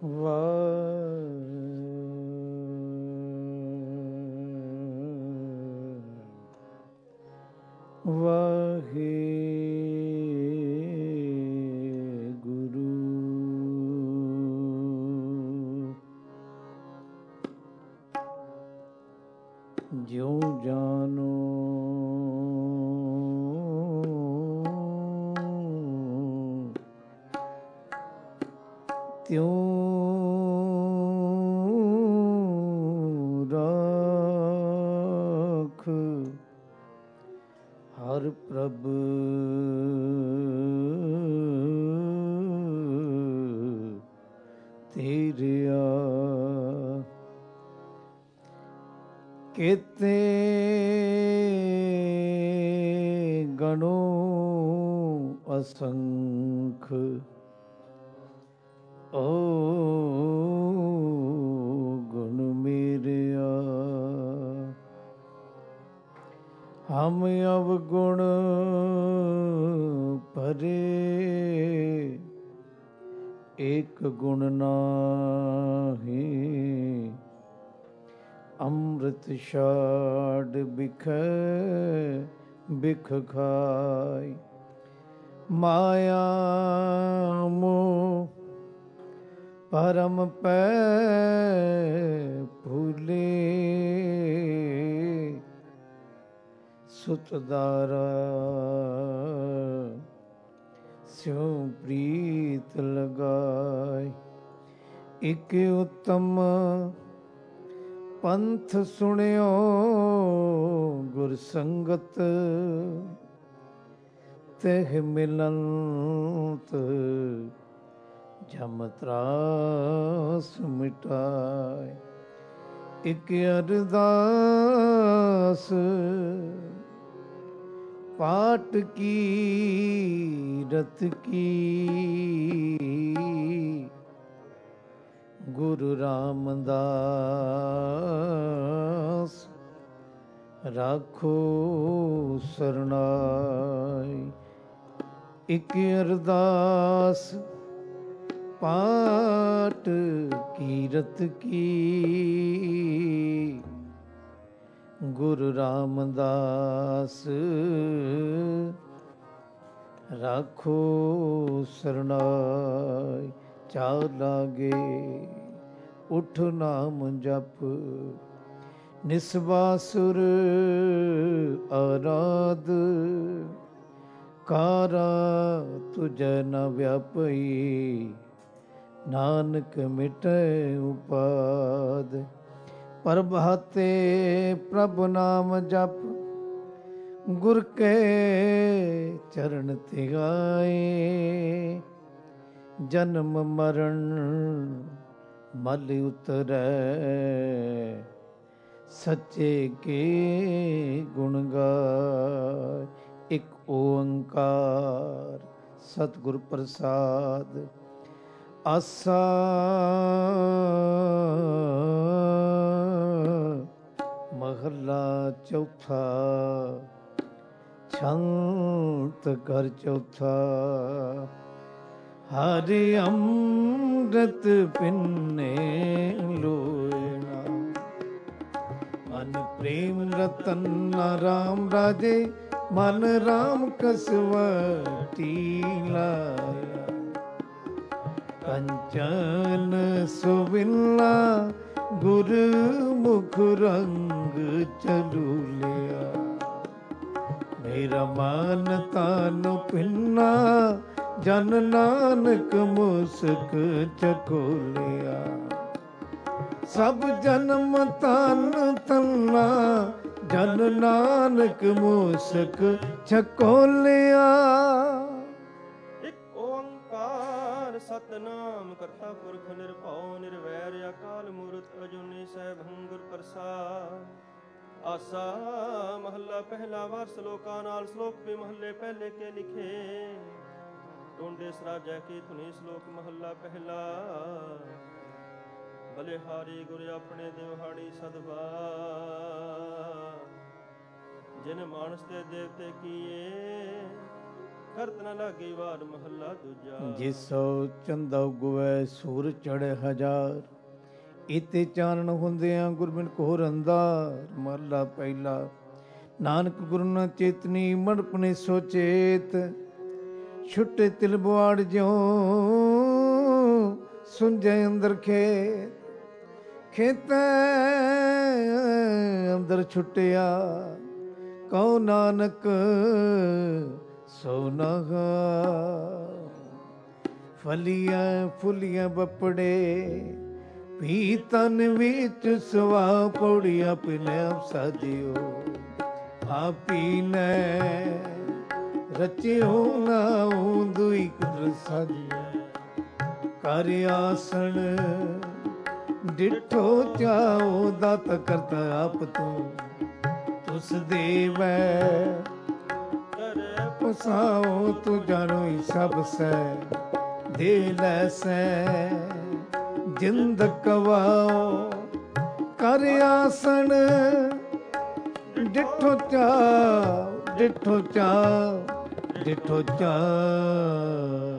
ਵਾਹਿਗੁਰੂ। ਜਿਉ ਜਾਨੋ ਤਿਉ ਰਾਖ, ਹਰ ਪ੍ਰਭ ਤੇਰਿਆ। ਕੇਤੇ ਗਣੋ ਅਸੰਖ, ਓ ਗੁਣ ਮੇਰਿਆ। ਹਮ ਅਵਗੁਣ ਭਰੇ, ਏਕ ਗੁਣ ਨਾਹੀ। ਅੰਮ੍ਰਿਤ ਛਾੜ ਬਿਖੈ ਬਿਖ ਖਾਇ, ਮਾਇਆ ਮੋਹ ਪਰਮ ਪੈ ਭੂਲੇ। ਸੁਤ ਦਾਰਾ ਸਿਉ ਪ੍ਰੀਤ ਲਗਾਇ, ਇਕ ਉਤਮ ਪੰਥ ਸੁਣਿਓ ਗੁਰ ਸੰਗਤ। ਤਿਹ ਮਿਲੰਤ ਜਮ ਤਰਾਸ ਮਿਟਾਇ, ਇਕ ਅਰਦਾਸ ਪਾਟ ਕੀਰਤ ਕੀ। ਗੁਰੂ ਰਾਮਦਾਸ ਰਾਖੋ ਸਰਨਾਈ, ਇਕ ਅਰਦਾਸ ਪਾਟ ਕੀਰਤ ਕੀ। ਗੁਰੂ ਰਾਮਦਾਸ ਰਾਖੋ ਸਰਨਾਈ। ਚਾਉ ਲਾਗੇ ਉਠ ਨਾਮ ਜਪ, ਨਿਸਵਾਸੁਰ ਆਰਾਧ। ਕਾਰਾ ਤੁਝੈ ਨ ਵਿਆਪਈ, ਨਾਨਕ ਮਿਟੈ ਉਪਾਦ। ਪ੍ਰਭਾਤੇ ਪ੍ਰਭ ਨਾਮ ਜਪ, ਗੁਰ ਕੇ ਚਰਨ ਧਿਆਏ। ਜਨਮ ਮਰਨ ਮਲ ਉਤਰੈ, ਸੱਚੇ ਕੇ ਗੁਣ ਗਾਏ। ਇਕ ਓੰਕਾਰ ਸਤਿਗੁਰ ਪ੍ਰਸਾਦ। ਆਸਾ ਮਹਲਾ ਚੌਥਾ, ਛੰਤ ਕਰ ਚੌਥਾ। ਹਰਿ ਅੰਮ੍ਰਿਤ ਪਿੰਨੇ ਲੋਇਣਾ, ਮਨ ਪ੍ਰੇਮ ਰਤਨ ਰਾਮ ਰਾਜੇ। ਮਨ ਰਾਮ ਕਸਵਟੀ ਲਾਇਆ, ਕੰਚਨ ਸੁਵਿਲਾ ਗੁਰ ਮੁਖ ਰੰਗ ਚਲੂਲਿਆ। ਮੇਰਾ ਮਨ ਤਨ ਪਿੰਨਾ, ਜਨ ਨਾਨਕ ਮੁਸਕ ਚਕੋਲਿਆ। ਸਭ ਜਨਮ ਤਨ ਤੰਨਾ, ਜਨ ਨਾਨਕ ਮੁਸਕ ਚਕੋਲਿਆ। ਇਕ ਓੰਕਾਰ ਸਤਨਾਮ ਕਰਤਾ ਪੁਰਖ ਨਿਰਭਉ ਨਿਰਵੈਰ ਅਕਾਲ ਮੂਰਤ ਅਜੂਨੀ ਸੈਭੰ ਗੁਰ ਪ੍ਰਸਾਦ। ਆਸਾ ਮਹੱਲਾ ਪਹਿਲਾ। ਵਾਰ ਸਲੋਕਾਂ ਨਾਲ ਸਲੋਕ ਵੀ ਮਹੱਲੇ ਪਹਿਲੇ ਕੇ ਲਿਖੇ। ਟੋਂਡੇ ਸਰਾਜੈ ਕੀ ਧੁਨੀ ਸਲੋਕ ਮਹੱਲਾ ਪਹਿਲਾ। ਬਲਿਹਾਰੀ ਗੁਰ ਆਪਣੇ ਦਿਵਹਾੜੀ ਸਦਬਾ, ਜਿਨ ਮਾਨਸ ਤੇ ਦੇਵਤੇ ਕੀਏ। ਕਰਤ ਨ ਲਾਗੀ ਵਾਰ ਮਹੱਲਾ ਦੂਜਾ। ਜਿਸੋ ਚੰਦਾ ਉਗਵੈ ਸੂਰ ਚੜ੍ਹੇ ਹਜ਼ਾਰ, ਇਤੇ ਚਾਨਣ ਹੁੰਦਿਆਂ ਗੁਰਬਿੰਦ ਘੋਰ ਅੰਧਾਰ। ਮਹਲਾ ਪਹਿਲਾ। ਨਾਨਕ ਗੁਰੂ ਨਾ ਚੇਤਨੀ ਮੜਪਨੇ ਸੋਚੇਤ, ਛੁੱਟੇ ਤਿਲ ਬੁਆੜ ਜਿਉ ਸੁੰਝੇ ਅੰਦਰ ਖੇਤ। ਖੇਤੈ ਅੰਦਰ ਛੁੱਟਿਆ ਕਉ ਨਾਨਕ ਸੋ ਨਗਾ। ਫਲੀਆਂ ਫੁੱਲੀਆਂ ਬੱਪੜੇ ਵੀ ਤਨ ਵਿੱਚ ਸਵਾ ਪੌੜੀਆਂ ਪਿਨੇ ਸਾਜਿਓ। ਆਪੀ ਨੇ ਰਚਿਓ ਨਾਉ ਦੁਈ ਕੁਦਰਤ ਸਾਜਿਓ। ਕਰ ਆਸਣ ਡਿਠੋ ਚਾਓ ਦਾਤ ਕਰਤਾ ਆਪ ਤੂੰ। ਤੁਸ ਦੇਵੈ ਪਸਾਓ ਤੂੰ ਜਾਣੋ ਹੀ ਸਭ ਸੈ। ਦੇ ਲੈ ਸੈ ਜਿੰਦ ਕਵਾਓ। ਕਰ ਆਸਣ ਡਿਠੋ ਚਾਓ ਡਿਠੋ ਚਾਓ ਡਿਠੋ ਚਾਓ।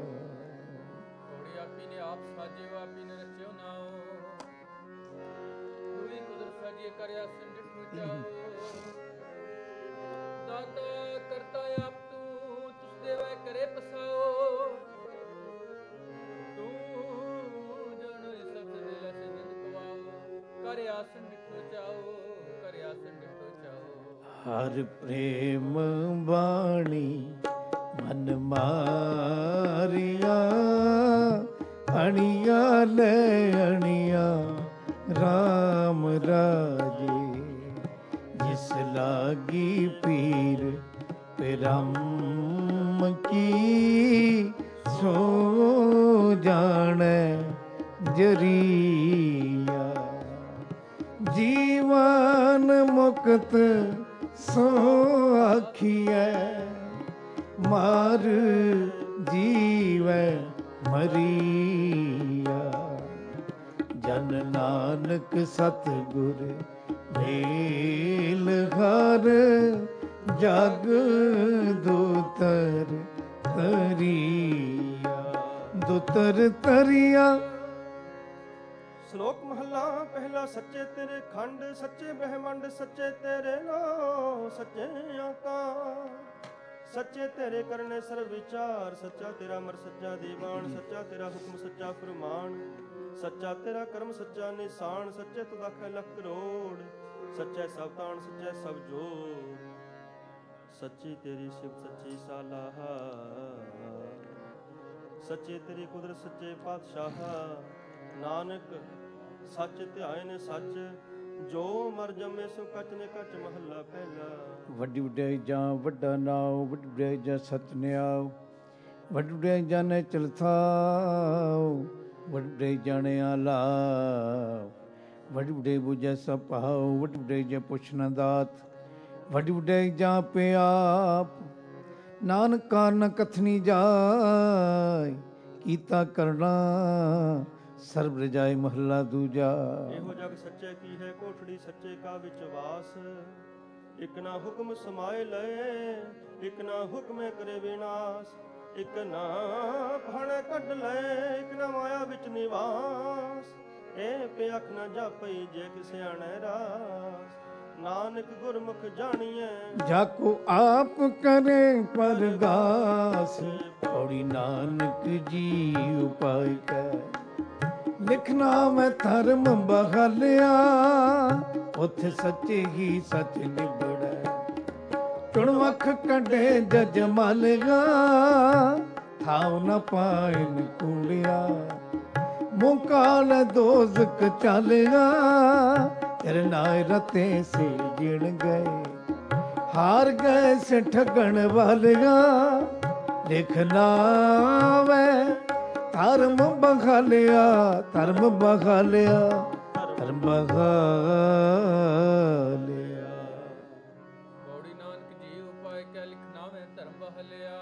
ਹਰ ਪ੍ਰੇਮ ਬਾਣੀ ਮਨ ਮਾਰਿਆ। ਅਣੀਆਂ ਲੈ ਅਣੀਆਂ ਰਾਮ ਰਾਜੇ। ਜਿਸ ਲਾਗੀ ਪੀਰ ਪਿਰਮ ਕੀ, ਸੋ ਜਾਣੈ ਜਰੀਆ। ਜੀਵਨ ਮੁਕਤ ਸੋ ਆਖੀਐ, ਮਾਰ ਜੀਵੈ ਮਰੀਆ। ਜਨ ਨਾਨਕ ਸਤਿਗੁਰ ਮੇਲ ਹਰ, ਜਗ ਦੁਤਰ ਤਰੀਆ ਦੁਤਰ ਤਰੀਆ। ਸ਼ਲੋਕ ਮਹੱਲਾ ਪਹਿਲਾ। ਸੱਚੇ ਤੇਰੇ ਖੰਡ ਸੱਚੇ ਬ੍ਰਹਮੰਡ, ਸੱਚੇ ਤੇਰੇ ਨਾਮ ਸੱਚੇ ਆਕਾਰ। ਸੱਚੇ ਤੇਰੇ ਕਰਨੇ ਸਰਬ ਵਿਚਾਰ, ਸੱਚਾ ਤੇਰਾ ਅਮਰ ਸੱਚਾ ਦੀਵਾਨ। ਸੱਚਾ ਤੇਰਾ ਹੁਕਮ ਸੱਚਾ ਫਰਮਾਨ, ਸੱਚਾ ਤੇਰਾ ਕਰਮ ਸੱਚਾ ਨਿਸ਼ਾਨ। ਸੱਚੇ ਤੁਧ ਆਖੈ ਲੱਖ ਕਰੋੜ, ਸੱਚੇ ਸਭ ਤਾਣ ਸੱਚੇ ਸਭ ਜੋੜ। ਸੱਚੀ ਤੇਰੀ ਸਿਫਤ ਸੱਚੀ ਸਾਲਾਹਾ, ਸੱਚੇ ਤੇਰੀ ਕੁਦਰਤ ਸੱਚੇ ਪਾਤਸ਼ਾਹ। ਨਾਨਕ ਸੱਚ ਧਿਆਇਨ ਸੱਚ, ਜੋ ਮਰ ਜੰਮੇ ਸੋ ਕਚ ਨੇ ਕਚ। ਮਹੱਲਾ ਪਹਿਲਾ। ਵੱਡੀ ਵਡਿਆਈ ਜਾਂ ਵੱਡਾ ਨਾਉ, ਵੱਡੀ ਵਡਿਆਈ ਜਾਂ ਸਚ ਨਿਆਉ। ਵੱਡੀ ਵਡਿਆਈ ਜਾਣੈ ਚਲਥਾਉ, ਵੱਡੀ ਵਡਿਆਈ ਜਾਣਿਆ ਲਾਉ। ਵੱਡੀ ਵਡਿਆਈ ਬੁਝੈ ਸਭ ਭਾਉ, ਵੱਡੀ ਵਡਿਆਈ ਜਾਂ ਪੁੱਛ ਨਾ ਦਾਤ। ਵੱਡੀ ਵਡਿਆਈ ਜਾਂ ਪਿਆਪ, ਨਾਨਕ ਕਾਰਨ ਕਥਨੀ ਜਾਇ। ਕੀਤਾ ਕਰਨਾ ਸਰਬ ਰਜਾਈ। ਮਹੱਲਾ ਦੂਜਾ। ਇਹੋ ਜਗ ਸੱਚੇ ਕੀ ਹੈ ਕੋਠੜੀ, ਸੱਚੇ ਕਾ ਵਿੱਚ ਵਾਸ। ਇਕ ਨਾ ਹੁਕਮ ਸਮਾਏ ਲਏ, ਇਕ ਨਾ ਹੁਕਮੇ ਕਰੇ ਵਿਨਾਸ਼। ਇਕ ਨਾ ਭਾਣੇ ਕੱਢ ਲਏ, ਇਕ ਨਾ ਮਾਇਆ ਵਿੱਚ ਨਿਵਾਸ। ਇਹ ਪਿਆਖ ਨਾ ਜਾਪਈ ਜੇ ਕਿਸ ਆਣੈ ਰਾਸ। ਨਾਨਕ ਗੁਰਮੁਖ ਜਾਣੀਐ, ਜਾਕੋ ਆਪ ਕਰੇ ਪਰਗਾਸ। ਪੌੜੀ ਨਾਨਕ ਜੀ ਉਪਾਇ ਕੈ, ਲਿਖਣਾ ਮੈਂ ਧਰਮ ਬਹਾਲਿਆ। ਉੱਥੇ ਸੱਚੇ ਹੀ ਸੱਚ ਨਿਬੜੈ, ਚੁਣਵਖ ਕੱਢੇ ਜਜ ਮਾਲਿਆ। ਥਾਉ ਨ ਪਾਇਨ ਕੂੜਿਆ, ਮੂੰਹ ਕਾਲ ਦੋਜ਼ਖ ਚਾਲਿਆ। ਤੇਰੇ ਨਾਇ ਰਤੇ ਸੇ ਜਿਣ ਗਏ, ਹਾਰ ਗਏ ਸੇ ਠਗਣ ਵਾਲਿਆ। ਲਿਖਣਾ ਵੈ ਧਰਮ ਬਖਾਲਿਆ, ਧਰਮ ਬਖਾਲਿਆ, ਧਰਮ ਬਖਾਲਿਆ। ਪੌੜੀ ਨਾਨਕ ਜੀ ਉਪਾਇ ਕੈ, ਲਿਖਣਾ ਮੈਂ ਧਰਮ ਬਖਾਲਿਆ।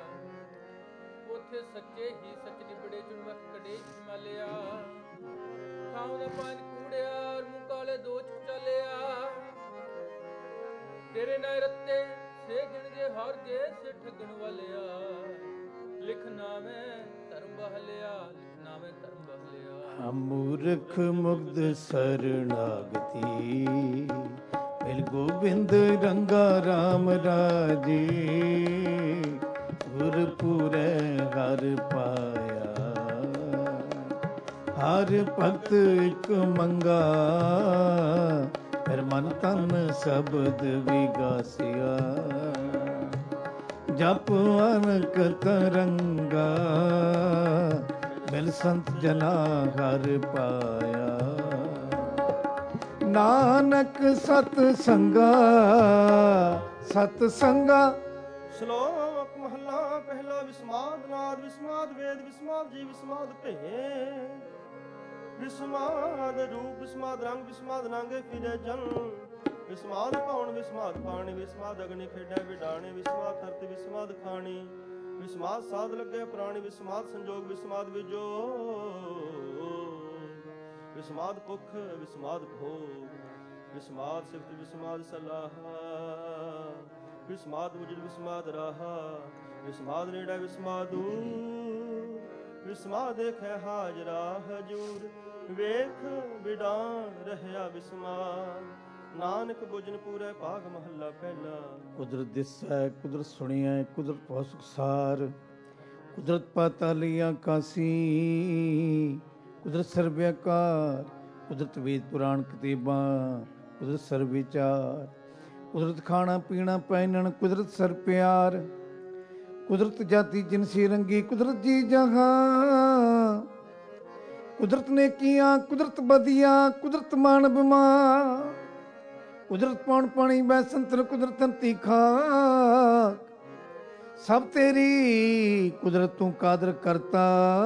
ਉਥੇ ਸੱਚੇ ਹੀ ਸੱਚ ਨਿਬੜੇ, ਚੁਣਵਖ ਕਢੇ ਹਿਮਾਲਿਆ। ਥਾਉ ਨ ਪਾਇਨ ਕੂੜਿਆ, ਔਰ ਮੂੰਹ ਕਾਲੇ ਦੋਚ ਚਾਲਿਆ। ਤੇਰੇ ਨਾਇ ਰੱਤੇ ਸੇ ਗਿਣਗੇ ਹਾਰ ਕੇ ਸੇ ਠੱਗਣ ਵਾਲਿਆ, ਲਿਖ ਨਾਵੇਂ ਧਰਮ ਬਹਲਿਆ, ਲਿਖ ਨਾਵੇਂ ਧਰਮ ਬਹਲਿਆ। ਮੂਰਖ ਮੁਗਧ ਸਰਣਾਗਤੀ, ਮਿਲ ਗੋਬਿੰਦ ਰੰਗਾ ਰਾਮ ਰਾਜੇ, ਗੁਰਪੁਰੈ ਹਰ ਪਾਇਆ, ਹਰ ਭਗਤ ਇਕ ਮੰਗਾ, ਫਿਰ ਮਨ ਤਨ ਸ਼ਬਦ ਵਿਗਾਸਿਆ, ਜਪ ਅਨਕ ਤਰੰਗਾ, ਮਿਲ ਸੰਤ ਜਨਾ ਹਰ ਪਾਇਆ। ਨਾਨਕ ਸਤ ਸੰਗਾ, ਸਤ ਸੰਗਾ। ਸ਼ਲੋਕ ਮਹਲਾ ਪਹਿਲਾ। ਵਿਸਮਾਦ ਨਾਦ ਵਿਸਮਾਦ ਵੇਦ ਵਿਸਮਾਦ ਜੀ ਵਿਸਮਾਦ ਭੇ, ਵਿਸਮਾਦ ਰੂਪ ਵਿਸਮਾਦ ਰੰਗ ਵਿਸਮਾਦ ਨਾਂਗੇ ਫਿਰੇ ਜਨ, ਵਿਸਮਾਦ ਪੌਣ ਵਿਸਮਾਦ ਪਾਣੀ, ਵਿਸਮਾਦ ਅਗਨੀ ਖੇਡੈ ਵਿਡਾਣੇ, ਵਿਸਮਾਦ ਧਰਤੀ ਵਿਸਮਾਦ ਖਾਣੀ, ਵਿਸਮਾਦ ਸਾਧ ਲੱਗੇ ਪ੍ਰਾਣੀ, ਵਿਸਮਾਦ ਸੰਜੋਗ ਵਿਸਮਾਦ ਵਿਜੋ, ਵਿਸਮਾਦ ਭੁਖ ਵਿਸਮਾਦ ਭੋਗ, ਵਿਸਮਾਦ ਸਿਫਤ ਵਿਸਮਾਦ ਸਲਾਹਾ, ਵਿਸਮਾਦ ਉਜੜ ਵਿਸਮਾਦ ਰਾਹਾ, ਵਿਸਮਾਦ ਨੇੜਾ ਵਿਸਮਾਦ ਦੂਰ, ਵਿਸਮਾਦ ਦੇਖੈ ਹਾਜ਼ਰਾ ਹਜੂਰ, ਵੇਖ ਵਿਡਾਣ ਰਹਿਆ ਵਿਸਮਾਦ, ਨਾਨਕ ਬੁਝਨ ਪੂਰੇ ਭਾਗ ਮਹੱਲਾ ਪਹਿਲਾ। ਕੁਦਰਤ ਦਿਸੈ ਕੁਦਰਤ ਸੁਣਿਐ, ਕੁਦਰਤ ਭਉ ਸੁਖਸਾਰ, ਕੁਦਰਤ ਪਾਤਾਲੀ ਆਕਾਸੀ, ਕੁਦਰਤ ਸਰਬ ਆਕਾਰ, ਕੁਦਰਤ ਵੇਦ ਪੁਰਾਣ ਕਿਤਾਬਾਂ, ਕੁਦਰਤ ਸਰਬ ਵਿਚਾਰ, ਕੁਦਰਤ ਖਾਣਾ ਪੀਣਾ ਪਹਿਨਣ, ਕੁਦਰਤ ਸਰ ਪਿਆਰ, ਕੁਦਰਤ ਜਾਤੀ ਜਿਨਸੀ ਰੰਗੀ, ਕੁਦਰਤ ਜੀ ਜਹਾਂ, ਕੁਦਰਤ ਨੇਕੀਆਂ, ਕੁਦਰਤ ਬਦੀਆਂ, ਕੁਦਰਤ ਮਾਨ ਬਿਮਾਰ, ਕੁਦਰਤ ਪੌਣ ਪਾਣੀ ਬੈ ਸੰਤਰ, ਕੁਦਰਤ ਧਰਤੀ ਖਾਕ, ਸਭ ਤੇਰੀ ਕੁਦਰਤ ਤੂੰ ਕਾਦਰ ਕਰਤਾ,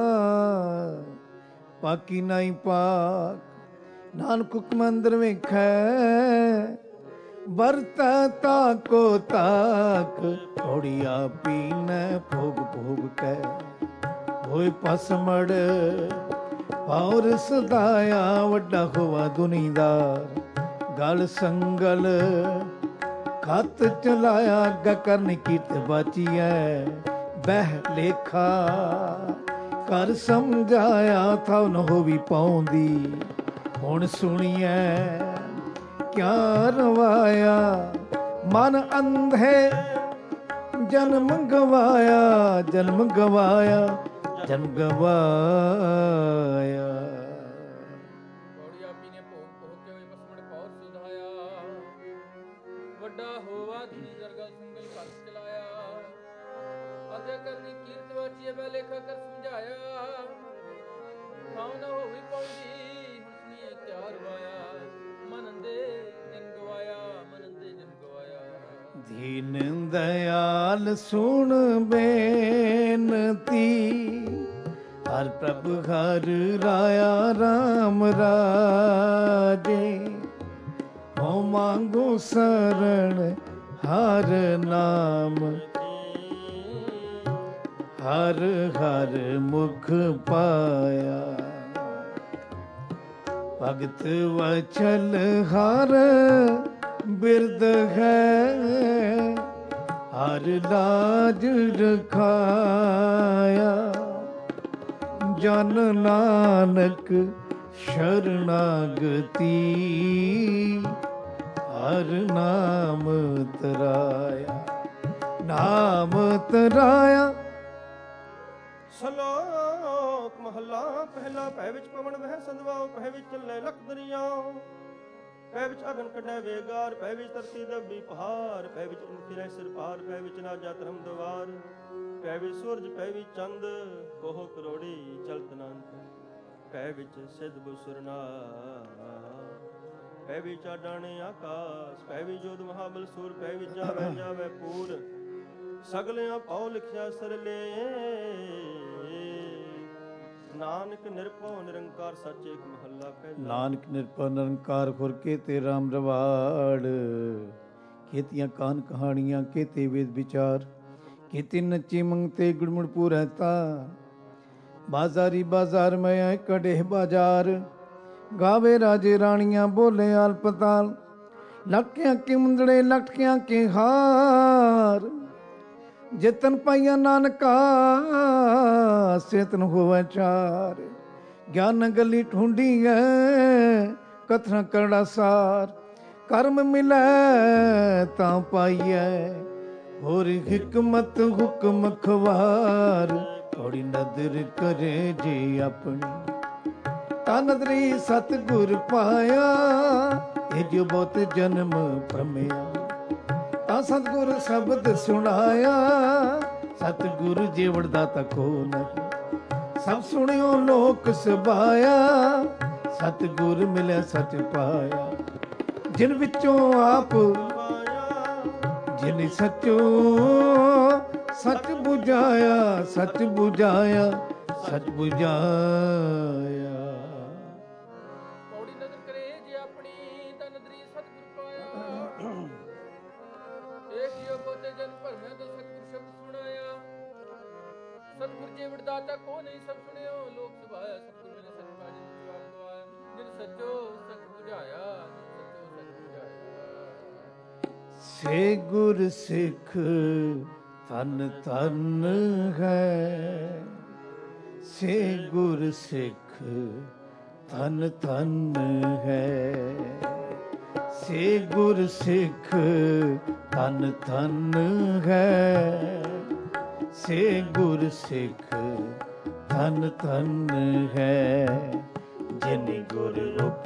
ਪਾਕੀ ਨਾਈ ਪਾਕ, ਨਾਨਕ ਹੁਕਮ ਅੰਦਰ ਵੇਖੈ, ਵਰਤੈ ਤਾਕੋ ਤਾਕ, ਥੋੜੀਆ ਪੀਨੈ ਭੋਗ ਭੋਗ ਕੈ, ਹੋਏ ਪਸਮੜ ਪੌਰ ਸਦਾਇਆ, ਵੱਡਾ ਹੋਵਾ ਦੁਨੀਦਾਰ, ਗਲ ਸੰਗਲ ਖਤ ਚਲਾਇਆ, ਅੱਗਾ ਕਰਨ ਕੀਰਤ ਬਾਚੀਐ, ਬਹਿ ਲੇਖਾ ਕਰ ਸਮਝਾਇਆ, ਥਾਉ ਨ ਹੋਵੀ ਪਾਉਂਦੀ, ਹੁਣ ਸੁਣੀਐ ਕਿਆ ਰਵਾਇਆ, ਮਨ ਅੰਧੇ ਜਨਮ ਗਵਾਇਆ, ਜਨਮ ਗਵਾਇਆ, ਜਨਮ ਗਵਾਇਆ। ਵੱਡਾ ਹੋਵਾ ਧੁਨੀ ਦਰਗਲ ਸੰਗਲ ਕਰ ਚਲਾਇਆ, ਆਗਿਆ ਕਰਨੀ ਕੀਰਤ ਵਾਚੀਏ ਬੈ ਲੇਖਾ ਕਰ ਸਮਝਾਇਆ, ਥਾਉ ਨ ਹੋਵੀ ਪਾਉਂਦੀ, ਹੁਣ ਸੁਣੀਏ ਤਿਆਰ ਵਾਇਆ, ਮਨ ਅੰਦੇ ਜਨ ਗਵਾਇਆ, ਮਨ ਅੰਦੇ ਜਨ ਗਵਾਇਆ। ਦੀਨ ਦਇਆਲ ਸੁਣ ਬੇਨਤੀ, ਹਰ ਪ੍ਰਭ ਹਰ ਰਾਇਆ ਰਾਮ ਰਾਜੇ, ਹੋ ਮੰਗੋ ਸਰਣ ਹਰ ਨਾਮ, ਹਰ ਹਰ ਮੁਖ ਪਾਇਆ, ਭਗਤ ਵਚਲ ਹਰ ਬਿਰਦ ਹੈ, ਹਰ ਲਾਜ ਰਖਾਇਆ, ਜਨ ਨਾਨਕ ਸ਼ਰਨਾਗਤੀ, ਹਰ ਨਾਮ ਤਰਾਇਆ, ਨਾਮ ਤਰਾਇਆ। ਸ਼ਲੋਕ ਮਹਲਾ ਪਹਿਲਾ। ਭੈ ਵਿੱਚ ਪਵਨ ਵਹਿ ਸੰਧਵਾਉ, ਭੈ ਵਿੱਚ ਚੱਲੇ ਲਖ ਦਰਿਆਉ, ਭੈ ਵਿੱਚ ਅਗਨ ਕੱਢੈ ਵੇਗਾਰ, ਭੈ ਵਿੱਚ ਧਰਤੀ ਦੱਬੀ ਪਹਾੜ, ਭੈ ਵਿੱਚ ਇੰਦ ਫਿਰੈ ਸਿਰ ਪਾਰ, ਭੈ ਵਿੱਚ ਨਾਜਾ ਧਰਮ ਦਵਾਰ, ਭੈ ਵਿੱਚ ਸੂਰਜ ਭੈ ਵਿੱਚ ਚੰਦ, ਕੋਹ ਕਰੋੜੀ ਚਲਤ ਅਨੰਤ, ਭੈ ਵਿੱਚ ਸਿਧ ਬੁਸਰਨਾ, ਭੈ ਵਿੱਚ ਆਡਾਣੇ ਆਕਾਸ, ਭੈ ਵਿੱਚ ਜੋਧ ਮਹਾਬਲ ਸੂਰ, ਭੈ ਵਿੱਚ ਜਾਵੈ ਜਾਵੈ ਪੂਰ, ਸਗਲਿਆਂ ਪਾਉ ਲਿਖਿਆ ਸਰਲੇ, ਨਾਨਕ ਨਿਰਭਉ ਨਿਰੰਕਾਰ ਸੱਚ ਏਕ ਮਹੱਲਾ ਪਹਿਲਾ। ਨਾਨਕ ਨਿਰਭਉ ਨਿਰੰਕਾਰ ਖੁਰ ਕੇਤੇ ਰਾਮ ਰਵਾੜ, ਖੇਤੀਆਂ ਕਾਨ ਕਹਾਣੀਆਂ ਕੇਤੇ ਵੇਦ ਵਿਚਾਰ, ਕੇਤੇ ਨੱਚੇ ਮੰਗਤੇ ਗੁੜਮੁੜ ਪੂਰੈਤਾ, ਬਾਜ਼ਾਰੀ ਬਾਜ਼ਾਰ ਮੈਂ ਕਢੇ ਬਾਜ਼ਾਰ, ਗਾਵੇ ਰਾਜੇ ਰਾਣੀਆਂ ਬੋਲੇ ਆਲ ਪਤਾਲ, ਲਟਕਿਆਂ ਕੇ ਮੁੰਦੜੇ ਲਟਕਿਆਂ ਕੇ ਹਾਰ, ਜਿਤਨ ਪਾਈਆ ਨਾਨਕਾ ਸੇਤਨ ਹੋਵੇ ਚਾਰ। ਗਿਆਨ ਗਲੀ ਢੂੰਢੀ ਹੈ ਕਥਨਾ ਕਰੜਾ ਸਾਰ, ਕਰਮ ਮਿਲੈ ਤਾਂ ਪਾਈਐ ਹੋਰ ਹਿਕਮਤ ਹੁਕਮ ਖਵਾਰ। ਥੋੜੀ ਨਦਰ ਕਰੇ ਜੀ ਆਪਣੀ ਤਾਂ ਨਦਰੀ ਸਤਿਗੁਰ ਪਾਇਆ, ਇਹ ਜੋ ਬਹੁਤ ਜਨਮ ਭ੍ਰਮਿਆ ਤਾਂ ਸਤਿਗੁਰ ਸ਼ਬਦ ਸੁਣਾਇਆ। ਸਤਿਗੁਰ ਜੀਵਨ ਦਾਤਾ ਕੋ ਨਹੀਂ, ਸਭ ਸੁਣਿਓ ਲੋਕ ਸਬਾਇਆ। ਸਤਿਗੁਰ ਮਿਲਿਆ ਸਚ ਪਾਇਆ, ਜਿਨ ਵਿੱਚੋਂ ਆਪ ਜਿਨ ਸਚੋ ਸਚ ਬੁਝਾਇਆ, ਸਚ ਬੁਝਾਇਆ, ਸਚ ਬੁਝਾਇਆ। ਪੌੜੀ ਨਦਰ ਕਰੇ ਜੇ ਆਪਣੀ ਤਾਂ ਨਦਰੀ ਸਤਿਗੁਰ ਪਾਇਆ। ਏਕ ਜਿਉ ਬਹੁਤੇ ਜਨ ਭਰਮੈ ਤਾਂ ਸਤਿਗੁਰ ਸ਼ਬਦ ਸੁਣਾਇਆ। ਸਤਿਗੁਰ ਜੀਵਨ ਦਾਤਾ ਕੋ ਨਹੀਂ, ਸਭ ਸੁਣਿਓ ਲੋਕ ਸਭਾਇਆ। ਸਤਿਗੁਰ ਮਿਲੇ ਸਚ ਪਾਇਆ, ਜਿਨ ਜਵਾਬ ਦਵਾਇਆ। ਜਿਨ ਸਚੋ ਸਚ ਬੁਝਾਇਆ, ਜਿਨ ਸਚੋ ਸਚ ਬੁਝਾਇਆ। ਸੇ ਗੁਰ ਸਿੱਖ ਧਨ ਧਨ ਹੈ, ਸੇ ਗੁਰ ਸਿੱਖ ਧਨ ਧਨ ਹੈ। ਸੇ ਗੁਰ ਸਿੱਖ ਧਨ ਧਨ ਹੈ, ਸੇ ਗੁਰ ਸਿੱਖ ਧਨ ਧਨ ਹੈ। ਜਿਨ ਗੁਰ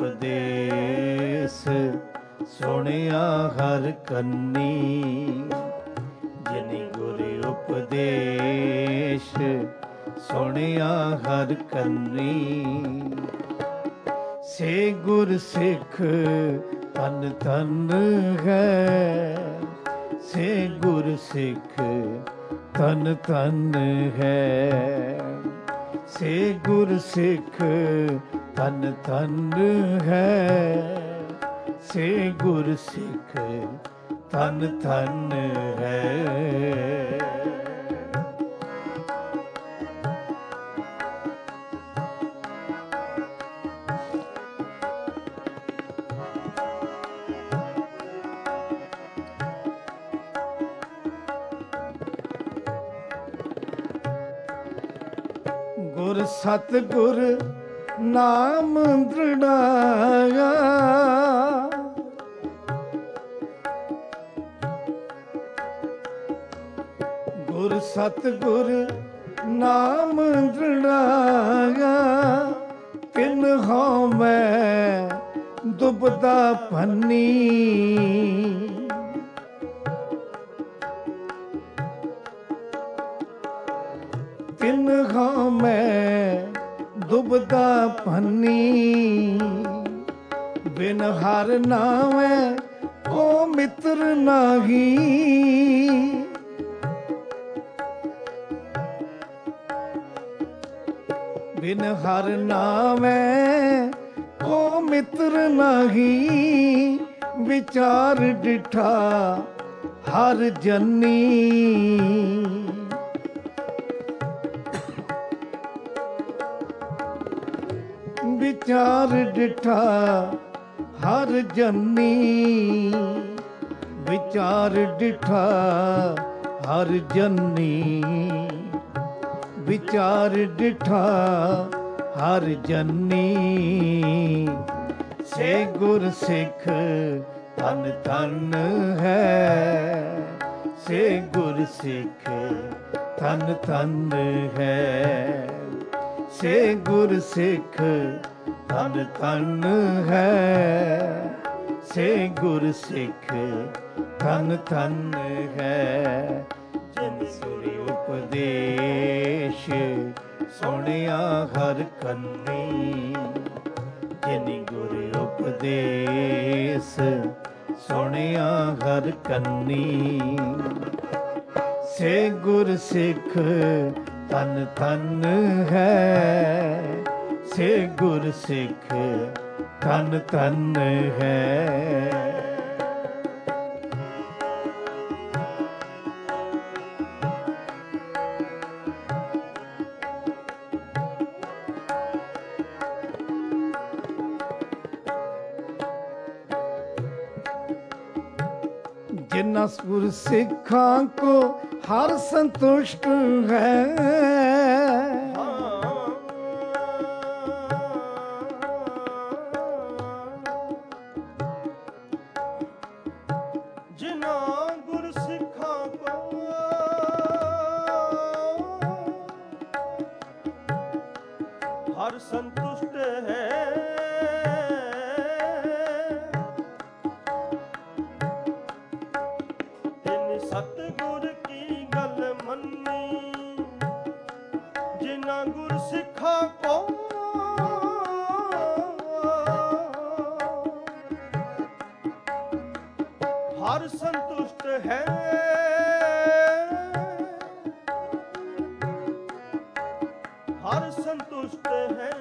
ਉਪਦੇਸ ਸੁਣਿਆ ਹਰ ਕੰਨੀ, ਜਿਨ ਗੁਰ ਉਪਦੇਸ਼ ਸੁਣਿਆ ਹਰ ਕੰਨੀ। ਸੇ ਗੁਰ ਸਿੱਖ ਧਨ ਧਨ ਹੈ, ਸੇ ਗੁਰ ਸਿੱਖ ਧਨ ਧਨ ਹੈ। ਸੇ ਗੁਰ ਸਿੱਖ ਧਨ ਧਨ ਹੈ, ਸੇ ਗੁਰ ਸਿੱਖ ਧਨ ਧਨ ਹੈ। ਗੁਰ ਸਤਿਗੁਰ ਨਾਮ ਦ੍ਰਿੜਾਇਆ, ਗੁਰ ਸਤਿਗੁਰ ਨਾਮ ਦ੍ਰਿੜਾਇਆ। ਤਿਨ ਹਉ ਮੈਂ ਦੁਬਦਾ ਭੰਨੀ, ਤਿਨ ਹਉ ਮੈਂ ਦੁਬਦਾ ਭੰਨੀ। ਬਿਨ ਹਰ ਨਾਵੇਂ ਕੋ ਮਿੱਤਰ ਨਾਹੀ, ਬਿਨ ਹਰ ਨਾਵੇਂ ਕੋ ਮਿੱਤਰ ਨਾਹੀ। ਵਿਚਾਰ ਡਿਠਾ ਹਰ ਜਨੀ, ਵਿਚਾਰ ਡਿਠਾ ਹਰ ਜਨੀ, ਵਿਚਾਰ ਡਿਠਾ ਹਰ ਜਨੀ। ਵਿਚਾਰ ਡਿਠਾ ਹਰ ਜਨੀ। ਸੇ ਗੁਰ ਸਿੱਖ ਧਨ ਧਨ ਹੈ, ਸੇ ਗੁਰ ਸਿੱਖ ਧਨ ਧਨ ਹੈ। ਸੇ ਗੁਰ ਸਿੱਖ ਧਨ ਧਨ ਹੈ, ਸੇ ਗੁਰ ਸਿੱਖ ਧਨ ਧਨ ਹੈ। ਜਿਨ ਸੁਰੀ ਉਪਦੇਸ਼ ਸੁਣਿਆ ਹਰ ਕੰਨੀ, ਜਿਨ ਗੁਰ ਉਪਦੇਸ਼ ਸੁਣਿਆ ਹਰ ਕੰਨੀ। ਸੇ ਗੁਰ ਸਿੱਖ ਧਨ ਧਨ ਹੈ, ਸੇ ਗੁਰ ਸਿੱਖ ਧਨ ਧਨ ਹੈ। जिन्ना सुर सिखां को हर संतुष्ट है। जिन्ना गुर सिखां को हर संतुष्ट है। सतगुर की गल मन्नी जिन्ना गुर सिखा को हर संतुष्ट है। हर संतुष्ट है।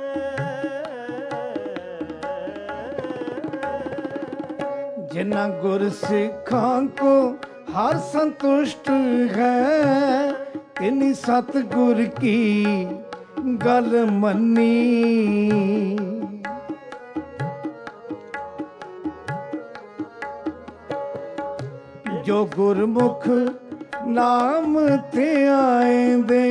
जिन्ना गुर सिखां को हर संतुष्ट है। इन्हीं सतगुर की गल मन्नी। जो गुरमुख नाम ते आएंदे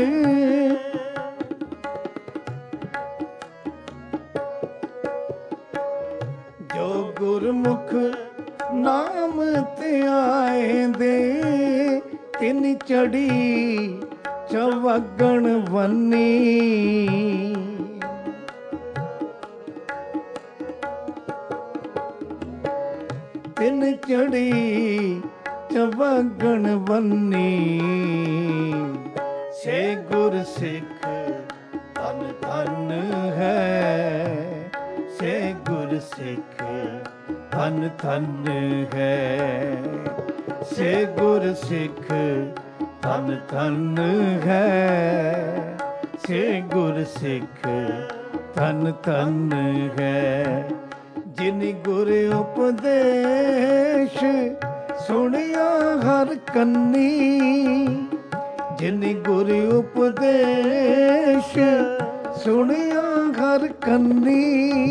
जो गुरमुख नाम ते आएंदे तिन चढ़ी चवगण वन्नी। तिन चढ़ी चवगण वन्नी। से गुर सिख धन धन है। से गुर सिख धन धन है। से गुर सिख धन धन है। से गुर सिख धन धन है। जिन गुर उपदेश सुनिया हर कन्नी। जिन गुर उपदेश सुनिया हर कन्नी।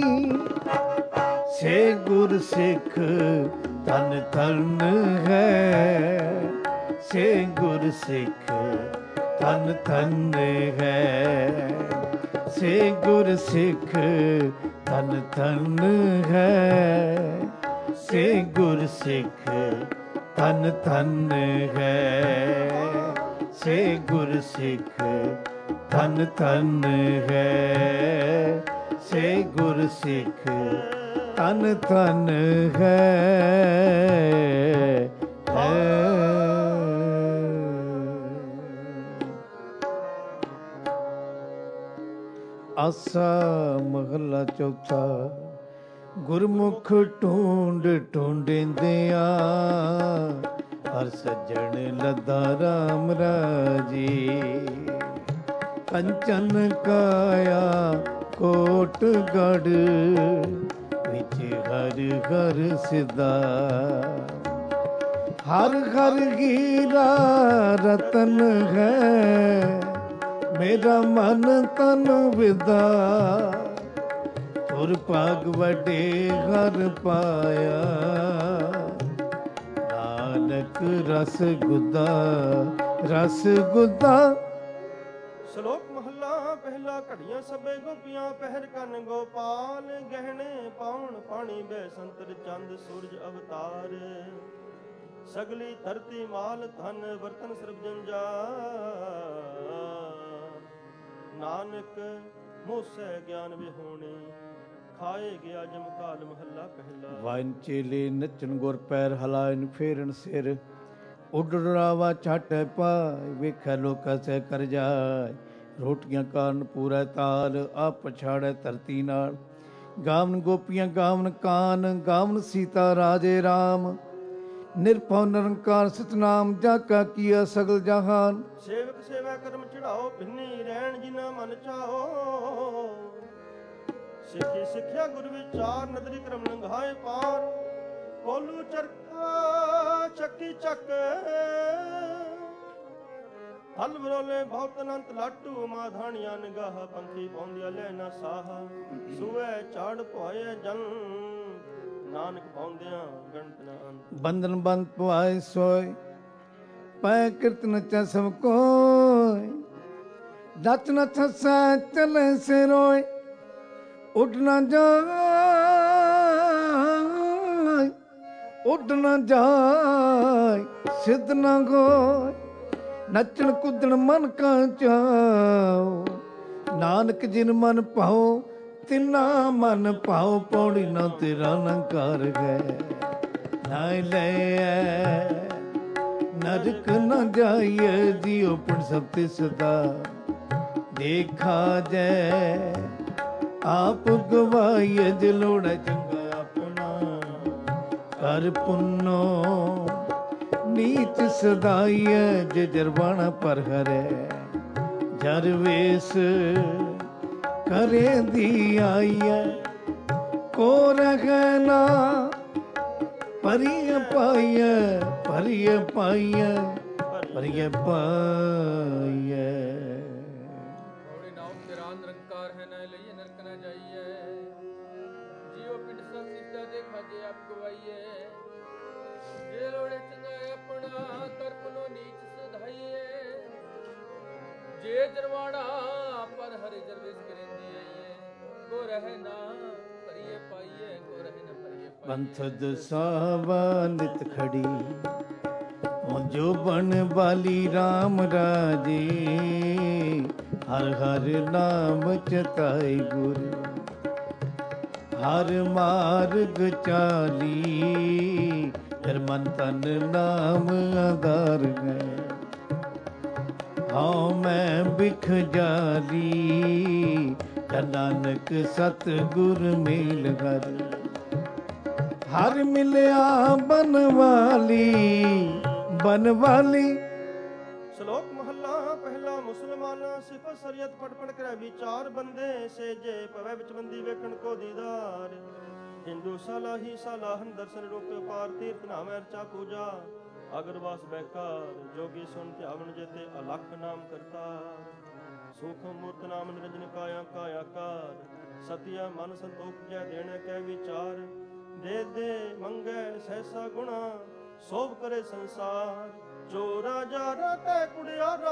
से गुर सिख धन धन है। से गुर सिख धन धन है। से गुर सिख धन धन है। से गुर सिख धन धन है। से गुर सिख धन धन है। से गुर सिख धन धन है। आसा महला चौथा। गुरमुख ढूंढ ढूंढिंदिया हर सज्जन लद्दा राम राजी। कंचन काया कोटगढ़ विच हर हर सिदा। हर हर हीरा रतन है। मेरा मन तन विदा। तुर पग वडे हर पाया। नानक रस गुदा रस गुदा। ਸ਼ਲੋਕ ਮਹੱਲਾ ਪਹਿਲਾ। ਘੜੀਆਂ ਸਭੇ ਗੋਪੀਆਂ ਪਹਿਰ ਕੰਨ ਗੋਪਾਲ। ਗਹਿਣੇ ਪਾਉਣ ਪਾਣੀ ਬੈ ਸੰਤਰ ਚੰਦ ਸੂਰਜ ਅਵਤਾਰ। ਸਗਲੀ ਧਰਤੀ ਮਾਲ ਧਨ ਵਰਤਨ ਸਰਬ ਜਨ ਜਾ। ਨਾਨਕ ਮੋਸੈ ਗਿਆਨ ਵਿਹੋਣੇ ਖਾਏ ਗਿਆ ਜਮ ਕਾਲ। ਮਹੱਲਾ ਪਹਿਲਾ। ਵਾਇਨ ਚੇਲੇ ਨੱਚਣ ਗੁਰ ਪੈਰ ਹਲਾਇਨ ਫੇਰਨ ਸਿਰ। ਉੱਡਰਾਵਾ ਛਾਟ ਪਾਇ ਵੇਖੈ ਲੋਕਾ ਸਹਿ ਕਰ ਜਾਏ। ਰੋਟੀਆਂ ਕਾਰਨ ਪੂਰਾ ਤਾਲ ਆਪ ਪਛਾੜੈ ਧਰਤੀ ਨਾਲ। ਗਾਵਨ ਗੋਪੀਆਂ ਗਾਵਨ ਕਾਨ ਗਾਵਨ ਸੀਤਾ ਰਾਜੇ ਰਾਮ। ਨਿਰਭਉ ਨਿਰੰਕਾਰ ਸਤਨਾਮ ਜਾ ਕਾ ਕੀਆ ਸਗਲ ਜਹਾਨ। ਸੇਵਕ ਸੇਵਾ ਕਰਮ ਚੜਾਓ ਭਿੰਨੀ ਰਹਿਣ ਜਿਨਾ ਮਨ ਚਾਹੋ। ਸਿੱਖੀ ਸਿੱਖਿਆ ਗੁਰ ਵਿਚਾਰ ਨਦਰੀ ਕਰਮ ਲੰਘਾਏ ਪਾਰ। ਕੋਲੂ ਚਰਖਾ ਚੱਕੀ ਚੱਕ ਹਲ ਬਰੋਲੇ ਬਹੁਤ ਅਨੰਤ ਲਾਟੂ। ਮਾਧਾਣੀਆਂ ਨਿਗਾਹ ਪੰਖੀ ਪਾਉਂਦੀਆਂ ਲੈ ਨਾ ਸਾਹ। ਸੂਏ ਝਾੜ ਪੁਆਏ ਜਨ ਨਾਨਕ ਪਾਉਂਦਿਆਂ ਗਣਤ ਨਾ ਅੰਤ। ਬੰਧਨ ਬੰਦ ਪਵਾਏ ਸੋਏ, ਪੈ ਕਿਰਤ ਨਚੈ ਸਭ ਕੋਇ। ਨਚ ਨਚ ਹਸੈ ਚਲੇ ਸੇ ਰੋਏ, ਉੱਡ ਨਾ ਜਾਏ, ਉੱਡ ਨਾ ਜਾਏ, ਸਿੱਧ ਨਾ ਗੋਏ। ਨੱਚਣ ਕੁੱਦਣ ਮਨ ਕਾ ਚਾਉ, ਨਾਨਕ ਜਿਨ ਮਨ ਭਾਉ ਤਿਨਾ ਮਨ ਭਾਉ। ਪੌੜੀ ਨਾ ਤੇਰਾ ਨਾ ਕਰ ਗਏ, ਨਾ ਲੈ ਨਰਕ ਨਾ ਜਾਈਏ। ਜੀਉ ਪਿੰਡ ਸਭ ਤੇ ਸਦਾ ਦੇਖਾ ਜੈ, ਆਪ ਗਵਾਈਏ। ਜੇ ਲੋੜਾ ਚੰਗਾ ਆਪਣਾ ਕਰ ਪੁੰਨੋ, ਨੀਚ ਸਦਾਈਏ। ਜੇ ਜਰਵਾਣਾ ਪਰ ਹਰੈ, ਜਰ ਵੇਸ ਕਰੇ ਦੀ ਆਈਐ। ਕੋ ਰਹਿ ਨਾ ਭਰੀਏ ਪਾਈਐ, ਭਰੀਏ ਪਾਈਐ, ਭਰੀਏ ਪਾਈਐ। ਔੜੇ ਨਾਉ ਤੇਰਾ ਨਿਰੰਕਾਰ ਹੈ, ਨਾ ਲਈਏ ਨਰਕ ਨਾ ਜਾਈਏ। ਜੀਉ ਪਿੰਡ ਸਭ ਸਿੱਧਾ ਦੇਖਾ ਜੇ ਆਪ ਗਵਾਈਏ। ਜੇ ਲੋੜੇ ਚੰਗਾ ਆਪਣਾ ਕਰ ਪੁਨੋ ਨੀਚ ਸਧਾਈਏ। ਜੇ ਜਰਵਾਣਾ ਪਰ ਹਰਿ ਜਰਵੇਸ ਕਰੇਂਦੀ ਆਈਏ। ਕੋ ਰਹਿ ਨਾ ਭਰੀਏ ਪਾਈਏ, ਕੋ ਰਹਿ ਨਾ ਭਰੀਏ ਪਾਈਏ। ਪੰਥਦ ਸਾਵਾ ਨਿਤ ਖੜੀ, ਜੋ ਬਨ ਬਾਲੀ ਰਾਮ ਰਾਜੇ। ਹਰ ਹਰ ਨਾਮ ਚਤਾਈ ਗੁਰ, ਹਰ ਮਾਰਗ ਚਾਲੀ। ਫਿਰ ਮਨ ਤਨ ਨਾਮ ਆਧਾਰ ਗਏ, ਹਉ ਮੈਂ ਬਿਖ ਜਾਲੀ। ਨਾਨਕ ਸਤ ਗੁਰ ਮੇਲ ਹਰ, ਹਰ ਮਿਲਿਆ ਬਨਵਾਲੀ, ਬਨਵਾਲੀ। ਸ਼ਲੋਕ ਮਹੱਲਾ ਪਹਿਲਾ। ਮੁਸਲਮਾਨਾਂ ਸਿਫਤ ਸ਼ਰੀਅਤ ਪੜ ਪੜ ਕਰੈ ਵਿਚਾਰ। ਬੰਦੇ ਸੇਜੇ ਪਵੈ ਵਿੱਚ ਬੰਦੀ ਵੇਖਣ ਕੋ ਦੀਦਾਰ। ਹਿੰਦੂ ਸਾਲਾਹੀ ਸਾਲਾਹਨ ਦਰਸ਼ਨ ਰੁਕ ਪਾਰ। ਤੀਰਥ ਨਾਮੈ ਅਰਚਾ ਪੂਜਾ, ਅਗਰਵਾਸ ਬੈਕਾਰ। ਜੋਗੀ ਸੁਨ ਧਿਆਵਨ ਜੇਤੇ ਅਲਖ ਨਾਮ ਕਰਤਾਰ। ਸੂਖਮ ਮੂਰਤ ਨਾਮ ਨਿਰੰਜਨ ਕਾਇਆ ਕਾਇਆਕਾਰ। ਸਤਿਆ ਮਨ ਸੰਤੋਖ ਜੈ ਦੇਣ ਕੈ ਵਿਚਾਰ। ਦੇ ਦੇ ਮੰਗੈ ਸਹਿਸਾ ਗੁਣਾ, ਸੋਭ ਕਰੇ ਸੰਸਾਰ। ਚੋਰਾ ਜਾਰਾ ਤੈ ਕੁੜਿਆਰਾ,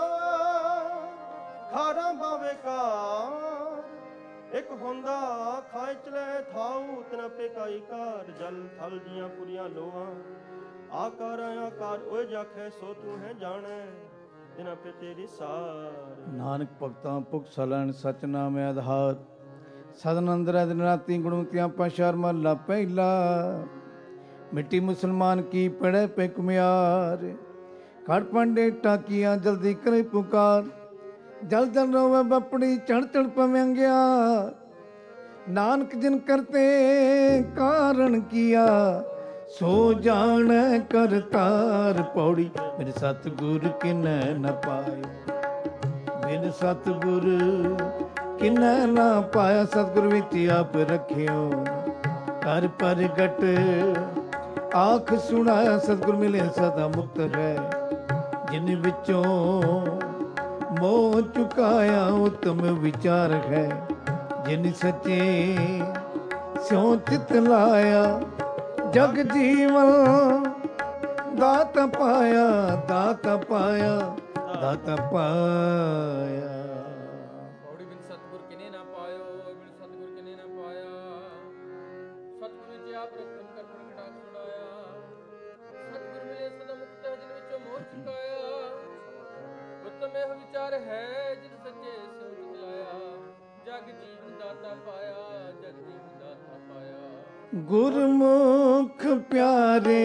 ਖਾਰਾ ਬਾਵੇ ਕਾਰ। ਇੱਕ ਹੁੰਦਾ ਖਾਇ ਚਲੇ ਥਾਉ, ਤਨ ਪੇਕਾਈ ਕਾਰ। ਜਲ ਥਲ ਜੀਆਂ ਪੁਰੀਆਂ ਲੋਆਂ, ਆਕਾਰ ਆਕਾਰ ਓਏ ਜਾਖੈ। ਸੋ ਤੂੰ ਹੈ ਜਾਣੈ, ਤਿਨ ਆਪੇ ਤੇਰੀ ਸਾਰ। ਨਾਨਕ ਭਗਤਾਂ ਭੁਖ ਸਲਣ, ਸਚ ਨਾਮ ਆਧਾਰ। ਸਦਨ ਅੰਦਰ ਦਿਨ ਰਾਤੀ ਗੁਣਵਤੀਆਂ ਪਾਸ਼ਾਰ। ਮਹਲਾ ਪਹਿਲਾ। ਮਿੱਟੀ ਮੁਸਲਮਾਨ ਕੀ ਪੜੈ ਪੈ ਕੁਮਿਆਰ। ਖੜ ਪੰਡੇ ਟਾਕੀਆਂ ਜਲਦੀ ਕਰੇ ਪੁਕਾਰ। ਜਲ ਜਲ ਰੋਵੇ ਬਪੜੀ, ਚੜ ਚੜ ਪਵੰਗਿਆ। ਨਾਨਕ ਜਿਨ ਕਰਤੇ ਕਾਰਨ ਕੀਆ, ਸੋ ਜਾਣੈ ਕਰਤਾਰ। ਪੌੜੀ ਮੇਰੇ ਸਤਿਗੁਰ ਕਿਨੈ ਨ ਪਾਇ, ਬਿਨ ਸਤਿਗੁਰ ਕਿਨੈ ਨਾ ਪਾਇਆ। ਸਤਿਗੁਰ ਵਿੱਚ ਆਪ ਰਖਿਓ, ਕਰ ਪ੍ਰਗਟ ਆਖ ਸੁਣਾਇਆ। ਸਤਿਗੁਰ ਮਿਲੇ ਸਦਾ ਮੁਕਤ ਹੈ, ਜਿਨ ਵਿੱਚੋਂ ਮੋਹ ਚੁਕਾਇਆ। ਉਤਮ ਵਿਚਾਰ ਹੈ, ਜਿਨ ਸੱਚੇ ਸਿਉ ਚਿਤ ਲਾਇਆ। ਜਗ ਜੀਵਨ ਦਾਤ ਪਾਇਆ, ਦਾਤ ਪਾਇਆ, ਦਾਤ ਪਾਇਆ। ਪੌੜੀ ਬਿਨ ਸਤਿਗੁਰ ਕਿਨੇ ਨਾ ਪਾਇਓ, ਬਿਨ ਸਤਿਗੁਰ ਕਿਨੇ ਨਾ ਪਾਇਆ। ਸਤਿਗੁਰ ਵਿੱਚ ਆਪ ਰਖਨ ਕਰ ਪ੍ਰਗਟਾ ਛੁਡਾਇਆ। ਸਤਿਗੁਰ ਮਿਲੇ ਸਦਾ ਮੁਕਤ ਹੈ, ਜਿਨ ਵਿੱਚੋਂ ਮੋਹ ਚੁਕਾਇਆ। ਉੱਤਮ ਇਹ ਵਿਚਾਰ ਹੈ, ਜਿਨ ਸੱਚੇ ਸਿਉ ਚਿਤ ਲਾਇਆ। ਜਗ ਜੀਵਨ ਦਾਤਾ ਪਾਇਆ, ਜਗ ਜੀਵਨ ਦਾਤਾ ਪਾਇਆ। ਗੁਰਮੁਖ ਪਿਆਰੇ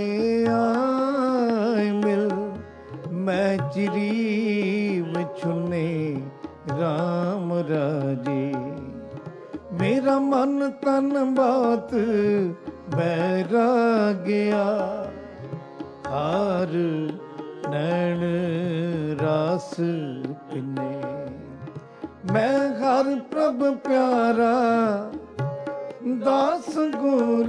ਆਏ ਮਿਲ, ਮੈਂ ਚਿਰੀ ਵਿਛੁਨੇ ਰਾਮ ਰਾਜੇ। ਮੇਰਾ ਮਨ ਤਨ ਬਾਤ ਬੈਰਾਗਿਆ, ਹਾਰ ਨੈਣ ਰਾਸ ਪਿਨੇ। ਮੈਂ ਹਰ ਪ੍ਰਭ ਪਿਆਰਾ, ਦਾਸ ਗੁਰ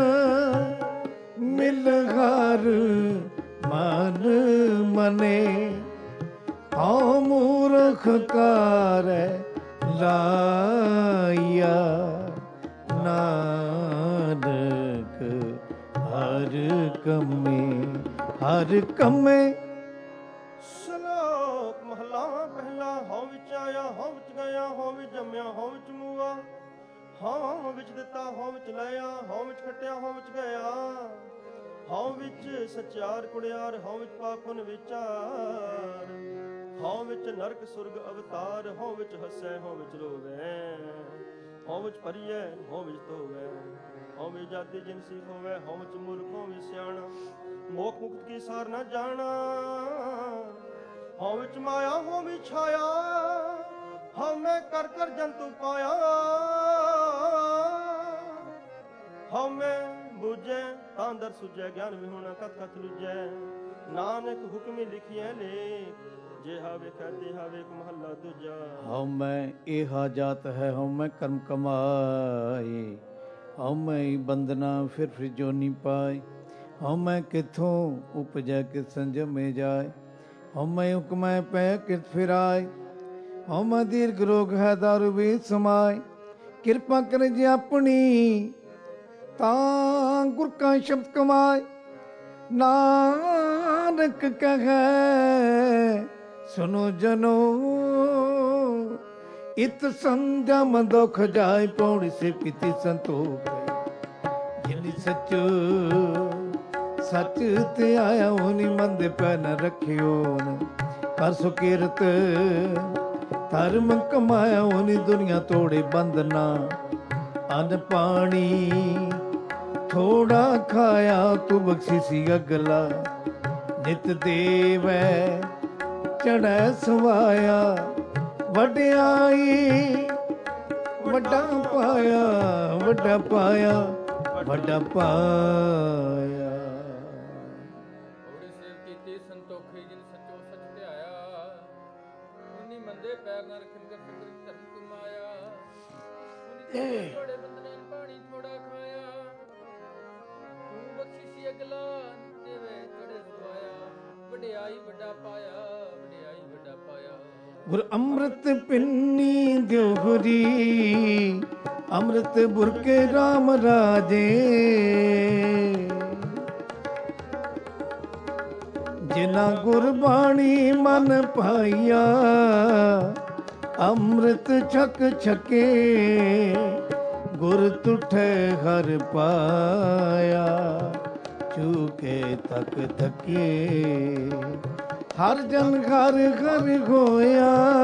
ਮਿਲ ਹਰ ਮਨ ਮਨੇ। ਹਉ ਮੂਰਖ ਕਾਰੈ ਲਾਇਆ, ਨਾਨਕ ਕਮੇ ਹਰ ਕਮੇ। ਸ਼ਲੋਕ ਮਹਲਾ ਪਹਿਲਾ। ਹਉ ਵਿੱਚ ਆਇਆ ਹਉ ਵਿੱਚ ਗਿਆ, ਹਉ ਵਿੱਚ ਜੰਮਿਆ ਹਉ ਵਿੱਚ ਮੂਆ, ਹਉ ਵਿੱਚ ਦਿੱਤਾ ਹਉ ਵਿੱਚ ਲਿਆ, ਹਉ ਵਿੱਚ ਖਟਿਆ ਹਉ ਵਿੱਚ ਗਿਆ, ਹਉ ਵਿੱਚ ਸਚਿਆਰ ਕੁੜਿਆਰ, ਹਉ ਵਿੱਚ ਪਾਪ ਪੁੰਨ ਵਿਚਾਰ, ਹਉ ਵਿੱਚ ਨਰਕ ਸੁਰਗ ਅਵਤਾਰ, ਹਉ ਵਿੱਚ ਹੱਸੈ ਹਉ ਵਿੱਚ ਰੋਵੈ, ਹਉ ਵਿੱਚ ਭਰੀਐ ਹਉ ਵਿੱਚ ਧੋਵੈ, ਹਉ ਵਿੱਚ ਜਾਤੀ ਜਿਨਸੀ ਹੋਵੈ, ਹਉ ਵਿੱਚ ਮੂਰਖ ਹਉ ਵਿੱਚ ਸਿਆਣਾ, ਮੋਖ ਮੁਕਤ ਕੀ ਸਾਰ ਨਾ ਜਾਣਾ, ਹਉ ਵਿੱਚ ਮਾਇਆ ਹਉ ਵਿੱਚ ਛਾਇਆ, ਹਉ ਮੈਂ ਕਰ ਕਰ ਜੰਤੂ ਪਾਇਆ, ਹਉ ਮੈਂ ਬੁਝੈ ਤਾਂ ਦਰ ਸੁਝੈ, ਗਿਆਨ ਵਿਹੂਣਾ ਕਤ ਕਤ ਲੁਝੈ, ਨਾਨਕ ਹੁਕਮੀ ਲਿਖਿਐ ਲੇਖ, ਜੇ ਹਾਵੇ ਕਹਤੇ ਹਾਵੇ ਮਹੱਲਾ ਦੂਜਾ। ਹਉ ਮੈਂ ਇਹਾ ਜਾਤ ਹੈ, ਹਉ ਮੈਂ ਕਰਮ ਕਮਾਏ, ਹਉ ਮੈਂ ਬੰਦਨਾ ਫਿਰ ਜੋਨੀ ਪਾਏ, ਹਉ ਮੈਂ ਕਿਥੋਂ ਉਪਜੈ ਕਿਤ ਸੰਜਮੇ ਜਾਏ, ਹਉ ਮੈਂ ਹੁਕਮੈ ਪੈ ਕਿਤ ਫਿਰਾਏ, ਹਉ ਮੈਂ ਦੀਰਘ ਰੋਗ ਹੈ ਦਾਰੂ ਵੀ ਸਮਾਏ, ਕਿਰਪਾ ਕਰ ਜੇ ਆਪਣੀ ਤਾਂ ਗੁਰ ਕਾ ਸ਼ਬਦ ਕਮਾਏ, ਨਾਨਕ ਕਹੈ ਸੁਨੋ ਜਨੋ ਇਤ ਸੰਜਮ ਦੁਖ ਜਾਏ, ਪੌੜੀ ਸੇ ਪੀਤੀ ਸੰਤੋਖ, ਜਿਨੀ ਸੱਚ ਸੱਚ ਤੇ ਆਇਆ ਹੋਣੀ, ਮੰਦੇ ਪੈ ਨ ਰੱਖਿਓ, ਕਰ ਸੋ ਕੀਰਤ ਧਰਮ ਕਮਾਇਆ ਹੋਣੀ, ਦੁਨੀਆ ਤੋੜੇ ਬੰਧਨਾ, ਅੰਨ ਪਾਣੀ ਥੋੜਾ ਖਾਇਆ, ਤੂੰ ਬਖਸ਼ੀ ਅਗਲਾ, ਨਿਤ ਦੇਵੈ ਚੜ੍ਹੈ ਸਵਾਇਆ, ਵਡਿਆਈ ਵੱਡਾ ਪਾਇਆ, ਵੱਡਾ ਪਾਇਆ, ਵੱਡਾ ਪਾਇਆ। ਥੋੜੀ ਸੇਵ ਕੀਤੀ ਸੰਤੋਖੀ, ਜਿਨ ਸੱਚੋ ਸੱਚ ਧਿਆਇਆ, ਉਨੀ ਮੰਦੇ ਪੈਰ ਨਾ ਰੱਖਣ ਕਰ ਸਕਰ ਧਰਮ ਕਮਾਇਆ, ਉਨੀ ਥੋੜੇ ਬੰਦਨਾਂ ਪਾਣੀ ਥੋੜਾ ਖਾਇਆ, ਤੂੰ ਬਖਸ਼ਿਸ਼ੀ ਅਗਲਾ, ਦੇਵੇ ਚੜੇ ਸਵਾਇਆ, ਵਡਿਆਈ ਵੱਡਾ ਪਾਇਆ, ਵਡਿਆਈ ਵੱਡਾ ਪਾਇਆ। ਗੁਰ ਅੰਮ੍ਰਿਤ ਪਿੰਨੀ ਦਿਉਹਰੀ, ਅੰਮ੍ਰਿਤ ਬੁਰਕੇ ਰਾਮ ਰਾਜੇ, ਜਿਨਾ ਗੁਰਬਾਣੀ ਮਨ ਪਾਈਆ, ਅੰਮ੍ਰਿਤ ਛਕ ਛਕੇ, ਗੁਰ ਤੁਠੇ ਹਰ ਪਾਇਆ, ਚੂਕੇ ਤਕ ਤਕੇ, ਹਰ ਜਨ ਘਰ ਘਰ ਹੋਇਆ,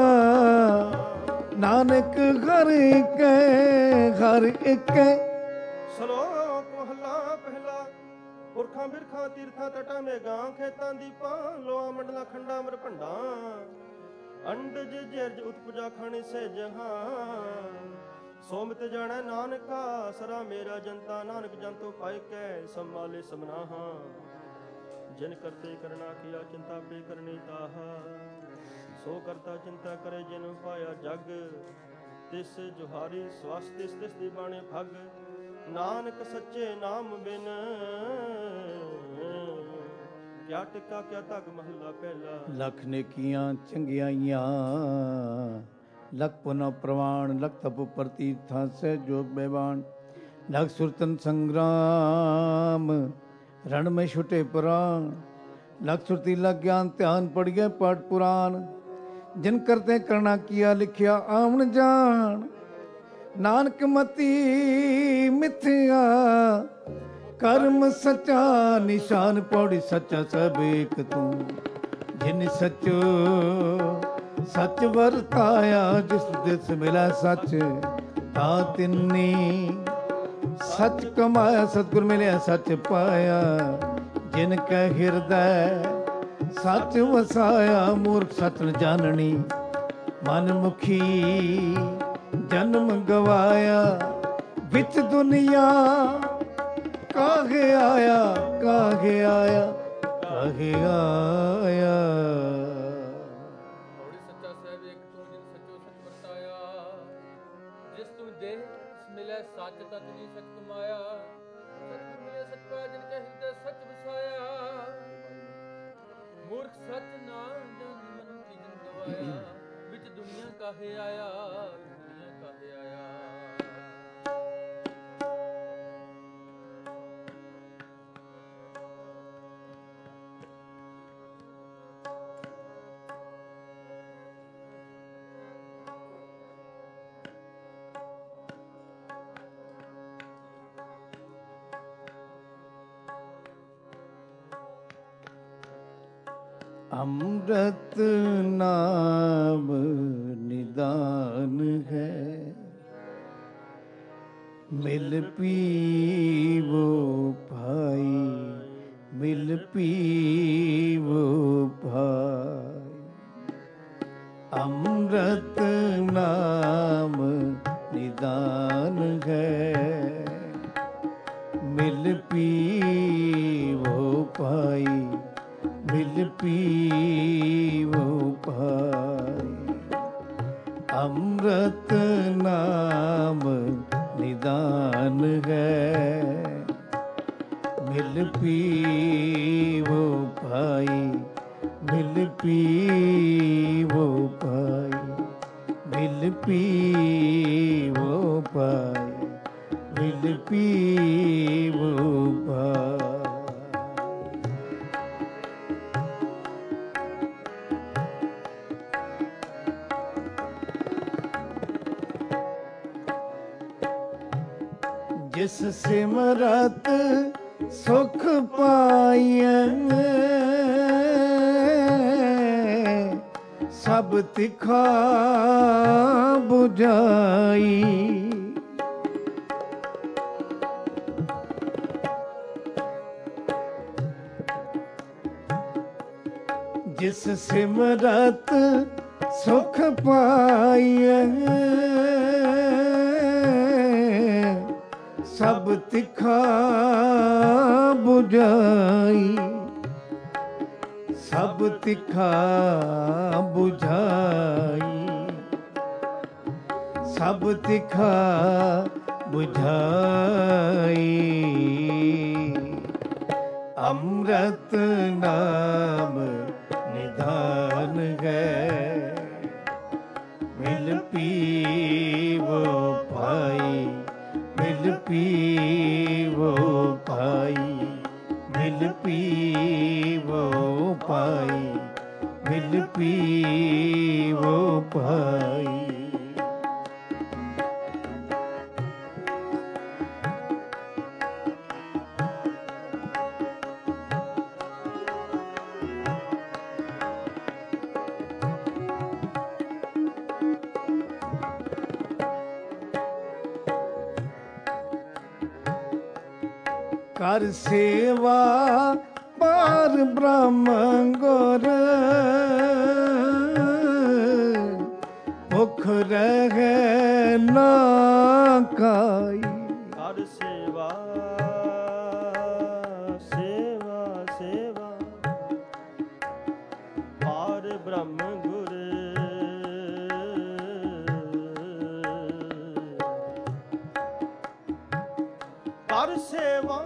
ਨਾਨਕ ਘਰ ਇੱਕੈ ਘਰ ਇੱਕੈ। ਸ਼ਲੋਕ ਮਹਲਾ ਪਹਿਲਾ। ਪੁਰਖਾਂ ਬਿਰਖਾਂ ਤੀਰਥਾਂ ਤਟਾਂ ਮੇਘਾਂ, ਖੇਤਾਂ ਦੀਪਾਂ ਲੋਆ ਮੰਡਲਾਂ ਖੰਡਾਂ ਮਰ ਭੰਡਾਂ, ਅੰਡਜ ਜਰਜ ਉਤਪੁਜਾ ਖਾਣੇ ਸੇ ਜਹਾਂ, ਸੋਮਿਤ ਜਾਣੈ ਨਾਨਕਾ ਸਰਾ ਮੇਰਾ ਜਨਤਾ, ਨਾਨਕ ਜੰਤੋ ਪਾਇ ਕੈ ਸੰਭਾਲੇ ਸਮਨਾਹਾਂ, ਜਿਨ ਕਰਤੇ ਕਰਨਾ ਕੀਆ ਚਿੰਤਾ ਪੇ ਕਰਨੀ ਤਾਹਾ, ਸੋ ਕਰਤਾ ਚਿੰਤਾ ਕਰੇ ਜਿਨ ਪਾਇਆ ਜਗ, ਤਿਸ ਜੁਹਾਰੀ ਸਵਸ ਤਿਸ ਤਿਸ ਦੀ ਬਾਣੇ ਭਗ, ਨਾਨਕ ਸੱਚੇ ਨਾਮ ਬਿਨ ਕਿਆ ਟਿਕਾ ਕਿਆ ਧਗ। ਮਹੱਲਾ ਪਹਿਲਾ। ਲੱਖ ਨੇਕੀਆਂ ਚੰਗਿਆਈਆਂ, ਲਖ ਪੁਨਾ ਪ੍ਰਵਾਨ, ਲਖ ਤਪ ਪ੍ਰਤੀਰਥਾਂ ਸਹਿ ਜੋਗ ਬੈਵਾਨ, ਲਖ ਸੁਰਤਨ ਸੰਗਰਾਮ ਰਣ में छुटे प्राण, लख सुरती लग ज्ञान ध्यान पढ़ गए पाठ पुराण, जिन करते करना किया लिखिया आवन जान, नानक मती मिथ्या कर्म सच्चा निशान, पौड़ी सच्चा सब एक तू, जिन सचो सच वरताया, जिस दिस मिला सच ता तिन्नी सच कमाया, सतगुर मिलिया सच पाया, जिन कै हिरदै सच वसाया, मूर्ख सच न जाननी मन मुखी जन्म गवाया, विच दुनिया काहे आया काहे आया काहे आया। ਥੋੜੀ ਸੱਚਾ ਸਹਿਬ ਇੱਕ ਤੂੰ, ਜਿਨ ਸੱਚੋ ਸੱਚ ਵਰਤਾਇਆ, ਜਿਸ ਤੂੰ ਦੇਹ ਮਿਲੇ ਸੱਚ ਤਤ ਨਹੀਂ ਸੱਚ ਕਮਾਇਆ, ਸਤਿਗੁਰ ਮਿਲੇ ਸੱਚ ਪਾਇਆ, ਜਿਨ ਕੈ ਹਿਰਦੈ ਸੱਚ ਵਸਾਇਆ, ਮੂਰਖ ਸੱਚ ਨਾ ਜਾਣੀ ਮਨੁੱਖੀ ਜਨ ਗਵਾਇਆ, ਵਿੱਚ ਦੁਨੀਆ ਕਾਹੇ ਆਇਆ ਦੁਨੀਆ ਕਾਹੇ ਆਇਆ। ਅੰਮ੍ਰਿਤ ਨਾਮ ਨਿਦਾਨ ਹੈ, ਮਿਲ ਪੀਵੋ ਭਾਈ, ਮਿਲ ਪੀਵੋ ਭਾਈ। ਅੰਮ੍ਰਿਤ ਨਾਮ ਨਿਦਾਨ ਹੈ, ਮਿਲ ਪੀਵੋ ਭਾਈ, ਮਿਲ ਪੀਵੋ ਭਾਈ। ਅੰਮ੍ਰਿਤ ਨਾਮ ਨਿਦਾਨ ਹੈ, ਮਿਲ ਪੀਵੋ ਭਾਈ, ਮਿਲ ਪੀਵੋ ਭਾਈ, ਮਿਲ ਪੀਵੋ ਭਾਈ, ਮਿਲ ਪੀਵੋ ਭਾਈ। ਜਿਸ ਸਿਮਰਤ ਸੁਖ ਪਾਈਐ, ਸਭ ਤਿਖਾ 부ਝਾਈ। ਜਿਸ ਸਿਮਰਤ ਸੁਖ ਪਾਈਐ, ਸਭ ਤਿਖਾ 부ਝਾਈ। ਸਭ ਤਿਖਾ 부ਝਾਈ, ਸਭ ਤਿਖਾ 부ਝਾਈ। ਅੰਮ੍ਰਿਤ ਨਾਮ ਨਿਦਾਨ ਹੈ, ਮਿਲ ਪੀਵੋ ਭਾਈ, ਮਿਲ ਪੀਵੋ ਭਾਈ, ਮਿਲ ਪੀਵੋ ਭਾਈ, ਮਿਲ ਪੀਵੋ ਭਾਈ। ਕਰ ਸੇਵਾ ਪਾਰ ਬ੍ਰਹਮ ਗੁਰ, ਭੁਖ ਰਹਿ ਨਾ ਕਾਈ। ਕਰ ਸੇਵਾ ਸੇਵਾ ਸੇਵਾ ਪਾਰ ਬ੍ਰਹਮ ਗੁਰ, ਕਰ ਸੇਵਾ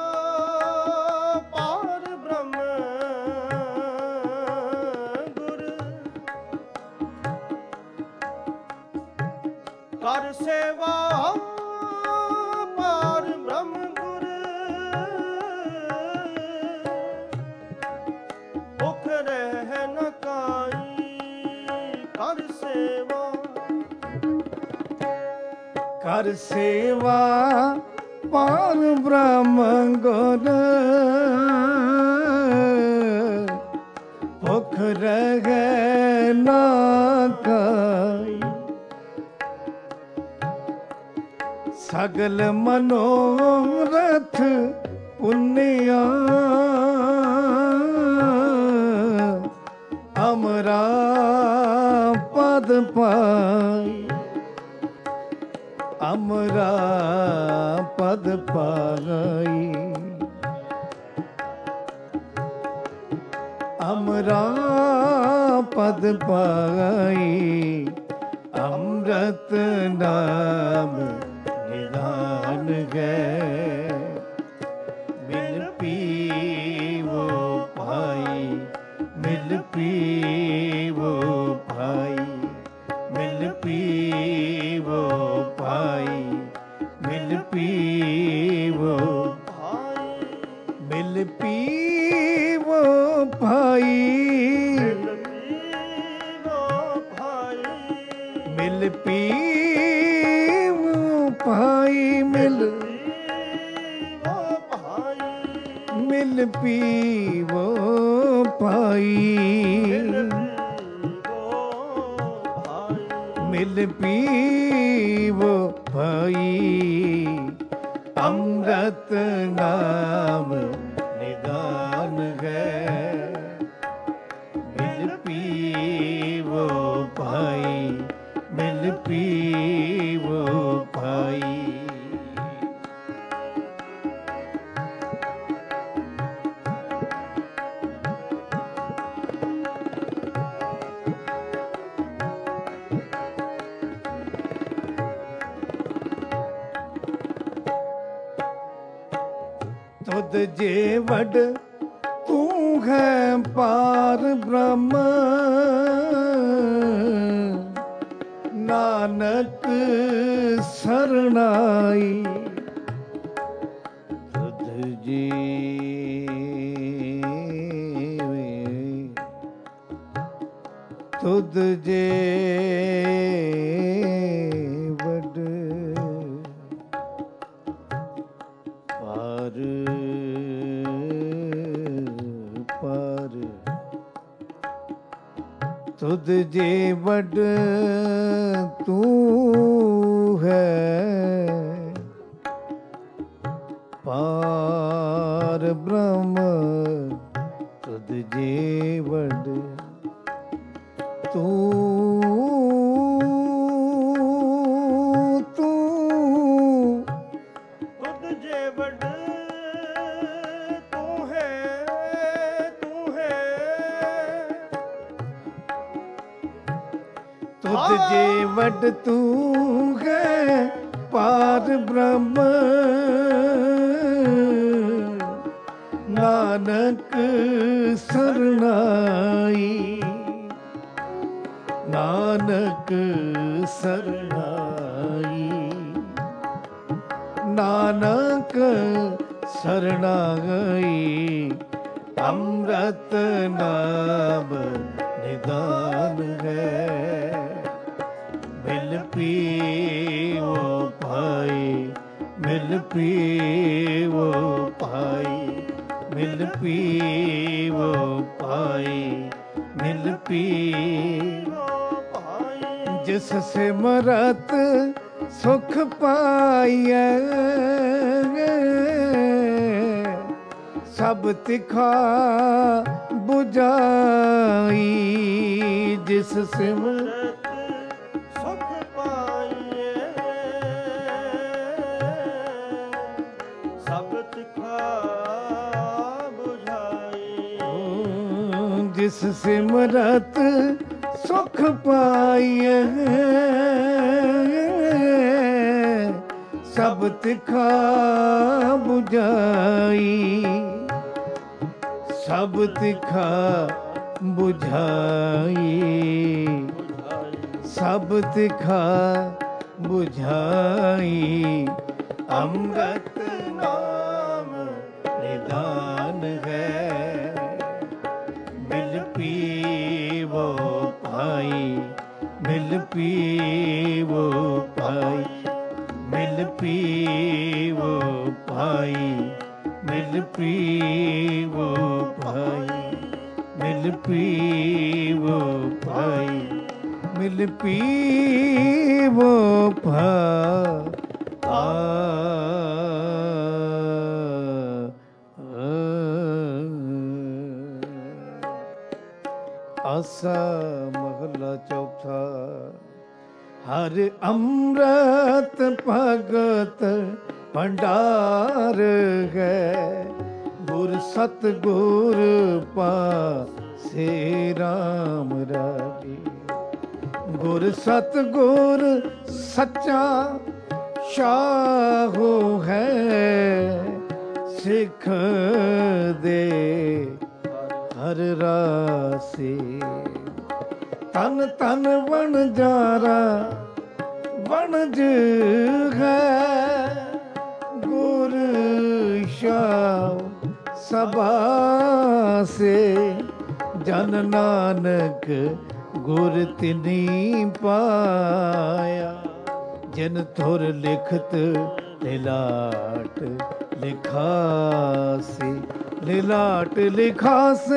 ਕਰ ਸੇਵਾ ਪਾਰ ਬ੍ਰਹਮ ਗੁਰ, ਭੁਖ ਰਹਿ ਨ ਕਾਈ। ਕਰ ਸੇਵਾ, ਕਰ ਸੇਵਾ ਪਾਰ ਬ੍ਰਹਮ ਗੁਰ, ਭੁਖ ਰਹਿ ਨਾ ਕਾਈ। ਸਗਲ ਮਨੋਰਥ ਪੁੰਨਿਆ, ਅਮਰਾ ਪਦ ਪਾਈ। ਅਮਰਾ ਪਦ ਪਾਈ, ਅਮਰਾ ਪਦ ਪਾਈ। ਅੰਮ੍ਰਿਤ ਨਾਮ ਨਿਦਾਨ ਹੈ, ਮਿਲ ਪੀਵੋ ਭਾਈ, ਮਿਲ ਪੀਵੋ ਭਾਈ, ਮਿਲ ਪੀਵੋ ਭਾਈ, ਮਿਲ ਪੀਵੋ ਭਾਈ, ਮਿਲ ਪੀਵੋ ਭਾਈ, ਮਿਲ ਪੀਵੋ ਭਾਈ, ਮਿਲ ਪੀਵੋ ਭਾਈ, ਮਿਲ ਪੀਵੋ ਭਾਈ। पीवो भाई, अमृत नाम निदान है। मिल पीवो भाई, मिल पीवो भाई। तुद जे वड तू है पार ब्रह्म, नानक सरनाई। तुद जे तुद जे वड पार पार, तुद जे वड तू है पार ब्रह्म। तुद जे वड तू तू तुद जे वड तू है तुद जे वड तू है पार ब्रह्म, नानक सरनाई। नानक सरनाई, नानक सरनाई। अमृत नाम निदान है। मिल पीवो भाई, मिल पीवो भाई, मिल पीवो भाई, मिल पीवो भाई। जिस सिमरत सुख पाइए, सब तिखा बुझाई। जिस सिमरत सुख पाइए, सब तिखा बुझाई। जिस सिमरत सुख पाइए, सब तिखा बुझाई। सब तिखा बुझाई, सब तिखा बुझाई। अमृत नाम निदान है। मिल पीवो भाई, मिल पीवो भाई, मिल पीवो भाई, मिल पीवो भाई, मिल पीवो भाई, मिल पीवो भाई। आसा महला चौथा। हर अमृत भगत भंडार है। गुर सतगुर पासे राम राजी। गुर सतगुर सच्चा शाहू है। सिख दे हर रासे। तन तन वणजारा वणज है। गुर शाह सभा से। जन नानक गुर तिनी पाया। जिन थुर लिखत लिलाट लिखासे। लिलाट लिखासे।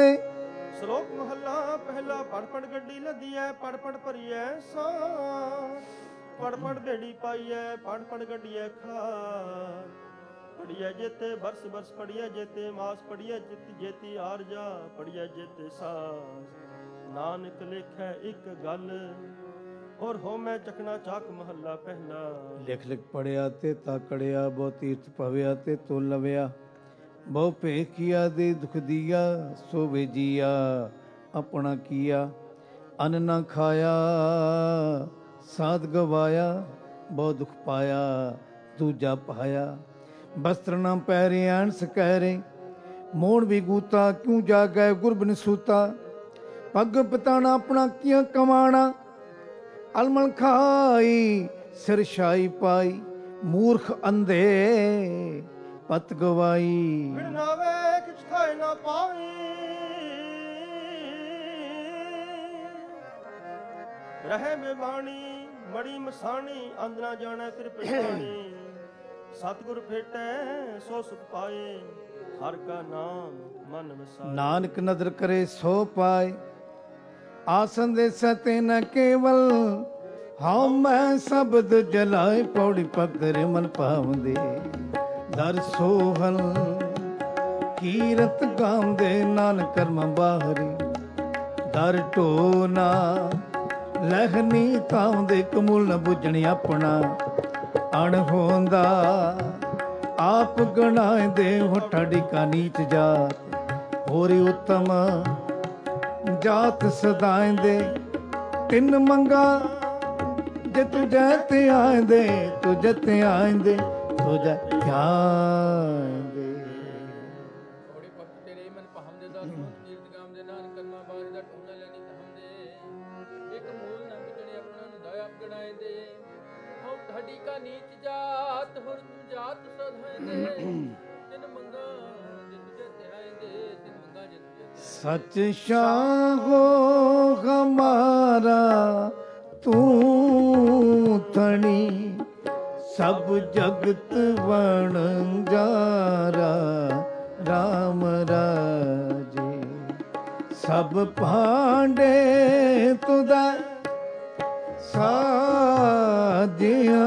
ਸ਼ਲੋਕ ਮਹੱਲਾ ਪਹਿਲਾ। ਪੜ ਪੜ ਗੱਡੀ ਲੱਦੀਐ ਪੜ ਪੜ ਭਰੀਐ ਸਾਹ। ਪੜ ਪੜ ਢੇੜੀ ਪਾਈਐ, ਪੜ ਪੜ ਗੱਡੀਐ ਖਾਰ। ਪੜੀਐ ਜੇਤੇ ਬਰਸ ਬਰਸ, ਪੜੀਐ ਜੇਤੇ ਮਾਸ, ਪੜੀਐ ਜੇਤੀ ਆਰਜਾ, ਪੜੀਐ ਜੇਤੇ ਸਾਸ। ਨਾਨਕ ਲੇਖੈ ਇੱਕ ਗੱਲ, ਔਰ ਹੋਮੈ ਚਕਨਾ ਚਾਕ ਮਹੱਲਾ ਪਹਿਲਾ। ਲਿਖ ਲਿਖ ਪੜਿਆ ਤੇ ਤਾਕੜਿਆ, ਬਹੁ ਤੀਰਥ ਭਵਿਆ ਤੇ ਤੋ ਲਵਿਆ। ਬਹੁ ਭੇਖ ਕੀਆ ਦੇ ਦੁਖ ਦੀਆ, ਸੋ ਵੇਜੀਆ ਆਪਣਾ ਕੀਆ। ਅੰਨ ਨਾ ਖਾਇਆ ਸਾਧ ਗਵਾਇਆ, ਬਹੁ ਦੁਖ ਪਾਇਆ ਦੂਜਾ ਪਾਇਆ। ਬਸਤਰ ਨਾ ਪਹਿਰੇ ਐਨ ਸਕਹਿਰੇ, ਮੋੜ ਵੀ ਗੂਤਾ ਕਿਉਂ ਜਾਗੈ ਗੁਰਬਿਨ ਸੂਤਾ। ਪੱਗ ਪਤਾਣਾ ਆਪਣਾ ਕੀਆਂ ਕਮਾਣਾ, ਅਲਮਣ ਖਾਈ ਸਿਰ ਛਾਈ ਪਾਈ। ਮੂਰਖ ਅੰਧੇ ਪਤ ਗਵਾਈ, ਬਿਨ ਨਾਵੇ ਕਿਛ ਖਾਇ ਨਾ ਪਾਈ। ਰਹੇ ਬੇਬਾਣੀ ਮੜੀ ਮਸਾਣੀ, ਅੰਧ ਨਾ ਜਾਣੈ ਫਿਰ ਪਛਾਣੀ। ਸਤਿਗੁਰ ਭੇਟੈ ਸੋ ਸੁਖ ਪਾਏ, ਹਰ ਕਾ ਨਾਮ ਮਨ ਵਸਾਏ। ਨਾਨਕ ਨਦਰ ਕਰੇ ਸੋ ਪਾਏ, ਆਸਨ ਦੇ ਸਤੇ ਨ ਕੇਵਲ। ਹਉ ਮੈਂ ਸ਼ਬਦ ਜਲਾਏ, ਪੌੜੀ ਪਕਰ ਮਨ ਪਾਵੰਦੇ। ਦਰ ਸੋਹਲ ਕੀਰਤ ਗਾਉਂਦੇ, ਨਾਨਕ ਕਰਮ ਬਾਹਰੀ। ਦਰ ਢੋਨਾ ਲਹਿਨੀ ਤਾਉਂਦੇ, ਕਮੂਲ ਨ ਬੁੱਝਣੀ ਆਪਣਾ। ਅਣ ਹੋਂਦਾ ਆਪ ਗਣਾਇਂਦੇ, ਹੋਠਾ ਢੀਕਾ ਨੀਚ ਜਾਤ। ਹੋਰੀ ਉਤਮ ਜਾਤ ਸਦਾਇਂਦੇ, ਤਿੰਨ ਮੰਗਾ ਜੇ ਤੁਝੈ ਤੇ ਆਇਂਦੇ। ਤੁਝੈ ਤੇ ਆਇਂਦੇ, ਤੁਝੈ ਤੇ ਆਇਂਦੇ। ਥੋੜੇ ਭਗਤ ਤੇਰੇ ਮਨ ਭਾਵਦੇ, ਦਾਸ ਕੀਰਤ ਗਾਵਦੇ। ਨਾਨਕ ਕਰਮਾ ਬਾਰਿ ਦਾ ਢੋਣਾ ਲੈਣੀ ਕਹਾਉਂਦੇ। ਇੱਕ ਮੂਲ ਨਾ ਬੁਝਣੇ ਆਪਣਾ ਨੂੰ ਦਇਆ ਗਣਾਇਂਦੇ। ਹਉ ਢਾਡੀ ਕਾ ਨੀਚ ਜਾਤ, ਹੁਰ ਤੂੰ ਜਾਤ ਸਧਾਇਂਦੇ। ਤਿਨ ਮੰਗਾ ਜੇ ਤੁਝੇ ਤੇ ਆਇਂਦੇ, ਤਿਨ ਮੰਗਾ ਜੇ ਤੁਝੇ ਤੇ। ਸਚ ਸ਼ਾਹੋ ਹਮਾਰਾ ਤੂੰ ਥਣੀ, ਸਭ ਜਗਤ ਵਣਜਾਰਾ ਰਾਮ ਰਾਜੇ। ਸਭ ਭਾਂਡੇ ਤੁਧਾ ਸਾਜਿਆ,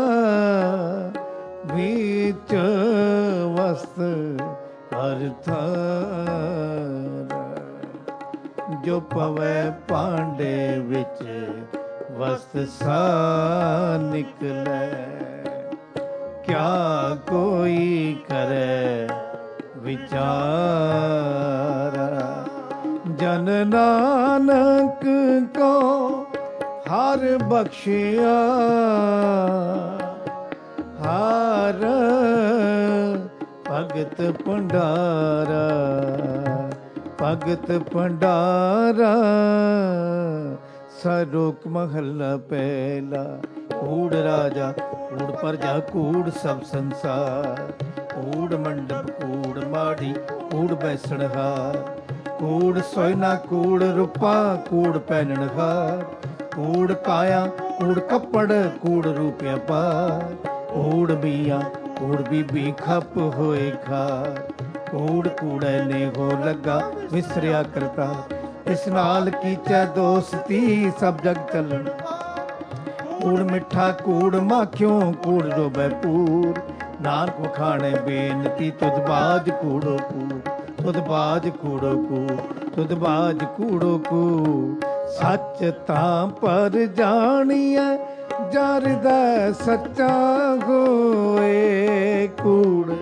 ਵਿੱਚ ਵਸਤ ਹਰ ਥਾਰਾ। ਜੋ ਪਵੈ ਭਾਂਡੇ ਵਿੱਚ ਵਸਤ ਸਾ ਨਿਕਲੈ। ਕਿਆ ਕੋਈ ਕਰੈ ਵਿਚਾਰਾ। ਜਨ ਨਾਨਕ ਕੋ ਹਰ ਬਖਸ਼ਿਆ, ਹਰ ਭਗਤ ਭੰਡਾਰਾ। ਭਗਤ ਭੰਡਾਰਾ ਸਰੋਕ ਮਹੱਲਾ ਪਹਿਲਾ। ਕੂੜ ਰਾਜਾ ਕੂੜ ਪਰਜਾ, ਕੂੜ ਸਭ ਸੰਸਾਰ। ਕੂੜ ਮੰਡਪ ਕੂੜ ਮਾੜੀ, ਕੂੜ ਬੈਸਣਹਾਰ। ਕੂੜ ਸੋਇਨਾ ਕੂੜ ਰੂਪਾ, ਕੂੜ ਪਹਿਨਣਹਾਰ। ਕੂੜ ਕਾਇਆ ਕੂੜ ਕੱਪੜ, ਕੂੜ ਰੂਪਿਆ ਪਾਰ। ਕੂੜ ਬੀਆ ਕੂੜ ਬੀਬੀ ਖੱਪ ਹੋਏ ਖਾਰ। ਕੂੜ ਕੂੜੇ ਨੇ ਹੋ ਲੱਗਾ ਵਿਸਰਿਆ ਕਰਤਾ। ਇਸ ਨਾਲ ਕੀਚੈ ਦੋਸਤੀ, ਸਭ ਜਗ ਚੱਲਣ। ਕੂੜ ਮਿੱਠਾ ਕੂੜ ਮਾਖਿਓ, ਕੂੜ ਰੋਬੈ ਪੂਰ। ਨਾਨਕ ਵਖਾਣੇ ਬੇਨਤੀ, ਤੁਧ ਬਾਜ ਕੂੜੋ ਕੂੜ। ਤੁਧ ਬਾਜ ਕੂੜੋ ਕੂੜ, ਤੁਧ ਬਾਜ ਕੂੜੋ ਕੂੜ। ਸੱਚ ਤਾਂ ਪਰ ਜਾਣੀਐ, ਜਰ ਦਾ ਸੱਚਾ ਹੋਏ ਕੂੜ।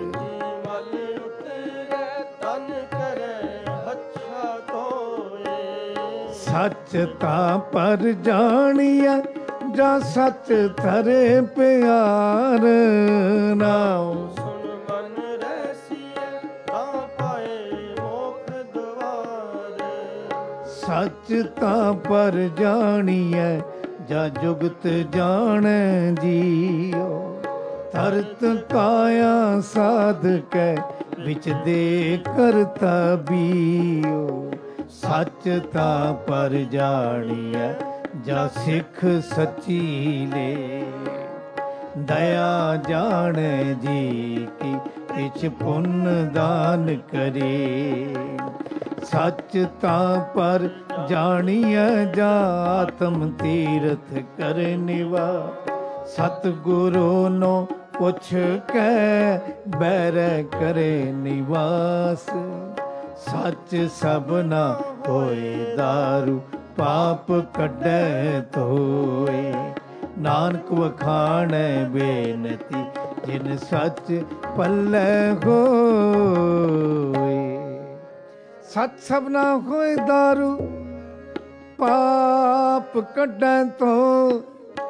ਸੱਚ ਤਾਂ ਪਰ ਜਾਣੀਐ, ਜਾਂ ਸੱਚ ਧਰੇ ਪਿਆਰ। ਨਾਉ ਸੁਣ ਮਨ ਰਹਿਸੀਐ, ਤਾਂ ਪਾਏ ਮੋਖ ਦੁਆਰ। ਸੱਚ ਤਾਂ ਪਰ ਜਾਣੀਐ, ਜਾਂ ਜੁਗਤ ਜਾਣੈ ਜੀਉ। ਤਰਤ ਕਾਇਆ ਸਾਧਕੈ, ਵਿੱਚ ਦੇ ਕਰਤਾ ਬੀਉ। ਸੱਚ ਤਾਂ ਪਰ ਜਾਣੀਐ, ਜਾਂ ਸਿੱਖ ਸੱਚੀ ਲੇ। ਦਇਆ ਜਾਣੈ ਜੀ ਕੀ, ਕਿਛ ਪੁੰਨ ਦਾਨ ਕਰੇ। ਸੱਚ ਤਾਂ ਪਰ ਜਾਣੀਐ, ਜਾਂ ਆਤਮ ਤੀਰਥ ਕਰ ਨਿਵਾ। ਸਤਿਗੁਰੂ ਨੂੰ ਪੁੱਛ ਕੇ ਬੈਰੈ ਕਰੇ ਨਿਵਾਸ। ਸੱਚ ਸਭਨਾ ਹੋਏ ਦਾਰੂ ਪਾਪ ਕੱਢੈ ਧੋਏ। ਨਾਨਕ ਵਖਾਣੈ ਬੇਨਤੀ ਜਿਨ ਸੱਚ ਪੱਲੇ ਹੋਏ। ਸੱਚ ਸਭਨਾ ਹੋਏ ਦਾਰੂ ਪਾਪ ਕੱਢੈ ਧੋਏ।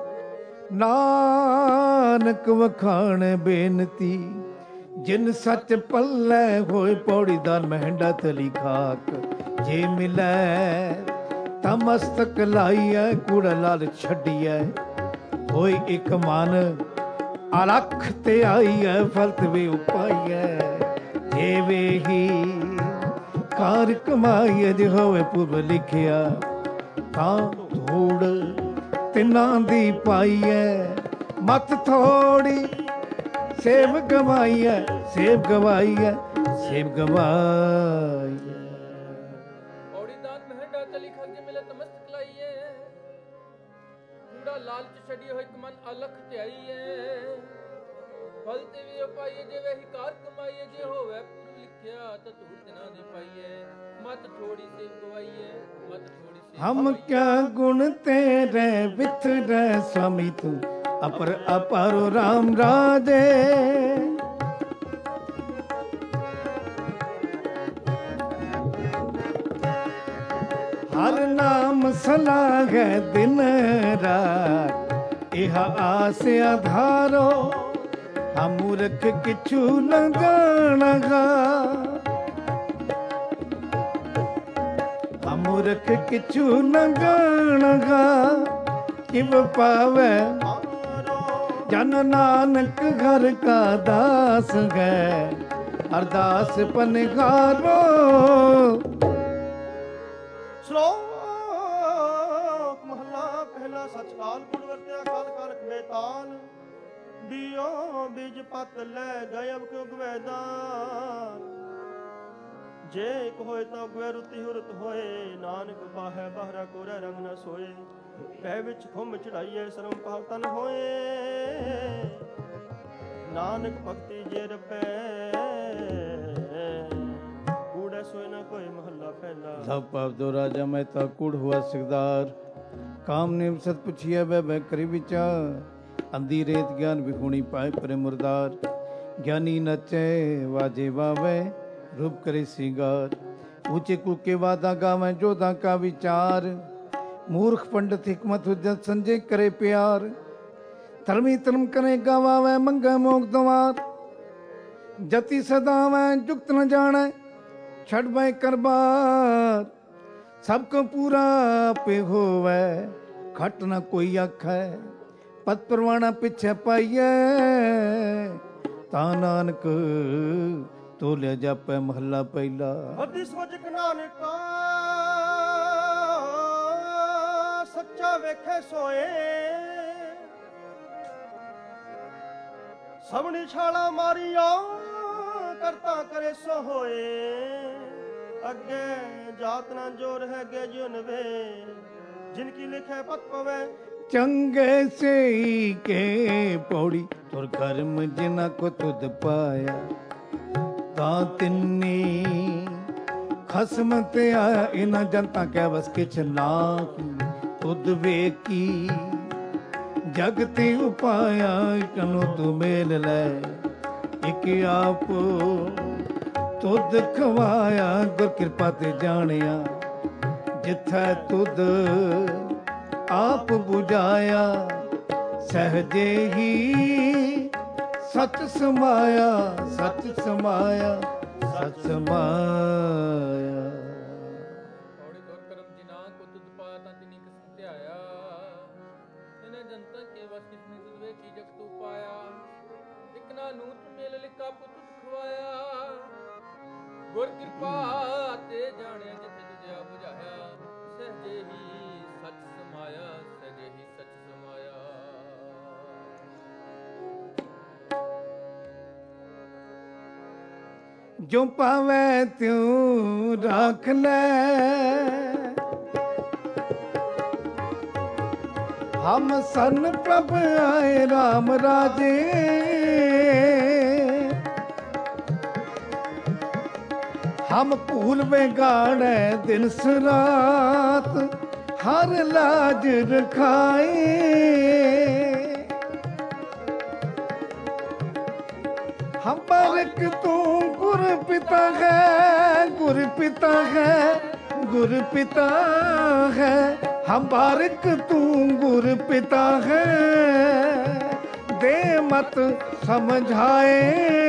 ਨਾਨਕ ਵਖਾਣੈ ਬੇਨਤੀ ਜਿਨ ਸੱਚ ਪੱਲੇ ਹੋਏ। ਪੌੜੀ ਦਾਨ ਮਹਿੰਡਾ ਤਲੀ ਖਾਕ ਜੇ ਮਿਲੈ ਤਾਂ ਮਸਤਕ ਲਾਈਐ। ਕੂੜਾ ਲਾਲਚ ਛੱਡੀਐ ਹੋਏ ਇੱਕ ਮਨ ਅਲਖ ਤੇ ਆਈਐ। ਫਲਤ ਵੇ ਉਪਾਈਐ ਦੇਵੇ ਹੀ ਕਾਰ ਕਮਾਈਐ। ਜੇ ਹੋਵੇ ਪੁਰਬ ਲਿਖਿਆ ਤਾਂ ਧੂੜ ਤਿੰਨਾਂ ਦੀ ਪਾਈਐ। ਮਤ ਥੋੜੀ ਸੇਬ ਗਵਾਈਐ ਸੇਬ ਗਵਾਈਐ ਸੇਬ ਗਵਾਈਐ। ਔੜੀ ਦਾਨ ਮਹਿੰਡਾ ਤਲੀ ਖਾਕੇ ਮਿਲੇ ਤਮਸਤਕ ਲਾਈਏ। ਕੂੜਾ ਲਾਲਚ ਛੱਡੀ ਹੋਈ ਮਨ ਅਲਖ ਧਿਆਈਏ। ਫਲ ਤੇ ਵੀ ਉਪਾਈਏ ਜੇ ਵਹੀ ਕਾਰ ਕਮਾਈਏ। ਜੇ ਹੋਵੇ ਪੁਰ ਲਿਖਿਆ ਤਾਂ ਧੂੜ ਤਿਨਾਂ ਦੀ ਪਾਈਏ। ਮਤ ਥੋੜੀ ਸੇਬ ਗਵਾਈਏ ਮਤ ਥੋੜੀ ਸੇਬ। ਹਮ ਕਿਆ ਗੁਣ ਤੇਰੇ ਵਿਥਰੈ स्वामी ਤੂੰ ਅਪਰ ਅਪਾਰੋ ਰਾਮ ਰਾਜੇ। ਹਰ ਨਾਮ ਸਲਾਹੈ ਦਿਨ ਰਾਤ ਇਹ ਆਸ ਆਧਾਰੋ। ਹਮ ਮੂਰਖ ਕਿਛੂ ਨ ਜਾਣਗਾ ਮੂਰਖ ਕਿਛੂ ਨ ਜਾਣਗਾ। ਕਿਵ ਪਾਵੈ ਜਨ ਨਾਨਕ ਘਰ ਕਾ ਦਾਸ ਹੈ। ਅਰਦਾਸ ਪਨਿਹਾਰੋ। ਸ਼ਲੋਕ ਮਹਲਾ ਪਹਿਲਾ। ਸਚ ਕਾਲ ਗੁਣ ਵਰਤਿਆ ਕਾਲ ਕਾਲਕ ਬੇਤਾਲ। ਬਿਓ ਬੀਜ ਪਤ ਲੈ ਗਇਬ ਕਿਉ ਗਵੈਦਾਨ। ਜੇ ਇੱਕ ਹੋਏ ਤਾਂ ਗਵੈ ਰੁਤੀ ਹੁਰਤ ਹੋਏ। ਨਾਨਕ ਬਾਹੈ ਬਾਹਰਾ ਕੋਰੈ ਰੰਗ ਨ ਸੋਏ। ਪੈ ਵਿੱਚ ਖੁੰਭ ਚੜਾਈਏ ਸਰਮ ਪਾਵ ਤਨ ਹੋਏ। ਨਾਨਕ ਭਗਤੀ ਜੇ ਰਪੈ ਕੂੜੈ ਸੋਏ ਨ ਕੋਈ ਮਹੱਲਾ ਪਹਿਲਾ। ਸਭ ਪਾਪ ਦੋ ਰਾਜਾ ਮੈਂ ਤਾ ਕੂੜ ਹੁਆ ਸਿਕਦਾਰ। ਕਾਮ ਨੇਮ ਸਤ ਪੁੱਛਿਆ ਬੈ ਬੈ ਕਰੀ ਵਿਚਾਰ। ਅੰਧੀ ਰੇਤ ਗਿਆਨ ਵਿਖੂਣੀ ਪਾਏ ਪਰੇ ਮੁਰਦਾਰ। ਗਿਆਨੀ ਨਚੈ ਵਾਜੇ ਵਾਵੇ रूप करे सिंगार। ऊंचे कूके वादा गावे जोधा का विचार। मूर्ख पंडित हिकमत हुज्जत संजय करे प्यार। धर्मी धर्म करे गवावे मंगे मोग दवार। जति सदावे जुगत न जाने छड़ बै करबार। सबको पूरा पे होवे खट न कोई आखै। पत परवाना पिछे पाइए ता नानक ਤੋਲਿਆ ਜਾਪੈ ਮਹੱਲਾ ਪਹਿਲਾ। ਬੱਧੀ ਸੋਚ ਨਾਨਕਾ ਸੱਚਾ ਵੇਖੇ ਸੋਏ। ਸਭਨੀ ਛਾਲਾ ਮਾਰੀਆਂ ਕਰਤਾ ਕਰੇ ਸੋ ਹੋਏ। ਅੱਗੇ ਜਾਤ ਨਾ ਜੋਰ ਹੈ ਗੇ ਜੁਨ ਵੇ। ਜਿਨ ਕੀ ਲਿਖੇ ਪਤ ਪਵੇ ਚੰਗੇ ਸੇ ਕੇ ਪੌੜੀ ਤੁਰ ਕਰਮ ਜਿਨਾ ਕੋ ਤੁਧ ਪਾਇਆ। ਤਾਂ ਤਿੰਨੀ ਖਸਮ ਤੇ ਆਇਆ। ਇਹਨਾਂ ਜਨਤਾ ਕੈ ਵਸ ਕਿਛ ਨਾਹੀ। ਤੁਧ ਵੇਖੀ ਜਗ ਤੇ ਉਪਾਇਆ। ਇਕਨੋ ਤੂੰ ਮੇਲ ਲੈ ਇਕ ਆਪ ਤੁਧ ਖਵਾਇਆ। ਗੁਰ ਕਿਰਪਾ ਤੇ ਜਾਣਿਆ ਜਿਥੈ ਤੁਧ ਆਪ 부ਝਾਇਆ। ਸਹਜੇ ਹੀ ਸਚ ਸਮਾਇਆ ਸਚ ਸਮਾਇਆ ਸਚ ਸਮਾਇਆ। ਔੜੀ ਗੁਰ ਕਰਮ ਜਿਨਾ ਕੋ ਤੁਧ ਪਾਇਆ ਤਾਂ ਤਿਨੀ ਕਿਸਮ ਧਿਆਇਆ। ਇਹਨੇ ਜਨਤਾ ਕੇ ਵਸ ਕਿਸਨੀ ਤੁਧ ਵੇਖੀ ਜਗ ਤੂ ਪਾਇਆ। ਇਕ ਨਾ ਨੂਤ ਮੇਲ ਲਿਖਾ ਪੁੱਤ ਖਵਾਇਆ। ਗੁਰ ਕਿਰਪਾ ਤੇ ਜਾਣਿਆ ਜਿਥੇ ਤੁਝਿਆ 부ਝਾਇਆ। ਸਹਜੇ ਹੀ ਸਚ ਸਮਾਇਆ ਸਹਜੇ ਹੀ ਸਚ ਸਮਾਇਆ। ਜੋ ਪਾਵੈ ਤਿਉ ਰੱਖ ਲੈ। हम सन प्रभ आए राम राजे, हम भूल बेगाड़े दिन सरात, हर लाज रखाए। हम बारक तू गुर पिता है, गुर पिता है, गुर पिता है। हम बारक तू गुर पिता है, दे मत समझाए।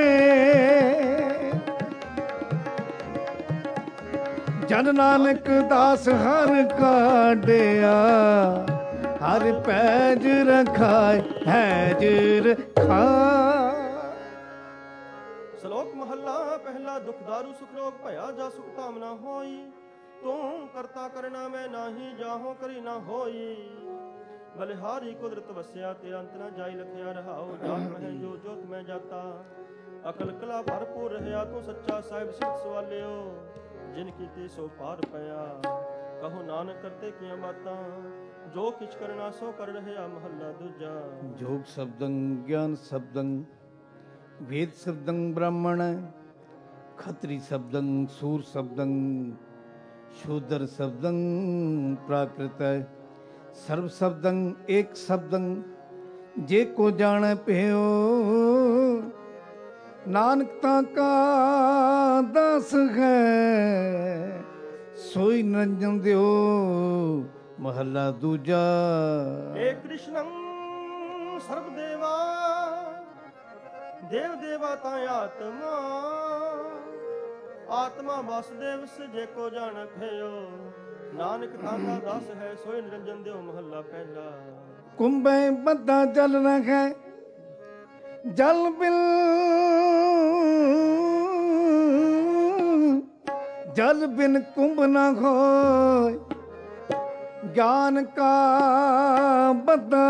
जन नानक दास हर काढ़िया, हर पैज रखाए हैज रखा। ਸ਼ਲੋਕ ਮਹੱਲਾ ਪਹਿਲਾ। ਦੁਖ ਦਾਰੂ ਸੁਖ ਰੋਗ ਭਇਆ ਜਾ ਸੁਖ ਕਾਮਨਾ ਹੋਈ, ਤੂੰ ਕਰਤਾ ਕਰਨਾ ਮੈਂ ਨਾਹੀ, ਜਾਹੋ ਕਰੀ ਨਾ ਹੋਈ। ਬਲਿਹਾਰੀ ਕੁਦਰਤ ਵਸਿਆ, ਤੇਰਾ ਅੰਤ ਨਾ ਜਾਈ ਲਖਿਆ ਰਹਾਓ। ਜਾਤ ਮਹਿ ਜੋ ਜੋਤ ਮੈਂ ਜਾਤਾ, ਅਕਲ ਕਲਾ ਭਰਪੂਰ ਰਹਿਆ। ਤੂੰ ਸੱਚਾ ਸਾਹਿਬ ਸਿੱਧ ਸਵਾਲਿਓ, ਜਿਨ ਕੀਤੀ ਸੋ ਪਾਰ ਪਿਆ। ਕਹੋ ਨਾਨਕ ਕਰਤੇ ਕੀਆਂ ਬਾਤਾਂ, ਜੋ ਕਿਛ ਕਰਨਾ ਸੋ ਕਰ ਰਹਿਆ। ਮਹੱਲਾ ਦੂਜਾ। जोग शब्दं ज्ञान शब्दं वेद शब्दं ब्राह्मण, खत्री शब्दं सूर शब्दं शूद्र शब्दं प्राकृत, सर्व शब्दं एक शब्दं जे को जान प्यो। नानकता का दास है सोई निरंजन दियो। महला दूजा। हे कृष्णं सर्व देवा, देव देवा ता आत्मा, आत्मा वासुदेव से जे को जान भयो। नानक ताका दास है सोई निरंजन देव। महला पहला। कुंभे बद्धा जल रखे, जल बिन जल बिन कुंभ न होय। ज्ञान का बद्धा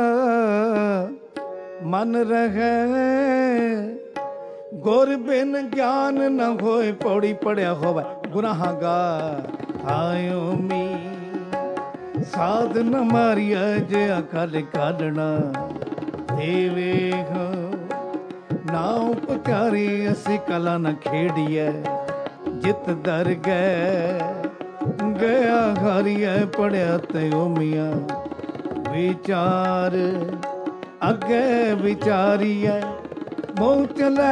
मन रहे, गुर बिन ज्ञान न होए। पौड़ी पढ़िया होवे गुनाहगार आयो मी, साध न मारिया जे अकल काढ़ना। देवे हो नाव पुचारी, असी कला न खेड़िए। जित दर गया हारिए, पढ़िया त्यो मिया। विचार अगे विचारिए, मोह चले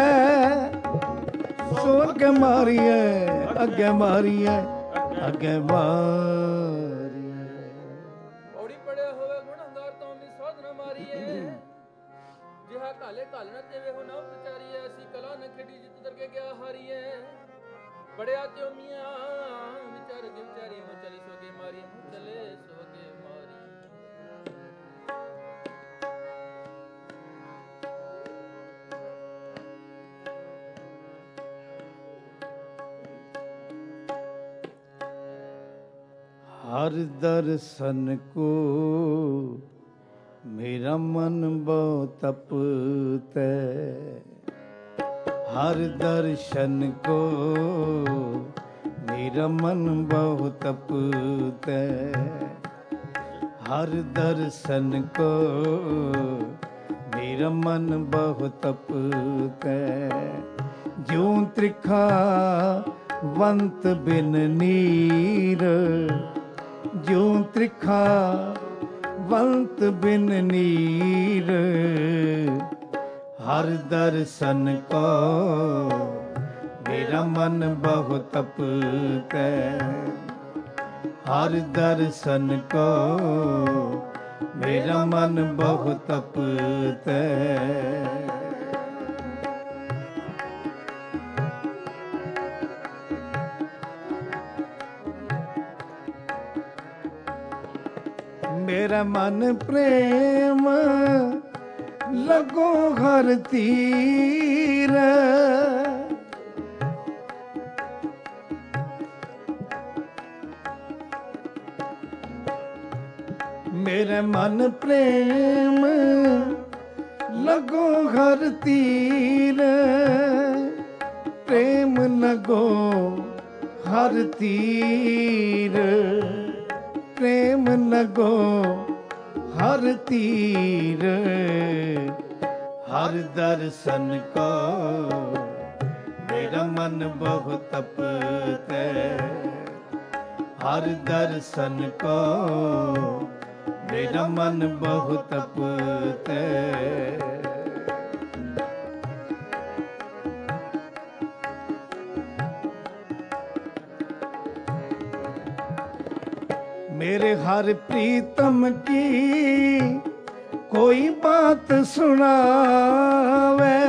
सो अगे मारिए। अगे मारिए, अगे मारिए। ਔੜੀ ਪੜਿਆ ਹੋਵੇ ਗੁਣਹਗਾਰ ਤੋਂ ਵੀ ਸਾਧ ਨ ਮਾਰੀਏ। ਜਿਹਾ ਕਾਲੇ ਕਾਲਣਾ ਤੇਵੇ ਹੋ ਨਾ ਵਿਚਾਰੀਏ। ਅਸੀਂ ਕਲਾ ਨ ਖੇਡੀ, ਜਿਤ ਦਰਗੇ ਗਿਆ ਹਾਰੀਏ। ਬੜਿਆ ਤਿਉ ਮੀਆਂ ਵਿਚਾਰ ਅਗੇ ਵਿਚਾਰੀ। ਹੋ ਚਲੀ ਸੋਗੇ ਮਾਰੀ, ਹੋ ਚਲੇ ਸੋਗੇ ਮਾਰੀ। हर दर्शन को मेरा मन बहु तपते। हर दर्शन को मेरा मन बहु तपते। हर दर्शन को मेरा मन बहु तपते। ज्यों त्रिखा वंत बिन नीर, ज्यों त्रिखा वंत बिन नीर। हर दर्शन को मेरा मन बहु तपते। हर दर्शन को मेरा मन बहु तपते। मेरा मन प्रेम लगो हर तीर। मेरे मन प्रेम लगो हर तीर। प्रेम लगो हर तीर। प्रेम लगो हर तीर हर दर्शन को मेरा मन बहु तपते हर दर्शन को मेरा मन बहु तपते मेरे हर प्रीतम की कोई बात सुनावे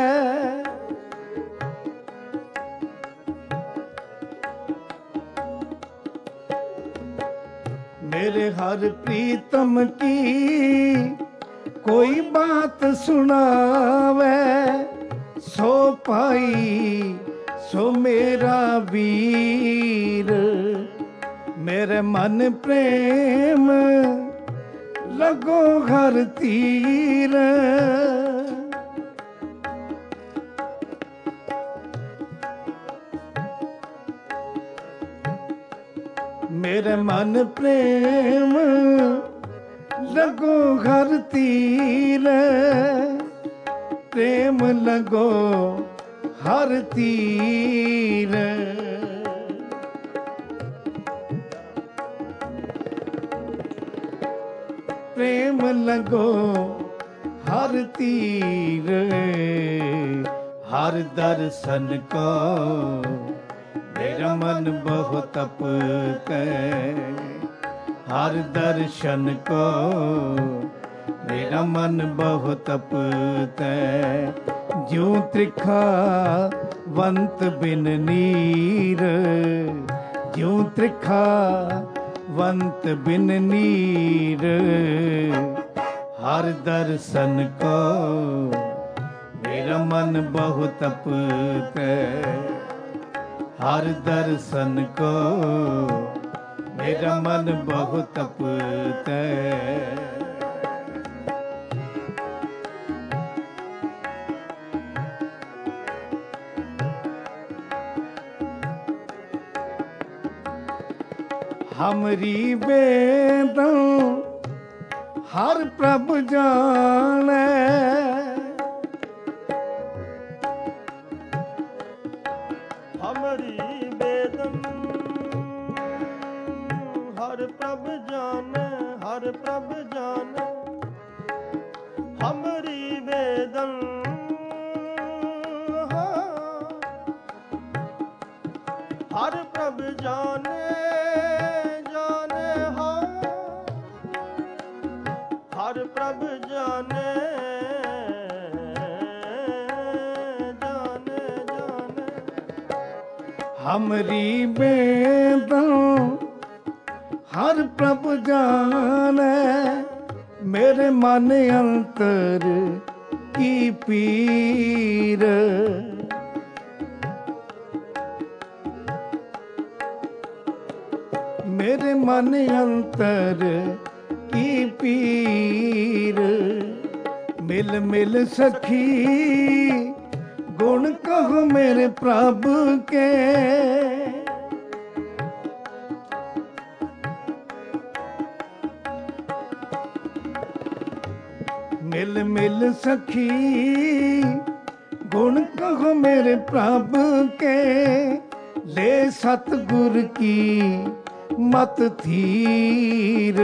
मेरे हर प्रीतम की कोई बात सुनावे सो पाई सो मेरा वीर मेरे मन प्रेम लगो हर तीर मेरे मन प्रेम लगो हर तीर प्रेम लगो हर तीर प्रेम लगो हर तीर हर दर्शन को मेरा मन बहु तपते हर दर्शन को मेरा मन बहु तपते ज्यों त्रिखा वंत बिन नीर ज्यों त्रिखा वंत बिन नीर हर दर्शन को मेरा मन बहु तपते हर दर्शन को मेरा मन बहु तपते हमरी बेदों हर प्रभु जाने हमरी बेदन हर प्रभु जाने हर प्रभु जाने हमरी बेदन हर प्रभु जाने हर प्रभु जाने जाने जाने हमरी बेदों हर प्रभु जाने मेरे मन अंतर की पीर मेरे मन अंतर की पीर मिल मिल सखी गुण कहो मेरे प्रभु के मिल मिल सखी गुण कहो मेरे प्रभु के ले सतगुर की मत थीर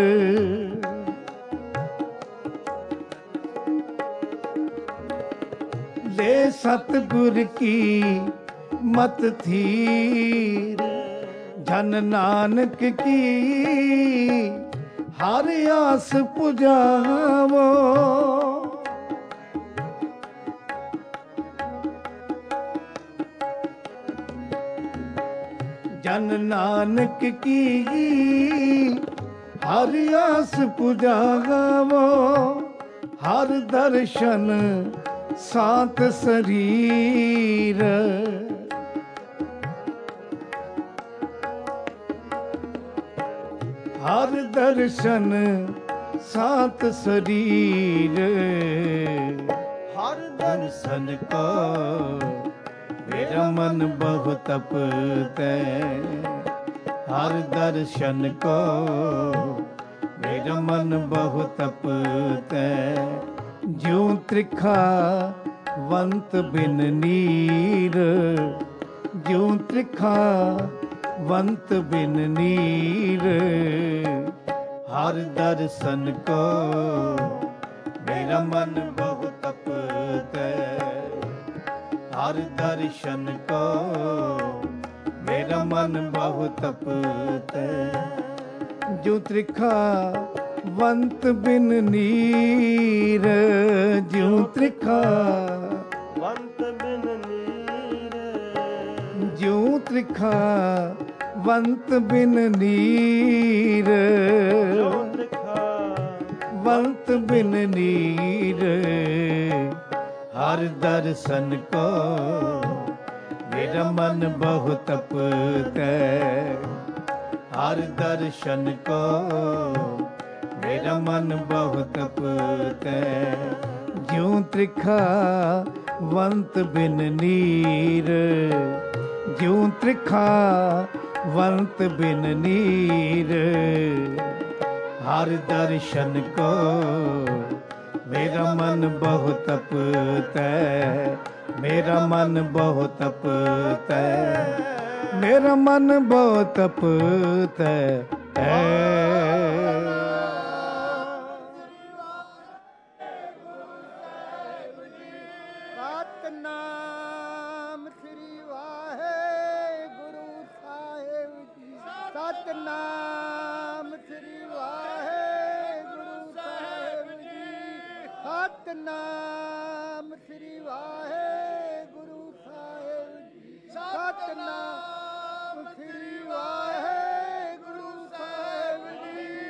ले सतगुर की मत थीर जन नानक की हर आस पुजावो जन नानक की हर आस पुजावो हर दर्शन सात शरीर हर दर्शन सात शरीर हर दर्शन को मेरा मन बहु तपते हर दर्शन को ਮੇਰਾ ਮਨ ਬਹੁ ਤਪਤੈ, ਜਿਉ ਤ੍ਰਿਖਾ ਵੰਤ ਬਿਨ ਨੀਰ, ਜਿਉ ਤ੍ਰਿਖਾ ਵੰਤ ਬਿਨ ਨੀਰ। ਹਰ ਦਰਸ਼ਨ ਕੋ ਮੇਰਾ ਮਨ ਬਹੁ ਤਪਤੈ, ਹਰ ਦਰਸ਼ਨ ਕੋ ਮੇਰਾ ਮਨ ਬਹੁ ਤਪਤੈ। ਜੋ ਤ੍ਰਿਖਾ ਵੰਤ ਬਿਨ ਨੀਰ, ਜਿਉ ਤ੍ਰਿਖਾ ਵੰਤ ਬਿਨ ਨੀਰ, ਜਿਉ ਤ੍ਰਿਖਾ ਵੰਤ ਬਿਨ ਨੀਰ, ਜਿਉ ਤ੍ਰਿਖਾ ਵੰਤ ਬਿਨ ਨੀਰ। ਹਰ ਦਰਸ਼ਨ ਕੋ ਮੇਰਾ ਮਨ ਬਹੁ ਤਪਤੈ, ਹਰ ਦਰਸ਼ਨ ਕੋ ਮੇਰਾ ਮਨ ਬਹੁ ਤਪਤੈ। ਜਿਉ ਤ੍ਰਿਖਾ ਵੰਤ ਬਿਨ ਨੀਰ, ਜਿਉ ਤ੍ਰਿਖਾ ਵੰਤ ਬਿਨ ਨੀਰ। ਹਰ ਦਰਸ਼ਨ ਕੋ ਮੇਰਾ ਮਨ ਬਹੁ ਤਪਤੈ, ਮੇਰਾ ਮਨ ਬਹੁ ਤਪਤੈ, ਮੇਰਾ ਮਨ ਬਹੁ ਤਪਤੈ। ਸਤਨਾਮ ਸ੍ਰੀ ਵਾਹਿਗੁਰੂ ਸਾਹਿਬ ਜੀ, ਸਤਨਾਮ ਸ੍ਰੀ ਵਾਹਿਗੁਰੂ ਸਾਹਿਬ ਜੀ, ਸਤਨਾਮ ਸ੍ਰੀ ਵਾਹਿਗੁਰੂ ਸਾਹਿਬ ਜੀ, ਸਤਨਾਮ ਸ੍ਰੀ ਵਾਹਿਗੁਰੂ ਸਾਹਿਬ ਜੀ।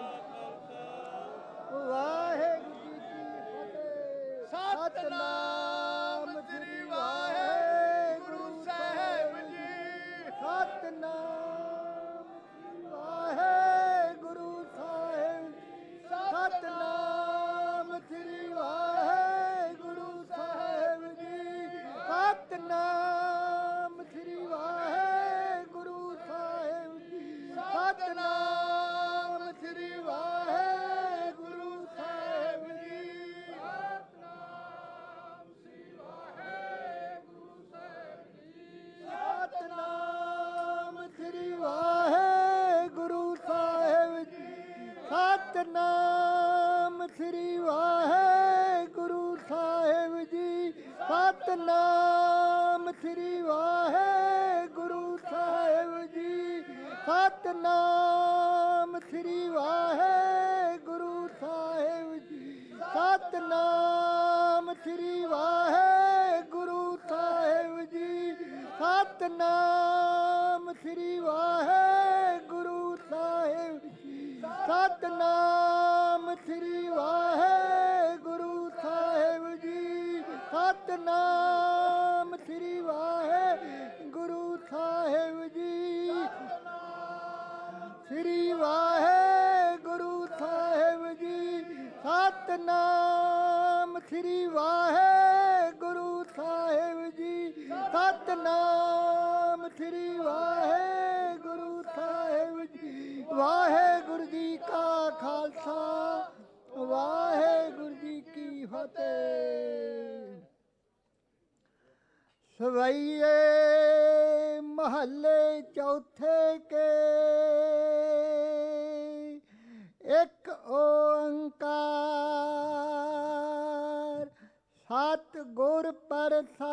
ਵਾਹਿਗੁਰੂ ਜੀ ਕੀ ਫਤਿਹ। ਸਤਨਾਮ ਸ੍ਰੀ ਵਾਹਿਗੁਰੂ ਸਾਹਿਬ ਜੀ, ਸਤਨਾਮ ਸ੍ਰੀ ਵਾਹਿਗੁਰੂ ਸਾਹਿਬ, ਸਤਨਾਮ ਸ੍ਰੀ ਵਾਹਿਗੁਰੂ ਸਾਹਿਬ ਜੀ, ਸਤਨਾਮ ਸ੍ਰੀ ਵਾਹਿਗੁਰੂ ਸਾਹਿਬ ਜੀ, ਸਤਨਾਮ ਸ੍ਰੀ ਵਾਹਿਗੁਰੂ ਸਾਹਿਬ ਜੀ, ਸਤਨਾਮ ਸ੍ਰੀ ਵਾਹਿਗੁਰੂ ਸਾਹਿਬ ਜੀ, ਸਤਨਾਮ ਸ੍ਰੀ ਵਾਹਿਗੁਰੂ ਸਾਹਿਬ ਜੀ, ਸਤਨਾਮ ਸ੍ਰੀ ਵਾਹਿਗੁਰੂ ਸਾਹਿਬ ਜੀ, ਸਤਨਾਮ ਸ੍ਰੀ ਵਾਹਿਗੁਰੂ ਸਾਹਿਬ ਜੀ, ਸਤਨਾਮ ਸ੍ਰੀ ਵਾਹਿਗੁਰੂ ਸਾਹਿਬ ਜੀ, ਸਤਨਾਮ ਸ੍ਰੀ ਵਾਹਿਗੁਰੂ ਸਾਹਿਬ ਜੀ, ਸਤਨਾਮ ਸ੍ਰੀ ਵਾਹਿਗੁਰੂ ਸਾਹਿਬ ਜੀ, ਸਤਨਾਮ ਸ੍ਰੀ ਵਾਹਿਗੁਰੂ ਸਾਹਿਬ ਜੀ, ਸਤਨਾਮ ਸ੍ਰੀ ਵਾਹਿਗੁਰੂ ਸਾਹਿਬ ਜੀ, ਸ੍ਰੀ ਵਾਹਿਗੁਰੂ ਸਾਹਿਬ ਜੀ, ਸਤਨਾਮ ਸ੍ਰੀ ਵਾਹਿਗੁਰੂ ਸਾਹਿਬ ਜੀ, ਸਤਨਾਮ ਸ੍ਰੀ ਵਾਹਿਗੁਰੂ ਸਾਹਿਬ ਜੀ। ਵਾਹਿਗੁਰੂ ਜੀ ਕਾ ਖਾਲਸਾ, ਵਾਹਿਗੁਰੂ ਜੀ ਕੀ ਫਤਿਹ। ਸਵਈਏ ਮਹੱਲੇ ਚੌਥੇ ਕੇ, ਇੱਕ ਓੰਕਾਰ ਸਤਿ ਗੁਰ ਪ੍ਰਸਾਦਿ।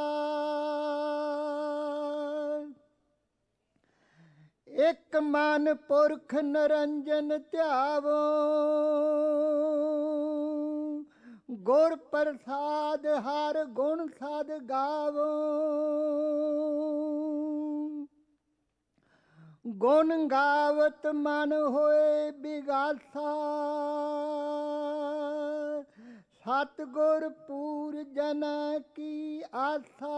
ਇੱਕ ਮਨ ਪੁਰਖ ਨਿਰੰਜਨ ਧਿਆਵੋ, ਗੁਰ ਪ੍ਰਸਾਦ ਹਰ ਗੁਣ ਸਦ ਗਾਵੋ। ਗੁਣ ਗਾਵਤ ਮਨ ਹੋਏ ਬਿਗਾਸਾ, ਸਤਿਗੁਰ ਪੂਰ ਜਨ ਕੀ ਆਸਾ।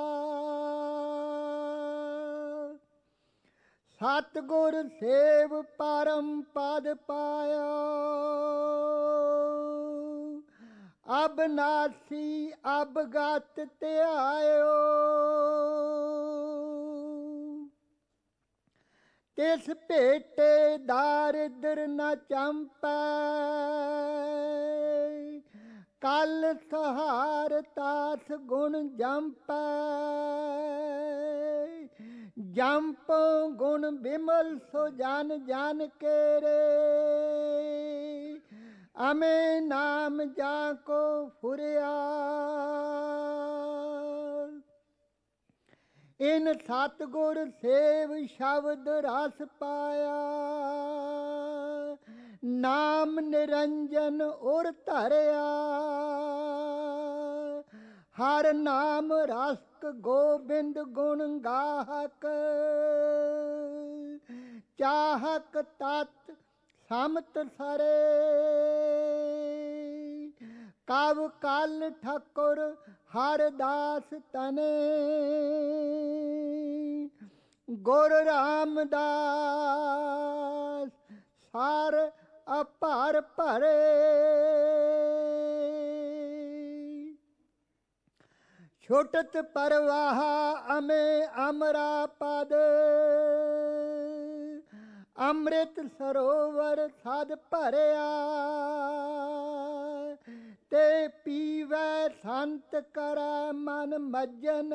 ਸਤਿਗੁਰ ਸੇਵ ਪਰਮ ਪਦ ਪਾਇਆ, ਅਬ ਨਾਸੀ ਅਬ ਗਤ ਧਿਆਇਓ। ਤਿਸ ਭੇਟੇ ਦਾਰਿਦਰ ਨ ਚੰਪੈ, ਕਲ ਸਹਾਰ ਤਾਸ ਗੁਣ ਜੰਪੈ, ਜੰਪ ਗੁਣ ਬਿਮਲ ਸੋ ਜਨ ਜਨ ਕੇਰੇ, ਅਮੇ ਨਾਮ ਜਾ ਕੋ ਫੁਰਿਆ। ਇਨ ਸਤਿਗੁਰ ਸੇਵ ਸ਼ਬਦ ਰਸ ਪਾਇਆ, ਨਾਮ ਨਿਰੰਜਨ ਉਰ ਧਰਿਆ, ਹਰ ਨਾਮ ਰਸਕ ਗੋਬਿੰਦ ਗੁਣ ਗਾਹਕ, ਚਾਹਕ ਤਤ ਸਮਤ ਸਰੇ, ਕਵ ਕਲ ਠਾਕੁਰ ਹਰ ਦਾਸ ਤਨੇ, ਗੁਰ ਰਾਮਦਾਸ ਸਾਰ ਅਪਾਰ ਭਰੇ। ਛੁਟਤ ਪਰਵਾਹ ਅਮੇ ਅਮਰਾ ਪਦ, ਅੰਮ੍ਰਿਤ ਸਰੋਵਰ ਸਦ ਭਰਿਆ, ਤੇ ਪੀਵੈ ਸੰਤ ਕਰੈ ਮਨ ਮੱਜਨ,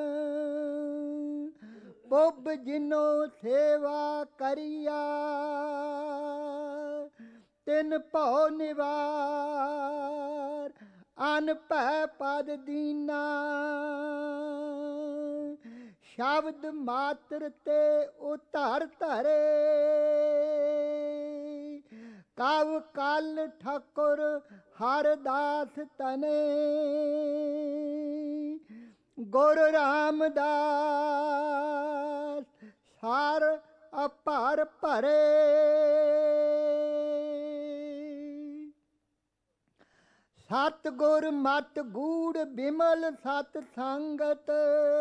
ਪੁੱਬ ਜਿਨੋ ਸੇਵਾ ਕਰੀਆ, ਤਿਨ ਭਉ ਨਿਵਾਰ ਅਨ ਭੈ ਪਦ ਦੀਨਾ, ਸ਼ਬਦ ਮਾਤਰ ਤੇ ਉਧਰ ਧਰੇ, ਕਵ ਕਲ ਠਾਕੁਰ ਹਰ ਦਾਸ ਤਨੇ, ਗੁਰ ਰਾਮਦਾਸ ਸਾਰ ਅਪਾਰ ਭਰੇ। ਸਤਿਗੁਰ ਮਤ ਗੂੜ ਬਿਮਲ ਸਤ ਸੰਗਤ,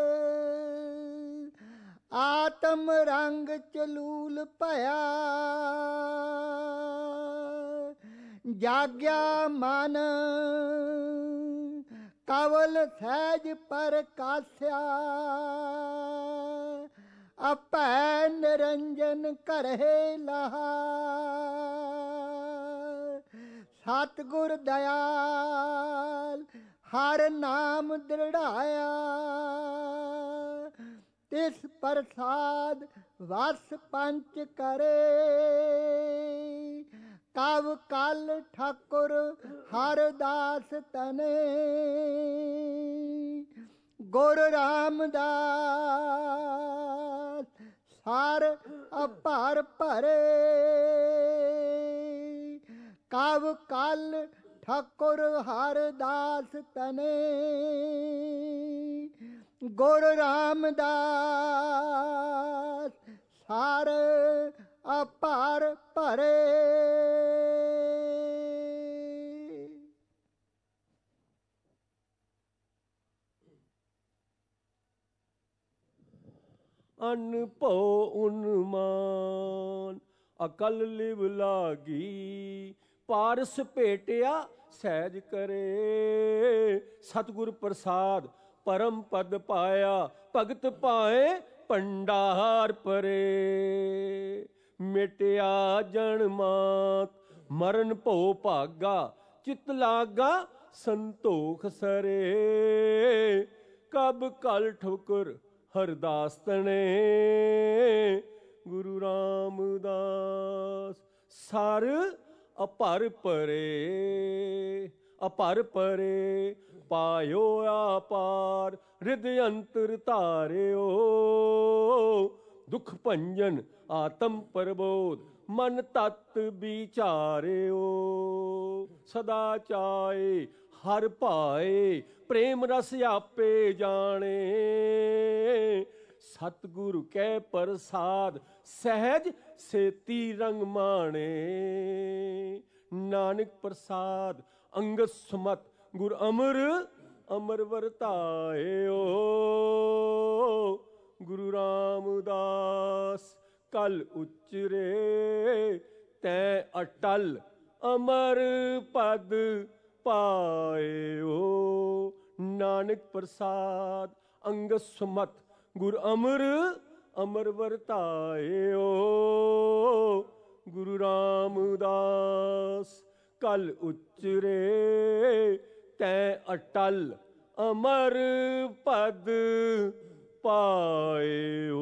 ਆਤਮ ਰੰਗ ਚਲੂਲ ਭਇਆ, ਜਾਗਿਆ ਮਨ ਕਵਲ ਸਹਿਜ ਪ੍ਰਕਾਸ਼ਿਆ, ਅਪੈ ਨਿਰੰਜਨ ਘਰੇ ਲਹਾ, ਸਤਿਗੁਰ ਦਇਆਲ ਹਰ ਨਾਮ ਦ੍ਰਿੜਾਇਆ, ਤਿਸ ਪ੍ਰਸਾਦ ਵਸ ਪੰਚ ਕਰੇ, ਕਵ ਕਲ ਠਾਕੁਰ ਹਰ ਦਾਸ ਤਨੇ, ਗੁਰ ਰਾਮਦਾਸ ਸਾਰ ਅਪਾਰ ਭਰੇ, ਕਵ ਕਲ ਠਾਕੁਰ ਹਰ ਦਾਸ ਤਨੇ, ਗੁਰ ਰਾਮਦਾਸ ਸਾਰ ਅਪਾਰ ਭਰੇ। ਅਨ ਭਉ ਉਨਮਾਨ ਅਕਲ ਲਿਵ ਲਾਗੀ, ਪਾਰਸ ਭੇਟਿਆ ਸਹਿਜ ਕਰੇ, ਸਤਿਗੁਰ ਪ੍ਰਸਾਦ ਪਰਮ ਪਦ ਪਾਇਆ, ਭਗਤ ਪਾਏ ਭੰਡਾਰ ਪਰੇ, ਮਿਟਿਆ ਜਨ ਮਾਤ ਮਰਨ ਭਉ ਭਾਗਾ, ਚਿਤ ਲਾਗਾ ਸੰਤੋਖ ਸਰੇ, ਕਬ ਕਲ ਠੋਕਰ ਹਰਦਾਸ ਤਣੇ, ਗੁਰੂ ਰਾਮਦਾਸ ਸਰ ਅਪਰ ਪਰੇ, ਅਪਰ ਪਰੇ ਪਾਇਓ ਆਪਾਰ, ਰਿਦ ਅੰਤਰ ਧਾਰਿਓ, ਦੁਖ ਭੰਜਨ ਆਤਮ ਪ੍ਰਬੋਧ, ਮਨ ਤਤ ਵਿਚਾਰਿਓ, ਸਦਾ ਚਾਏ ਹਰ ਭਾਏ, ਪ੍ਰੇਮ ਰਸ ਆਪੇ ਜਾਣੇ, ਸਤਿਗੁਰੂ ਕੈ ਪ੍ਰਸਾਦ ਸਹਿਜ ਸੇਤੀ ਰੰਗ ਮਾਣੇ, ਨਾਨਕ ਪ੍ਰਸਾਦ ਅੰਗਦ ਸੁਮਤ ਗੁਰ ਅਮਰ ਅਮਰ ਵਰਤਾਇਓ, ਗੁਰੂ ਰਾਮਦਾਸ ਕਲ ਉਚਰੇ, ਤੈ ਅਟਲ ਅਮਰ ਪਦ ਪਾਇਓ, ਨਾਨਕ ਪ੍ਰਸਾਦ ਅੰਗਦ ਸੁਮਤ ਗੁਰ ਅਮਰ ਅਮਰ ਵਰਤਾਇਓ। ਗੁਰੂ ਰਾਮਦਾਸ ਕਲ ਉਚਰੇ ਤੈ ਅਟਲ ਅਮਰ ਪਦ ਪਾਇਓ।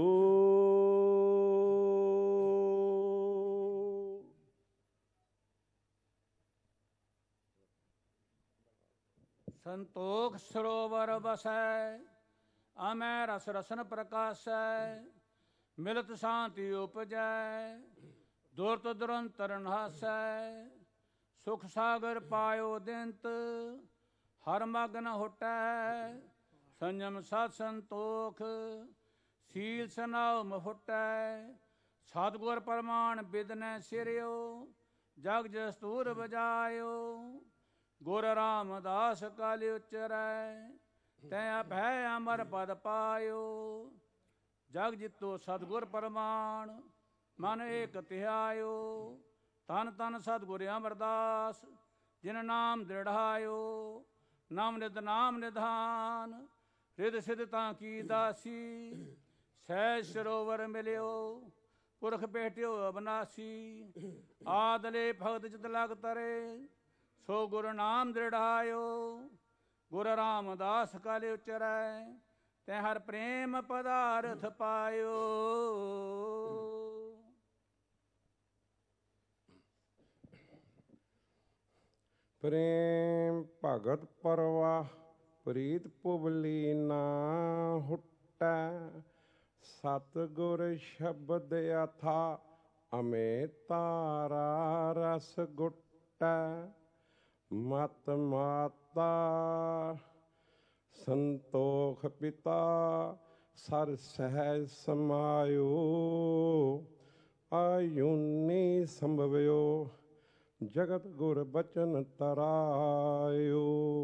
ਸੰਤੋਖ ਸਰੋਵਰ ਬਸੈ, ਅਮੈ ਰਸ ਰਸਨ ਪ੍ਰਕਾਸ਼ੈ। ਮਿਲਤ ਸ਼ਾਂਤੀ ਉਪਜੈ, ਦੁਰਤ ਦੁਰੰਤਰ ਨਹਾਸੈ। ਸੁਖ ਸਾਗਰ ਪਾਇਓ ਦਿੰਤ, ਹਰ ਮਗਨ ਹੁਟੈ। ਸੰਜਮ ਸਤ ਸੰਤੋਖ, ਸੀਲ ਸਨਾਉ ਮਫੁਟੈ। ਸਤਿਗੁਰ ਪ੍ਰਮਾਣ ਬਿਦਨੈ ਸਿਰਿਓ, ਜਗ ਜਸਤੂਰ ਬਜਾਇਓ। ਗੁਰ ਰਾਮਦਾਸ ਕਲ ਉਚਰੈ, ਤੈ ਅਭੈ ਅਮਰ ਪਦ ਪਾਇਓ। ਜਗ ਜਿਤੋ ਸਤਿਗੁਰ ਪ੍ਰਮਾਣ, ਮਨ ਏਕ ਧਿਆਇਓ। ਤਨ ਤਨ ਸਤਿਗੁਰ ਅਮਰਦਾਸ, ਜਿਨ ਨਾਮ ਦ੍ਰਿੜਾਇਓ। ਨਾਮ ਨਿਧ ਨਾਮ ਨਿਧਾਨ, ਰਿਧ ਸਿਧ ਤਾਂ ਕੀ ਦਾਸੀ। ਸਹਿਜ ਸਰੋਵਰ ਮਿਲਿਓ, ਪੁਰਖ ਭੇਟਿਓ ਅਬਨਾਸੀ। ਆਦਲੇ ਭਗਤ ਚਿਤ ਲਗ ਤਰੇ, ਸੋ ਗੁਰ ਨਾਮ ਦ੍ਰਿੜਾਇਓ। ਗੁਰ ਰਾਮਦਾਸ ਕਲ ਉਚਰੈ, ਤੈ ਹਰ ਪ੍ਰੇਮ ਪਦਾਰਥ ਪਾਇਓ। ਪ੍ਰੇਮ ਭਗਤ ਪਰਵਾਹ, ਪ੍ਰੀਤ ਪੁਬਲੀ ਨਾ ਹੁਟੈ। ਸਤਿਗੁਰ ਸ਼ਬਦ ਅਥਾ, ਅਮੇ ਤਾਰਾ ਰਸ ਗੁਟੈ। ਮਤ ਮਾਤਾ ਸੰਤੋਖ ਪਿਤਾ, ਸਰ ਸਹਿਜ ਸਮਾਇਓ। ਆਯੁਨੀ ਸੰਭਵਿਓ, ਜਗਤ ਗੁਰ ਬਚਨ ਤਰਾਇਓ।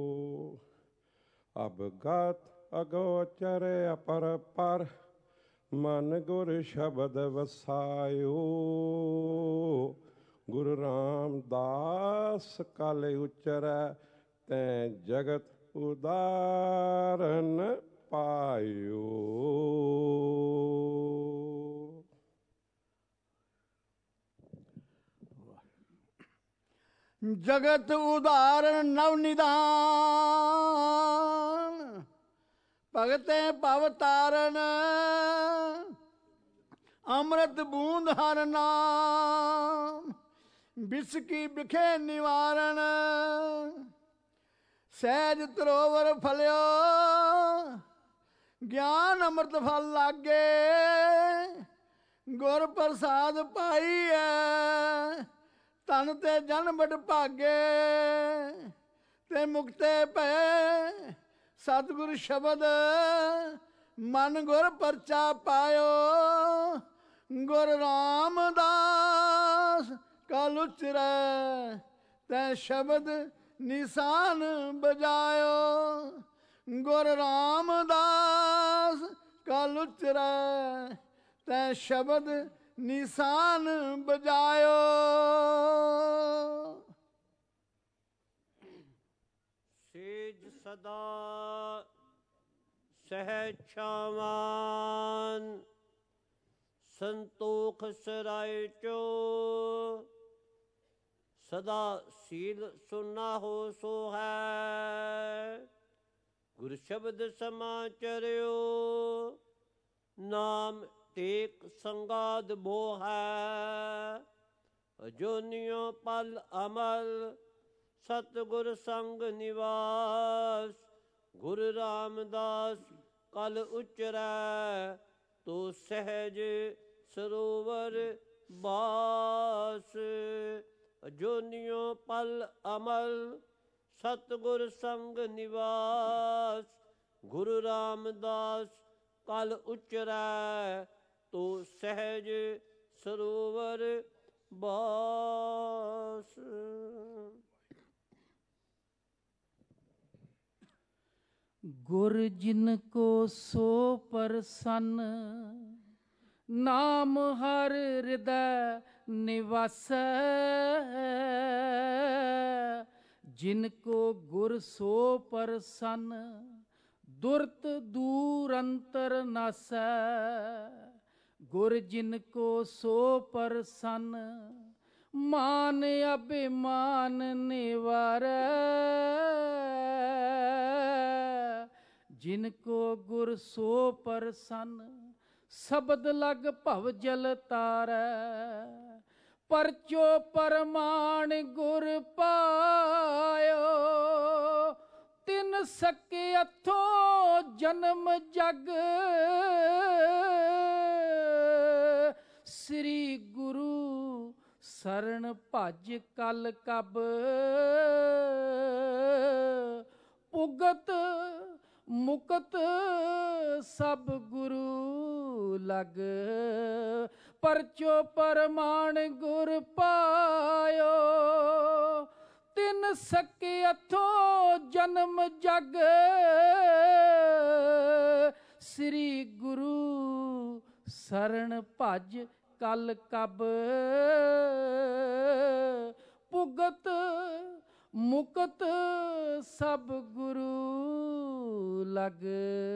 ਅਬਗਤ ਅਗੋਚਰ ਅਪਰ ਪਰ, ਮਨ ਗੁਰ ਸ਼ਬਦ ਵਸਾਇਓ। ਗੁਰੂ ਰਾਮਦਾਸ ਕਲ ਉਚਰੈ, ਤੈ ਜਗਤ ਉਦਾਰਨ ਪਾਇਓ। ਜਗਤ ਉਦਾਰਨ ਨਵ ਨਿਦਾਨ, ਭਗਤੇ ਭਵ ਤਾਰਨ। ਅੰਮ੍ਰਿਤ ਬੂੰਦ ਹਰ ਨਾਮ, ਬਿਸਕੀ ਬਿਖੇ ਨਿਵਾਰਨ। ਸਹਿਜ ਤਰੋਵਰ ਫਲਿਓ, ਗਿਆਨ ਅੰਮ੍ਰਿਤ ਫਲ ਲਾਗੇ। ਗੁਰ ਪ੍ਰਸਾਦ ਪਾਈਐ, ਤਨ ਤੇ ਜਨ ਬੜ ਭਾਗੇ। ਤੇ ਮੁਕਤੇ ਭਏ ਸਤਿਗੁਰ ਸ਼ਬਦ, ਮਨ ਗੁਰ ਪਰਚਾ ਪਾਇਓ। ਗੁਰ ਰਾਮਦਾਸ ਕਲ ਉਚਰੈ, ਤੈ ਸ਼ਬਦ ਨਿਸ਼ਾਨ ਬਜਾਇਓ। ਗੁਰ ਰਾਮਦਾਸ ਕਲ ਉਚਰੈ, ਤੈ ਸ਼ਬਦ ਨਿਸ਼ਾਨ ਬਜਾਇਓ। ਸੇਜ ਸਦਾ ਸਹਿਜ ਛਾਵਾਨ, ਸੰਤੋਖ ਸਰਾਏ ਚੋ। ਸਦਾ ਸੀਲ ਸੁਨਾ ਹੋ ਸੋ ਹੈ, ਗੁਰ ਸ਼ਬਦ ਸਮਾਚਰਿਓ। ਨਾਮ ਟੇਕ ਸੰਗਾਦ ਬੋ ਹੈ, ਅਜੋਨਿਓ ਪਲ ਅਮਲ। ਸਤਿਗੁਰ ਸੰਗ ਨਿਵਾਸ, ਗੁਰੂ ਰਾਮਦਾਸ ਕਲ ਉਚਰੈ। ਤੋ ਸਹਿਜ ਸਰੋਵਰ ਬਾਸ, ਅਜੋਨਿਓ ਪਲ ਅਮਲ। ਸਤਿਗੁਰ ਸੰਗ ਨਿਵਾਸ, ਗੁਰੂ ਰਾਮਦਾਸ ਕਲ ਉਚਰੈ। ਤੋ ਸਹਿਜ ਸਰੋਵਰ ਬਾਸ। ਗੁਰ ਜਿਨ ਕੋ ਸੋ ਪ੍ਰਸੰਨ, ਨਾਮ ਹਰ ਹਿਰਦੈ ਨਿਵਾਸੈ। ਜਿਨ ਕੋ ਗੁਰ ਸੋ ਪ੍ਰਸੰਨ, ਦੁਰਤ ਦੂਰ ਅੰਤਰ ਨਾਸੈ। ਗੁਰ ਜਿਨ ਕੋ ਸੋ ਪ੍ਰਸੰਨ, ਮਾਨ ਅਭਿਮਾਨ ਨਿਵਾਰੈ। ਜਿਨ ਕੋ ਗੁਰ ਸੋ ਪ੍ਰਸੰਨ, ਸ਼ਬਦ ਲਗ ਭਵ ਜਲ ਤਾਰੈ। ਪਰਚੋ ਪਰਮਾਣ ਗੁਰ ਪਾਇਓ, ਤਿਨ ਸਕੇ ਅਥੋ ਜਨਮ ਜਗ। ਸ੍ਰੀ ਗੁਰੂ ਸਰਣ ਭਜ ਕਲ ਕਬ, ਪੁਗਤ ਮੁਕਤ ਸਭ ਗੁਰੂ ਲਗ। ਪਰਚੋ ਪਰਮਾਣ ਗੁਰ ਪਾਇਓ, ਤਿਨ ਸਕੇ ਅਥੋ ਜਨਮ ਜਗ। ਸ੍ਰੀ ਗੁਰੂ ਸਰਣ ਭਜ ਕਲ ਕਬ, ਪੁਗਤ ਮੁਕਤ ਸਭ ਗੁਰੂ ਲਗ।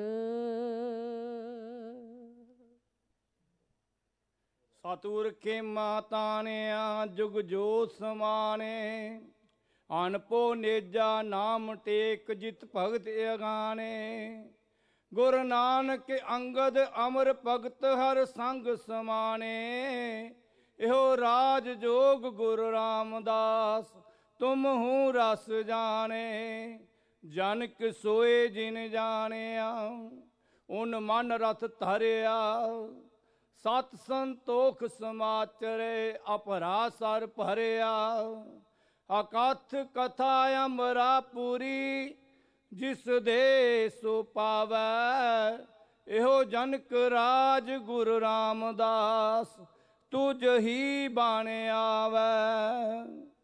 ਸਤਿਗੁਰ ਖੇਮਾ ਤਾਣਿਆ ਜੁਗ ਜੋ ਸਮਾਨੇ, ਅਨਪੋ ਨੇਜਾ ਨਾਮ ਟੇਕ ਜਿਤ ਭਗਤ ਅਗਾਨੇ। ਗੁਰ ਨਾਨਕ ਅੰਗਦ ਅਮਰ ਭਗਤ ਹਰ ਸੰਗ ਸਮਾਨੇ। ਇਹੋ ਰਾਜ ਜੋਗ ਗੁਰੂ ਰਾਮਦਾਸ ਤੁਮ ਹੂੰ ਰਸ ਜਾਣੇ। ਜਨਕ ਸੋਏ ਜਿਨ ਜਾਣਿਆ ਉਨ ਮਨ ਰਥ ਧਰਿਆ। ਸਤ ਸੰਤੋਖ ਸਮਾਚਰੇ ਅਪਰਾ ਸਰ ਭਰਿਆ। ਅਕਥ ਕਥਾ ਅਮਰਾ ਪੂਰੀ ਜਿਸ ਦੇ ਸੋ ਪਾਵੈ। ਇਹੋ ਜਨਕ ਰਾਜ ਗੁਰੂ ਰਾਮਦਾਸ ਤੁਝ ਹੀ ਬਾਣ ਆਵੈ।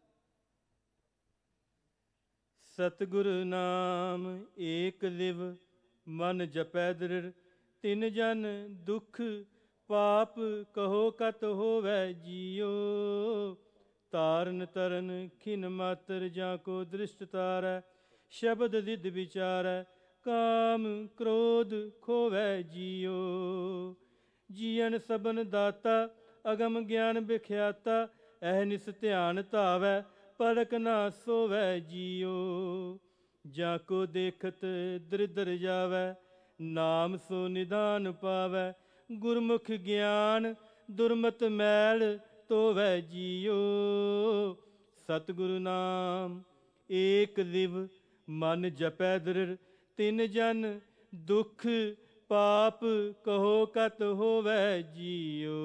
ਸਤਿਗੁਰ ਨਾਮ ਏਕ ਲਿਵ ਮਨ ਜਪੈ ਦ੍ਰਿੜ। ਤਿਨ ਜਨ ਦੁਖ ਪਾਪ ਕਹੋ ਕਤ ਹੋਵੈ ਜੀਓ। ਤਾਰਨ ਤਰਨ ਖਿਨ ਮਾਤਰ ਜਾਂ ਕੋ ਦ੍ਰਿਸ਼ਟ ਤਾਰੈ। ਸ਼ਬਦ ਲਿਦ ਵਿਚਾਰੈ ਕਾਮ ਕ੍ਰੋਧ ਖੋਵੈ ਜੀਓ। ਜੀਵਨ ਸਬਨ ਦਾਤਾ ਅਗਮ ਗਿਆਨ ਵਿਖਿਆਤਾ। ਅਹਨਿਸ ਧਿਆਨ ਧਾਵੈ ਪਲਕ ਨਾ ਸੋਵੈ ਜੀਓ। ਜਾਂ ਕੋ ਦੇਖਤ ਦ੍ਰਿਦਰ ਜਾਵੈ ਨਾਮ ਸੋ ਨਿਦਾਨ ਪਾਵੈ। ਗੁਰਮੁਖ ਗਿਆਨ ਦੁਰਮਤ ਮੈਲ ਧੋਵੈ ਜੀਓ। ਸਤਿਗੁਰੂ ਨਾਮ ਏਕ ਲਿਵ ਮਨ ਜਪੈ ਦ੍ਰਿੜ। ਤਿਨ ਜਨ ਦੁਖ ਪਾਪ ਕਹੋ ਕਤ ਹੋਵੈ ਜੀਓ।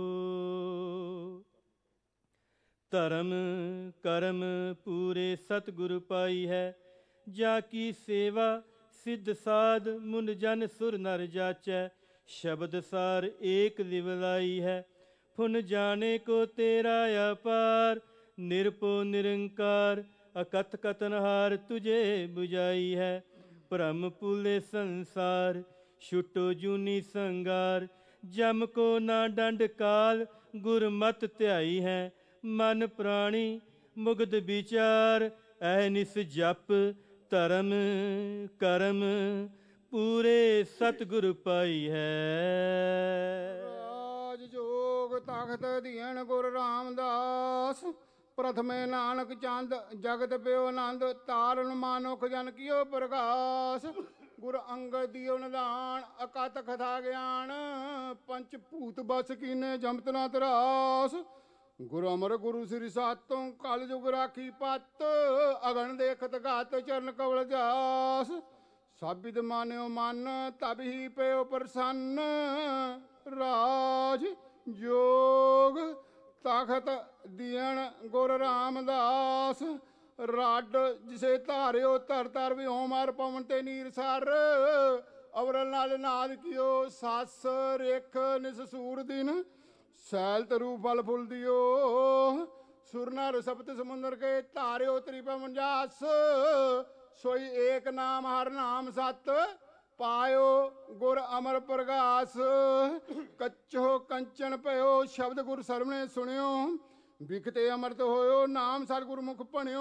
ਧਰਮ ਕਰਮ ਪੂਰੇ ਸਤਿਗੁਰ ਪਾਈ ਹੈ। ਜਾ ਕੀ ਸੇਵਾ ਸਿੱਧ ਸਾਧ ਮੁਨ ਜਨ ਸੁਰ ਨਰ ਜਾਚੈ। ਸ਼ਬਦ ਸਾਰ ਏਕ ਲਿਵ ਲਾਈ ਹੈ। ਫੁਨ ਜਾਣੇ ਕੋ ਤੇਰਾ ਅਪਾਰ। ਨਿਰਭਉ ਨਿਰੰਕਾਰ ਅਕਥ ਕਥਨਹਾਰ ਤੁਝੇ ਬੁਝਾਈ ਹੈ। ਭ੍ਰਮ ਭੁਲੇ ਸੰਸਾਰ ਛੁਟੋ ਜੂਨੀ ਸੰਗਾਰ। ਜਮ ਕੋ ਨਾ ਡੰਡ ਕਾਲ ਗੁਰਮਤਿ ਧਿਆਈ ਹੈ। ਮਨ ਪ੍ਰਾਣੀ ਮੁਗਧ ਵਿਚਾਰ ਅਹਨਿਸ ਜਪ। ਧਰਮ ਕਰਮ ਪੂਰੇ ਸਤਿਗੁਰ ਪਾਈ ਹੈ। ਰਾਜ ਜੋਗ ਤਖਤ ਦੀਨ ਗੁਰ ਰਾਮਦਾਸ। ਪ੍ਰਥਮੇ ਨਾਨਕ ਚੰਦ ਜਗਤ ਪਿਓ ਆਨੰਦ। ਤਾਰਨ ਮਾਨੁਖ ਜਨ ਕੀਓ ਪ੍ਰਗਾਸ। ਗੁਰ ਅੰਗਦ ਦਿਓ ਨਿਦਾਨ ਅਕਤ ਕਥਾ ਗਿਆਨ। ਪੰਚ ਭੂਤ ਬਸ ਕੀਨੇ ਜਮਤ ਨਾ ਤਰਾਸ। ਗੁਰ ਅਮਰ ਗੁਰੂ ਸ੍ਰੀ ਸਾਤੋਂ ਕਲ ਜੁਗ ਰਾਖੀ ਪਤ। ਅਗਨ ਦੇਖਤ ਘਾਤ ਚਰਨ ਕਵਲ ਜਾਸ। ਸਾਬਿਦ ਮਾਨਿਓ ਮਨ ਤਬ ਹੀ ਪਿਓ ਪ੍ਰਸੰਨ। ਰਾਜ ਜੋਗ ਤਖਤ ਦੀਨ ਗੁਰ ਰਾਮਦਾਸ। ਰੱਡ ਜਿਸੇ ਧਾਰਿਓ ਧਰ ਧਰ ਵੀ ਹੋਮਾਰ ਪਵਨ ਤੇ ਨੀਰ ਸਰ। ਅਵਰਲ ਨਾਲ ਨਾਦ ਕੀਓ ਸੱਸ ਰੇਖ ਨਿਸ ਸੂਰ ਦਿਨ। ਸੈਲ ਤਰੂ ਫਲ ਫੁੱਲ ਦਿਓ ਸੁਰ ਨਰ ਸਪਤ ਸਮੁੰਦਰ ਕੇ। ਧਾਰਿਓ ਤ੍ਰਿਪਵਨ ਜਾਸ ਸੋਈ ਏਕ ਨਾਮ ਹਰ ਨਾਮ ਸਤ। ਪਾਇਓ ਗੁਰ ਅਮਰ ਪ੍ਰਗਾਸ। ਕੱਚੋ ਕੰਚਨ ਭਇਓ ਸ਼ਬਦ ਗੁਰ ਸਰਵਣੇ ਸੁਣਿਓ। ਵਿਖਤੇ ਅਮਰਤ ਹੋਇਓ ਨਾਮ ਸਤਿਗੁਰ ਮੁਖ ਭਣਿਓ।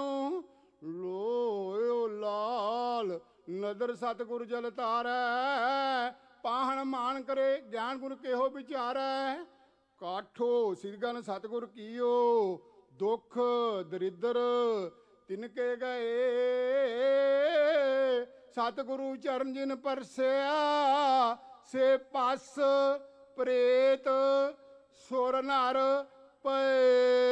ਲੋਇਓ ਲਾਲ ਨਦਰ ਸਤਿਗੁਰ ਜਲ ਧਾਰੈ। ਪਾਹਣ ਮਾਨ ਕਰੇ ਗਿਆਨ ਗੁਣ ਕੇਹੋ ਵਿਚਾਰੈ। ਕਾਠੋ ਸਿਰਗਨ ਸਤਿਗੁਰ ਕੀਓ ਦੁਖ ਦਰਿਦਰ ਤਿਨਕੇ ਗਏ। ਸਤਿਗੁਰੂ ਚਰਨ ਜਿਨ ਪਰਸਿਆ ਸੇ ਪਸ ਪ੍ਰੇਤ ਸੁਰ ਨਰ ਪਏ।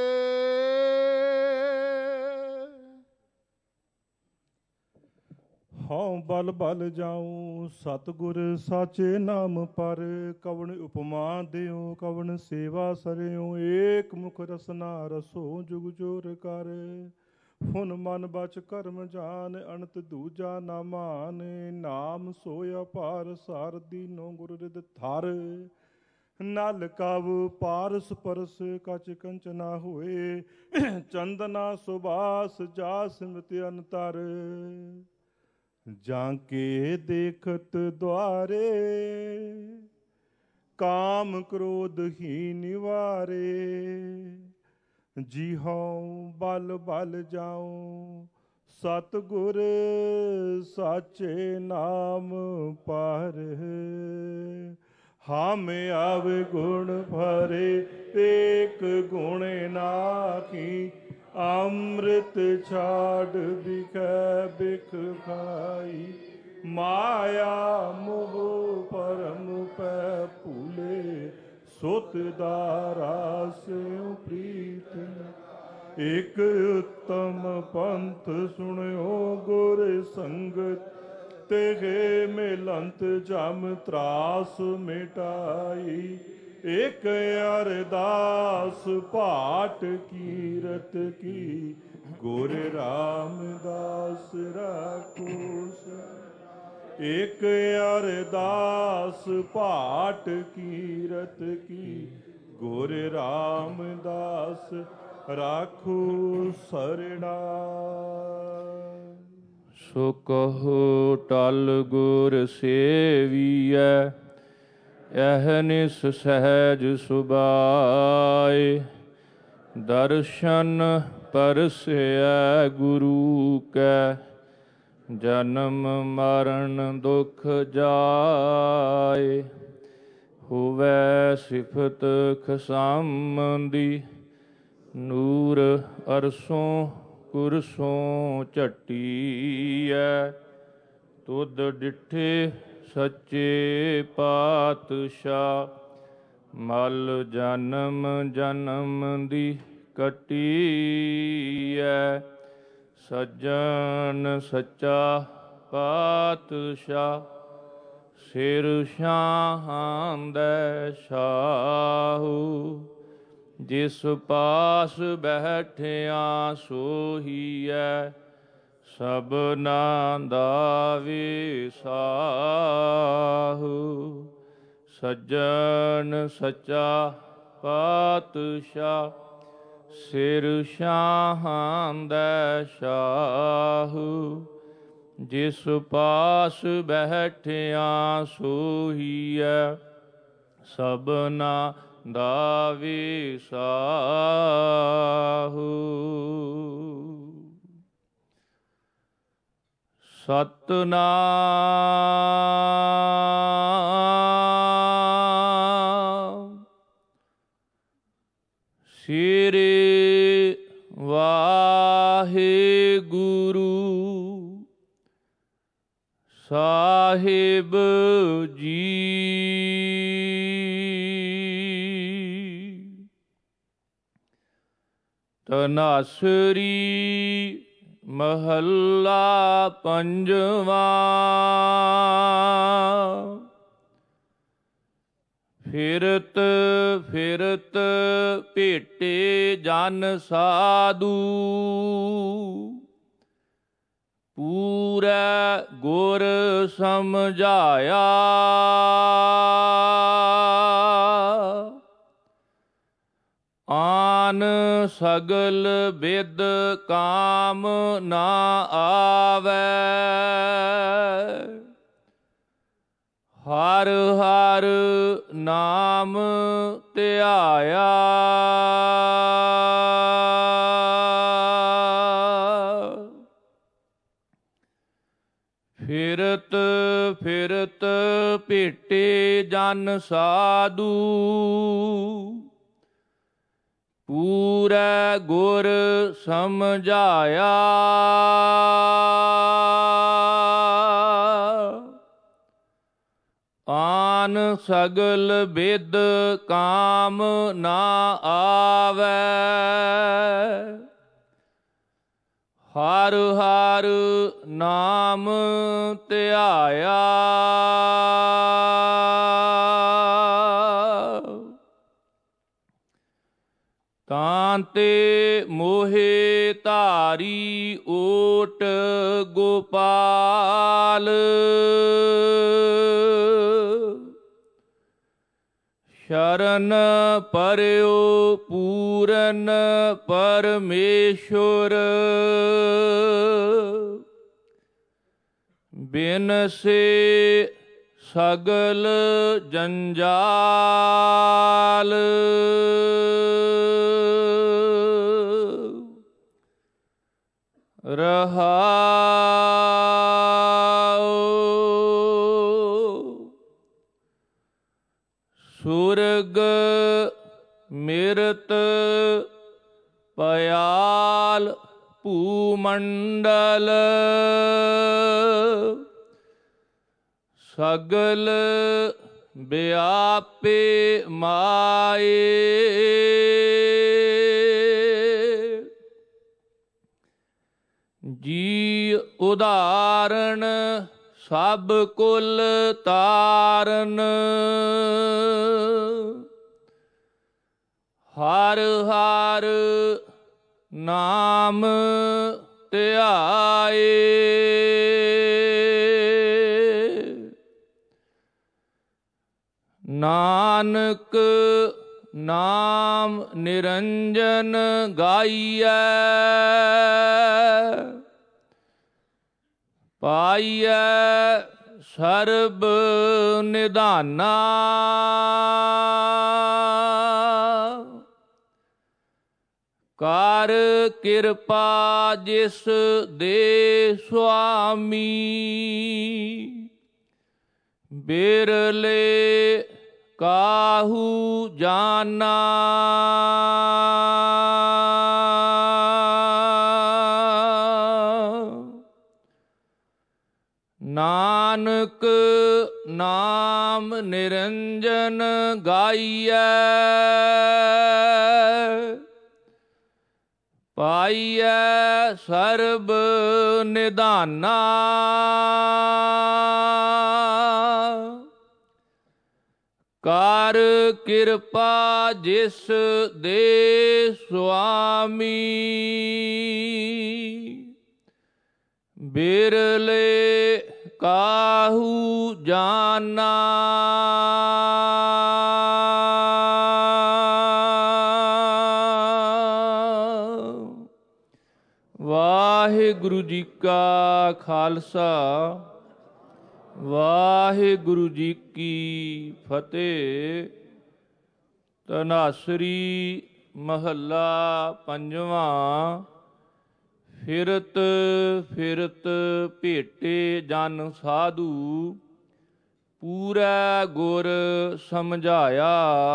ਹਉ ਬਲ ਬਲ ਜਾਉ ਸਤਿਗੁਰ ਸਾਚੇ ਨਾਮ ਪਰ। ਕਵਣ ਉਪਮਾ ਦਿਓ ਕਵਣ ਸੇਵਾ ਸਰਿਓ। ਏਕ ਮੁਖ ਰਸਨਾ ਰਸੋ ਜੁਗ ਜੋਰ ਕਰ। ਫੁਨ ਮਨ ਬਚ ਕਰਮ ਜਾਨ ਅਣਤ ਦੂਜਾ ਨਾ ਮਾਨ। ਨਾਮ ਸੋਇਆ ਭਾਰ ਸਾਰ ਦੀਨੋ ਗੁਰ ਰਿਦ ਥਰ। ਨਲ ਕਵ ਪਾਰਸ ਪਰਸ ਕਚ ਕੰਚ ਨਾ ਹੋਏ। ਚੰਦਨਾ ਸੁਬਾਸ ਜਾ ਸਿਮਤ ਅੰਤਰ। ਜਾਂ ਕੇ ਦੇਖਤ ਦੁਆਰੇ ਕਾਮ ਕ੍ਰੋਧ ਹੀ ਨਿਵਾਰੇ। ਜੀ ਹਉ ਬਲ ਬਲ ਜਾਉ ਸਤਿਗੁਰ ਸਾਚੇ ਨਾਮ ਪਰ। ਹਮ ਆਵੇ ਗੁਣ ਭਰੇ ਏਕ ਗੁਣ ਨਾਖੀ। ਅੰਮ੍ਰਿਤ ਛਾੜ ਬਿਖੈ ਬਿਖ ਖਾਈ। ਮਾਇਆ ਮੋਹ ਪਰਮ ਪੈ ਭੂਲੇ। ਸੁਤ ਦਾਰਾ ਸਿਉ ਪ੍ਰੀਤ। ਇਕ ਉਤਮ ਪੰਥ ਸੁਣਿਓ ਗੁਰ ਸੰਗਤ। ਤੇਗੇ ਮਿਲੰਤ ਜਮ ਤਰਾਸ ਮਿਟਾਈ। ਇਕ ਅਰਦਾਸ ਪਾਠ ਕੀਰਤ ਕੀ। ਗੁਰ ਰਾਮਦਾਸ ਰਾਖੋ ਸਦਾ। ਇਕ ਅਰਦਾਸ ਪਾਠ ਕੀਰਤ ਕੀ। ਗੁਰ ਰਾਮਦਾਸ ਰਾਖੋ ਸਰਣਾ। ਸੋ ਕਹੋ ਟਲ ਗੁਰ ਸੇਵੀਐ। ਅਹਨਿਸ ਸਹਿਜ ਸੁਭਾਏ। ਦਰਸ਼ਨ ਪਰਸੈ ਗੁਰੂ ਕੈ। ਜਨਮ ਮਰਨ ਦੁਖ ਜਾਏ। ਹੋਵੈ ਸਿਫਤ ਖਸੰਮਦੀ। ਨੂਰ ਅਰਸੋਂ ਕੁਰਸੋਂ ਝਟੀਐ। ਤੁਧ ਡਿਠੇ ਸੱਚੇ ਪਾਤਸ਼ਾਹ। ਮਲ ਜਨਮ ਜਨਮ ਦੀ ਕੱਟੀਐ। ਸੱਜਣ ਸੱਚਾ ਪਾਤਸ਼ਾਹ। ਸਿਰ ਸ਼ਾਹਾਂਦੈ ਸ਼ਾਹੂ। ਜਿਸ ਪਾਸ ਬੈਠਿਆ ਸੋਹੀਐ। ਸਭਨਾ ਦਾ ਵਿਸਾਹੂ। ਸੱਜਣ ਸੱਚਾ ਪਾਤਸ਼ਾਹ। ਸਿਰ ਸ਼ਾਹਾਂਦੈ ਸ਼ਾਹੂ। ਜਿਸ ਪਾਸ ਬੈਠਿਆ ਸੋਹੀਐ। ਸਭਨਾ ਦਾ ਵਿਸਾਹੂ। ਸਤਿਨਾਮ ਸ੍ਰੀ ਵਾਹਿਗੁਰੂ ਸਾਹਿਬ ਜੀ। ਧਨਾਸਰੀ ਮਹੱਲਾ ਪੰਜਵਾਂ। ਫਿਰਤ ਫਿਰਤ ਭੇਟੇ ਜਨ ਸਾਧੂ। ਪੂਰੈ ਗੁਰ ਸਮਝਾਇਆ। ਆਨ ਸਗਲ ਬਿਦ ਕਾਮ ਨਾ ਆਵੈ। ਹਰ ਹਰ ਨਾਮ ਧਿਆਇਆ। ਫਿਰਤ ਫਿਰਤ ਕਿਰਤ ਭੇਟੇ ਜਨ ਸਾਧੂ, ਪੂਰੈ ਗੁਰ ਸਮਝਾਇਆ। ਆਨ ਸਗਲ ਬਿਦ ਕਾਮ ਨਾ ਆਵੈ, ਹਰ ਹਰ ਨਾਮ ਧਿਆਇਆ। ਤਾਂ ਤੇ ਮੋਹਿ ਧਾਰੀ ਓਟ ਗੋਪਾਲ, ਸ਼ਰਨ ਪਰਿਓ ਪੂਰਨ ਪਰਮੇਸ਼ੁਰ। ਬਿਨ ਸੇ ਸਗਲ ਜੰਜਾਲ, ਰਹਾਉ। ਸੁਰਗ ਮਿਰਤ ਪਯਾਲ ਭੂਮੰਡਲ, ਸਗਲ ਵਿਆਪੇ ਮਾਏ। ਜੀ ਉਦਾਹਰਣ ਸਭ ਕੁਲ ਤਾਰਨ, ਹਰ ਹਰ ਨਾਮ ਧਿਆਏ। ਨਾਨਕ ਨਾਮ ਨਿਰੰਜਨ ਗਾਈਐ, ਪਾਈਐ ਸਰਬ ਨਿਧਾਨਾ। ਕਰ ਕਿਰਪਾ ਜਿਸ ਦੇ ਸੁਆਮੀ, ਬਿਰਲੇ ਕਾਹੂ ਜਾਨਾ। ਨਾਨਕ ਨਾਮ ਨਿਰੰਜਨ ਗਾਈਐ, ਪਾਈਐ ਸਰਬ ਨਿਧਾਨਾ। ਕਰ ਕਿਰਪਾ ਜਿਸ ਦੇ ਸੁਆਮੀ, ਬਿਰਲੇ ਕਾਹੂ ਜਾਨਾ। ਵਾਹਿਗੁਰੂ ਜੀ ਕਾ ਖਾਲਸਾ, ਵਾਹਿਗੁਰੂ ਜੀ ਕੀ ਫਤਿਹ। ਧਨਾਸਰੀ ਮਹੱਲਾ ਪੰਜਵਾਂ। ਫਿਰਤ ਫਿਰਤ ਭੇਟੇ ਜਨ ਸਾਧੂ, ਪੂਰੈ ਗੁਰ ਸਮਝਾਇਆ।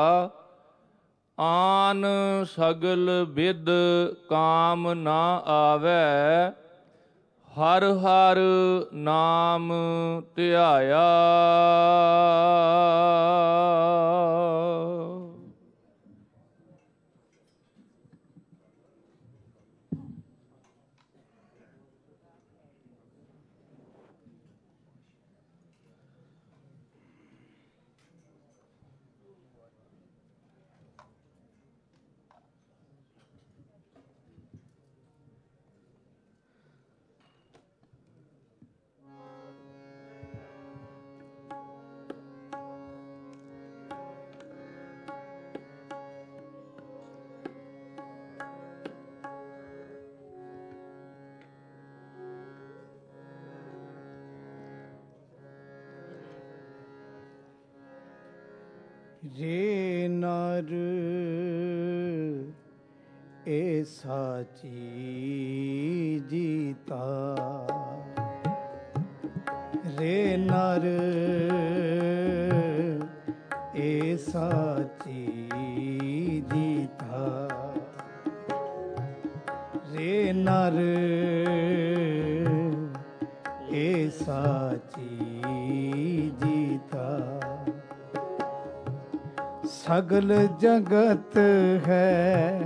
ਆਨ ਸਗਲ ਬਿਦ ਕਾਮ ਨਾ ਆਵੈ, ਹਰ ਹਰ ਨਾਮ ਧਿਆਇਆ। ਰੇ ਨਰ ਏ ਸਾਚੀ ਜੀਤਾ, ਰੇ ਨਰ ਏ ਸਾਚੀ ਜੀਤਾ, ਰੇ ਨਰ ਏ ਸਾਚੀ ਜੀਤਾ। ਸਗਲ ਜਗਤ ਹੈ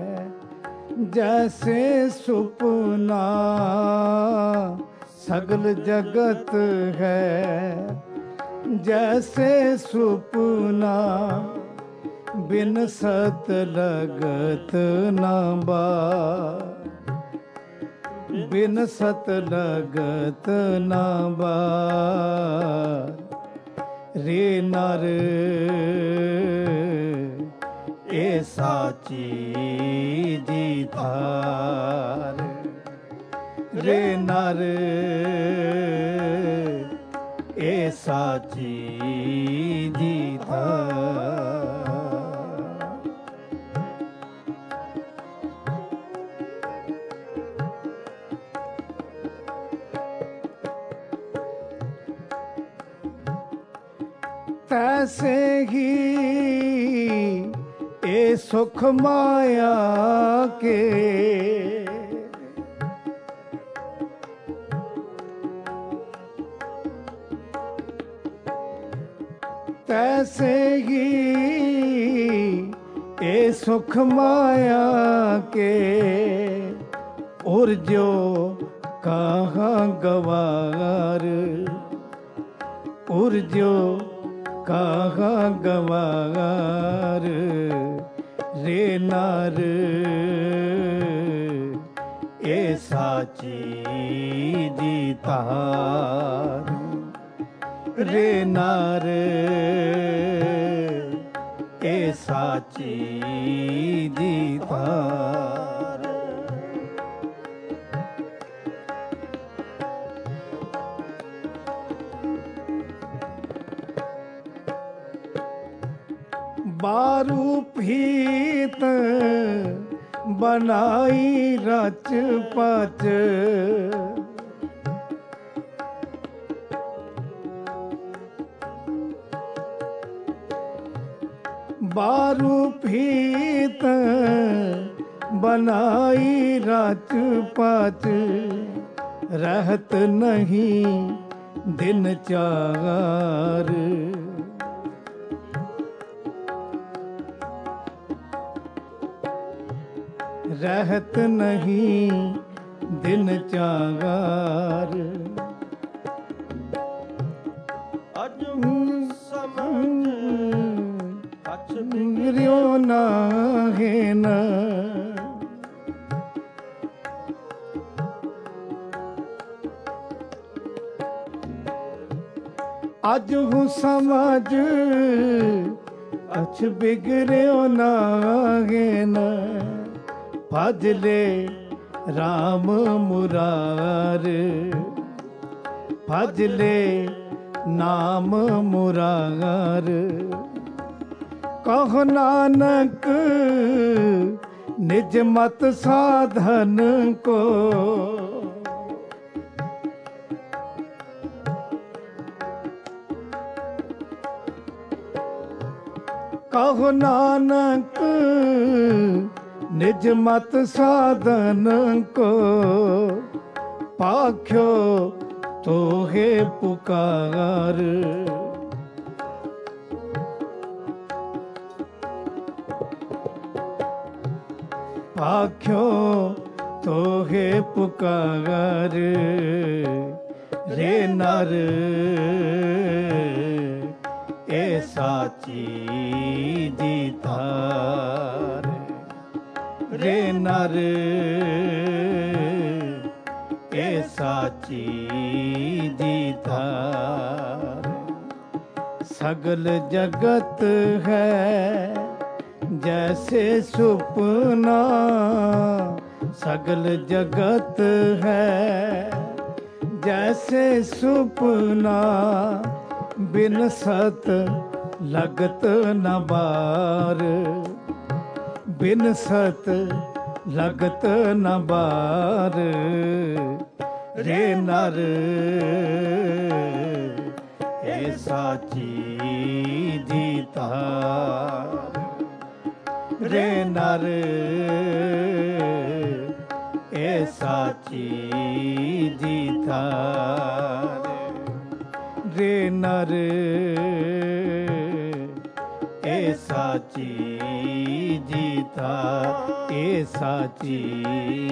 ਜੈਸੇ ਸੁਪਨਾ, ਸਗਲ ਜਗਤ ਹੈ ਜੈਸੇ ਸੁਪਨਾ, ਬਿਨ ਸਤ ਲਗਤ ਨਾ ਬਾਰ, ਬਿਨ ਸਤ ਲਗਤ ਨਾ ਬਾਰ। ਰੇ ਨਰ ਏ ਸਾਚੀ ਜੀਤਾਰ, ਰੇ ਨਰ ਏ ਸਾਚੀ ਜੀਤਾਰ। ਤੈਸੇ ਹੀ ਇਹ ਸੁਖ ਮਾਇਆ ਕੇ, ਤੈਸੇ ਹੀ ਇਹ ਸੁਖ ਮਾਇਆ ਕੇ, ਔਰ ਜੋ ਕਹਾਂ ਗਵਾਰ, ਔਰ ਜੋ ਕਹਾਂ ਗਵਾਰ। ਰੇ ਨਰ ਏ ਸਾਚੀ ਜੀਤਾਰ, ਰੇ ਨਰ ਏ ਸਾਚੀ ਜੀਤਾਰ। ਬਾਰੂ ਭੀਤ ਬਣਾਈ ਰਚ ਪਚ, ਬਾਰੂ ਭੀਤ ਬਣਾਈ ਰਚ ਪਚ, ਰਹਿਤ ਨਹੀਂ ਦਿਨ ਚਾਰ। ਰਹਿਤ ਨਹੀਂ ਦਿਨ ਚਾਰ। ਅਜ ਸਮਝ ਅਛ ਬਿਗਰਿਓ ਨਾ ਹੈ ਨਾ, ਅੱਜ ਹੂੰ ਸਮਝ ਅਛ ਬਿਗਰਿਓ ਨਾ ਹੈ ਨਾ। ਭਜ ਲੈ ਰਾਮ ਮੁਰਾਰ, ਭਜ ਲੈ ਨਾਮ ਮੁਰਾਰ। ਕਹ ਨਾਨਕ ਨਿਜ ਮਤ ਸਾਧਨ ਕੋ, ਕਹ ਨਾਨਕ ਨਿਜ ਮਤ ਸਾਧਨ ਕੋ, ਪਾਖਿਓ ਤੋਹੇ ਪੁਕਾਰ। ਪਾਖਿਓ ਤੋਹੇ ਪੁਕਾਰ। ਰੇ ਨਰ ਏ ਸਾਚੀ ਜੀਤਾਰ, ਰੇ ਨਰ ਏ ਸਾਚੀ ਜੀਤਾਰ। ਸਗਲ ਜਗਤ ਹੈ ਜੈਸੇ ਸੁਪਨਾ, ਸਗਲ ਜਗਤ ਹੈ ਜੈਸੇ ਸੁਪਨਾ, ਬਿਨ ਸਤ ਲਗਤ ਨ ਬਾਰ, ਬਿਨ ਸਤ ਲਗਤ ਨ ਬਾਰ। ਰੇ ਨਰ ਸਾਚੀ ਦੀ ਧਾਰ ਰੇ ਨਰ ਇਹ ਸਾਚੀ ਦੀ ਧਾਰ ਰੇ ਨਰ ਇਹ ਸਾਚੀ ਜੀ ਧਾਰ ਇਹ ਸਾਚੀ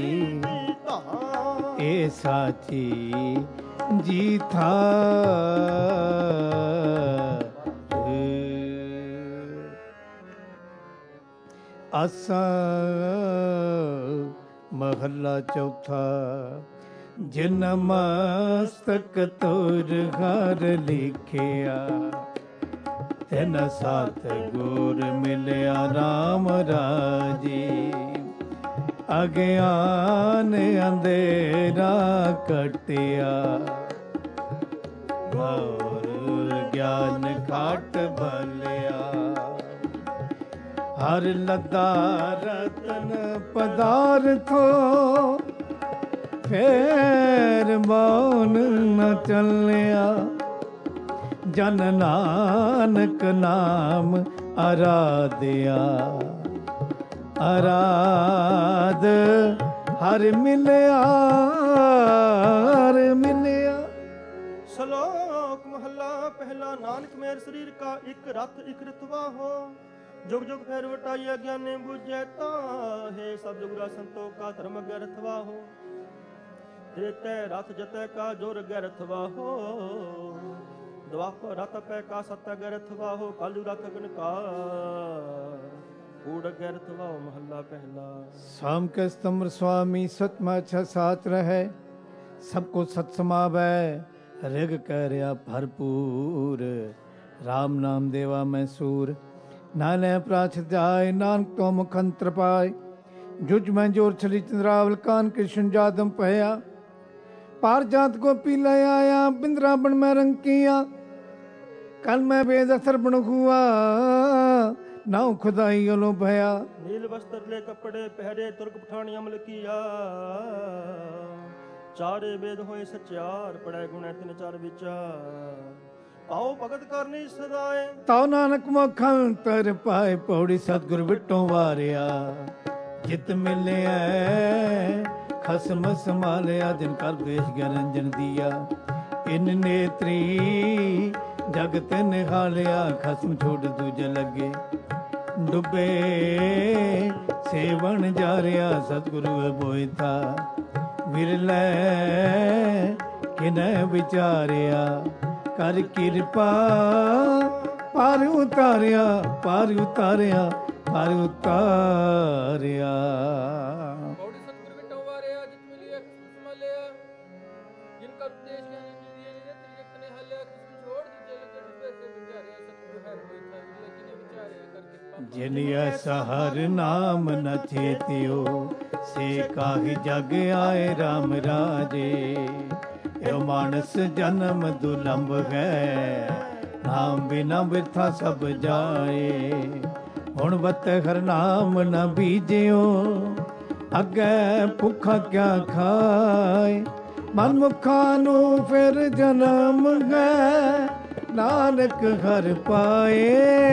ਇਹ ਸਾਚੀ ਜੀ ਧਾਰ ਆਸਾ ਮਹੱਲਾ ਚੌਥਾ ਜਿਨ ਮਸਤਕ ਤੁਰ ਘਰ ਲਿਖਿਆ ਤਿਨ ਸਤ ਗੁਰ ਮਿਲਿਆ ਰਾਮ ਰਾਜੀ ਅਗਿਆਨ ਅੰਧੇਰਾ ਕਟਿਆ ਹੋਰ ਗਿਆਨ ਘਟ ਭਲਿਆ ਹਰ ਲੱਦਾ ਰਤਨ ਪਦਾਰਥੋ ਫੇਰ ਮੌਨ ਨ ਚੱਲਿਆ ਜਨ ਨਾਨਕ ਨਾਮ ਅਰਾਧਿਆ ਅਰਾਧ ਹਰ ਮਿਲਿਆ ਹਰ ਮਿਲਿਆ। ਸ਼ਲੋਕ ਮਹੱਲਾ ਪਹਿਲਾ। ਨਾਨਕ ਮੇਰ ਸਰੀਰ ਕਾ ਇੱਕ ਰਥ ਇਕ ਰਥਵਾ ਹੋ जुग जुग फेर वटाइया ज्ञाने बुझे ताहे सब जुगरा संतो का धर्म गरथवा हो त्रेते रथ जते का जोर गरथवा हो द्वापर रथ पे का सत्य गरथवा हो कलु रथ गन का कूड़ गरथवा हो। महला पहला। शाम के स्तंभ स्वामी सतमा छ सात रहे सबको सत समावै रिग करया भरपूर राम नाम देवा मैं सूर नाने प्राछ जाय नानक तो मुखंत्र पाए जुज में जोर छली चंद्रावल कान कृष्ण जादम पहया पार जात को पी ले आया बिंद्रा बन में रंग किया कल में वेद असर बन हुआ नाव खुदाई गलो भया नील वस्त्र ले कपड़े पहरे तुर्क पठानी अमल किया चारे वेद होए सचार पढ़े गुण तिन चार विचार आओ भगत करनी सदाए ताओ नानक मुखां तर पाए पौड़ी सतगुर बिटों वारिया जित मिले खसम संभालिया जिन कर देश गरंजन दिया इन नेत्री जगत निहालिया खसम छोड़ दूजे लगे डुबे सेवन जा रहा सतगुरु बोई था विरलै किने विचारिया कर किरपा पार उतारिया पार उतारिया पार उतारिया। जिन ऐसा हर नाम न चेतियो से काहि जग आए राम राजे यो मानस जन्म दुलंब है नाम बिना बिरथा सब जाए हुण बत हर नाम न बीजियो अगे भुखा क्या खाए मन मुखा नू फिर जन्म है नानक हर पाए।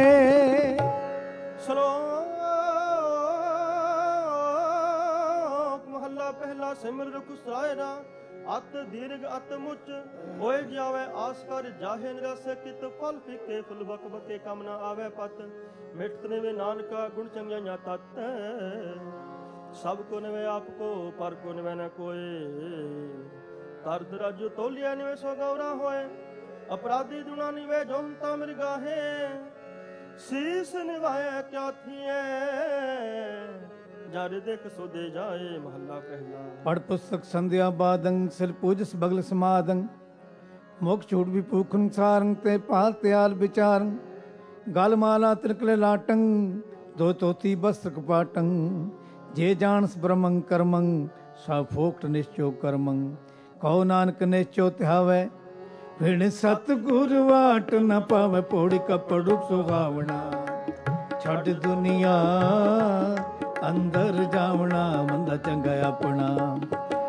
श्लोक महला पहला। सिमर रुखसायरा अत दीर्घ अत मुच होए जावे आस कर जाहे निरस कित फल फिके फुल बक बके कम न आवे पत मिट निवे नानका गुण चंगिया तत सब को निवे आपको पर को निवे न कोई तरद राजु तोलिया निवे सो गौरा होए अपराधी दुना निवे जोमता मृगाहे शीस निभाए क्या थिए जर देख सो दे जाए। महला पहला। पढ़ पुस्तक संध्या बादंग सिर पूजस बगल समादंग मुख छूट भी पूखन सारंग ते पाल त्याल विचारंग गल माला त्रिकले लाटंग दो तोती वस्त्र कपाटंग जे जानस ब्रह्मंग कर्मंग सा फोक्त निश्चो कर्मंग कहो नानक निश्चो त्यावे फिर सतगुर वाट न पावे पौड़ी कपड़ू सुहावना छड़ दुनिया अंदर जावना मंदा चंगा अपना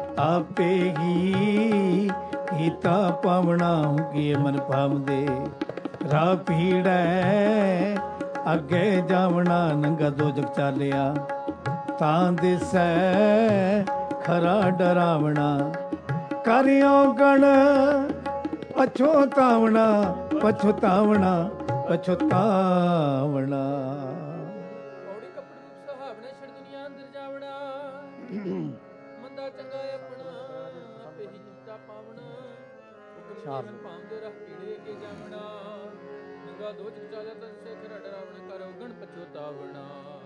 आपे ही हीता पावना किए मन पाव दे ਰਾਹ ਪੀੜੈ ਅੱਗੇ ਜਾਵਣਾ ਨੰਗਾ ਦੋਜਕ ਚਾਲਿਆ ਤਾਂ ਦਿਸੈ ਖਰਾ ਡਰਾਵਣਾ ਕਰਿਓ ਗਣ ਪਛੋਤਾਵਣਾ ਪਛੋਤਾਵਣਾ ਪਛੋਤਾਵਣਾ ਔੜੀ ਕੱਪੜ ਦੁਖ ਸਹਾਵਣੇ ਛੜ ਦੁਨੀਆ ਅੰਦਰ ਜਾਵਣਾ ਮੰਦਾ ਚੰਗਾ ਆਪਣਾ ਆਪੇ ਹੀ ਨਿਮਤਾ ਪਾਵਣਾ ਹੁਕਮ ਪਾਉਂਦੇ ਰਹ ਪੀੜੇ ਅੱਗੇ ਜਾਵਣਾ ਨੰਗਾ ਦੋਜਕ ਚਾਲਿਆ ਤਾਂ ਸੇ ਖਰਾ ਡਰਾਵਣਾ ਕਰੋ ਗਣ ਪਛੋਤਾਵਣਾ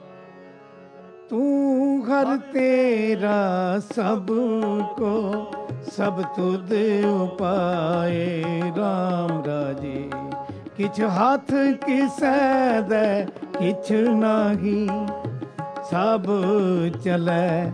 ਤੂੰ ਹਰ ਤੇਰਾ ਸਭ ਕੋ ਸਭ ਤੁਧ ਉਪਾਏ ਰਾਮ ਰਾਜੇ ਕਿਛ ਹੱਥ ਕਿਸੈ ਦੈ ਕਿਛ ਨਾਹੀ ਸਭ ਚਲੈ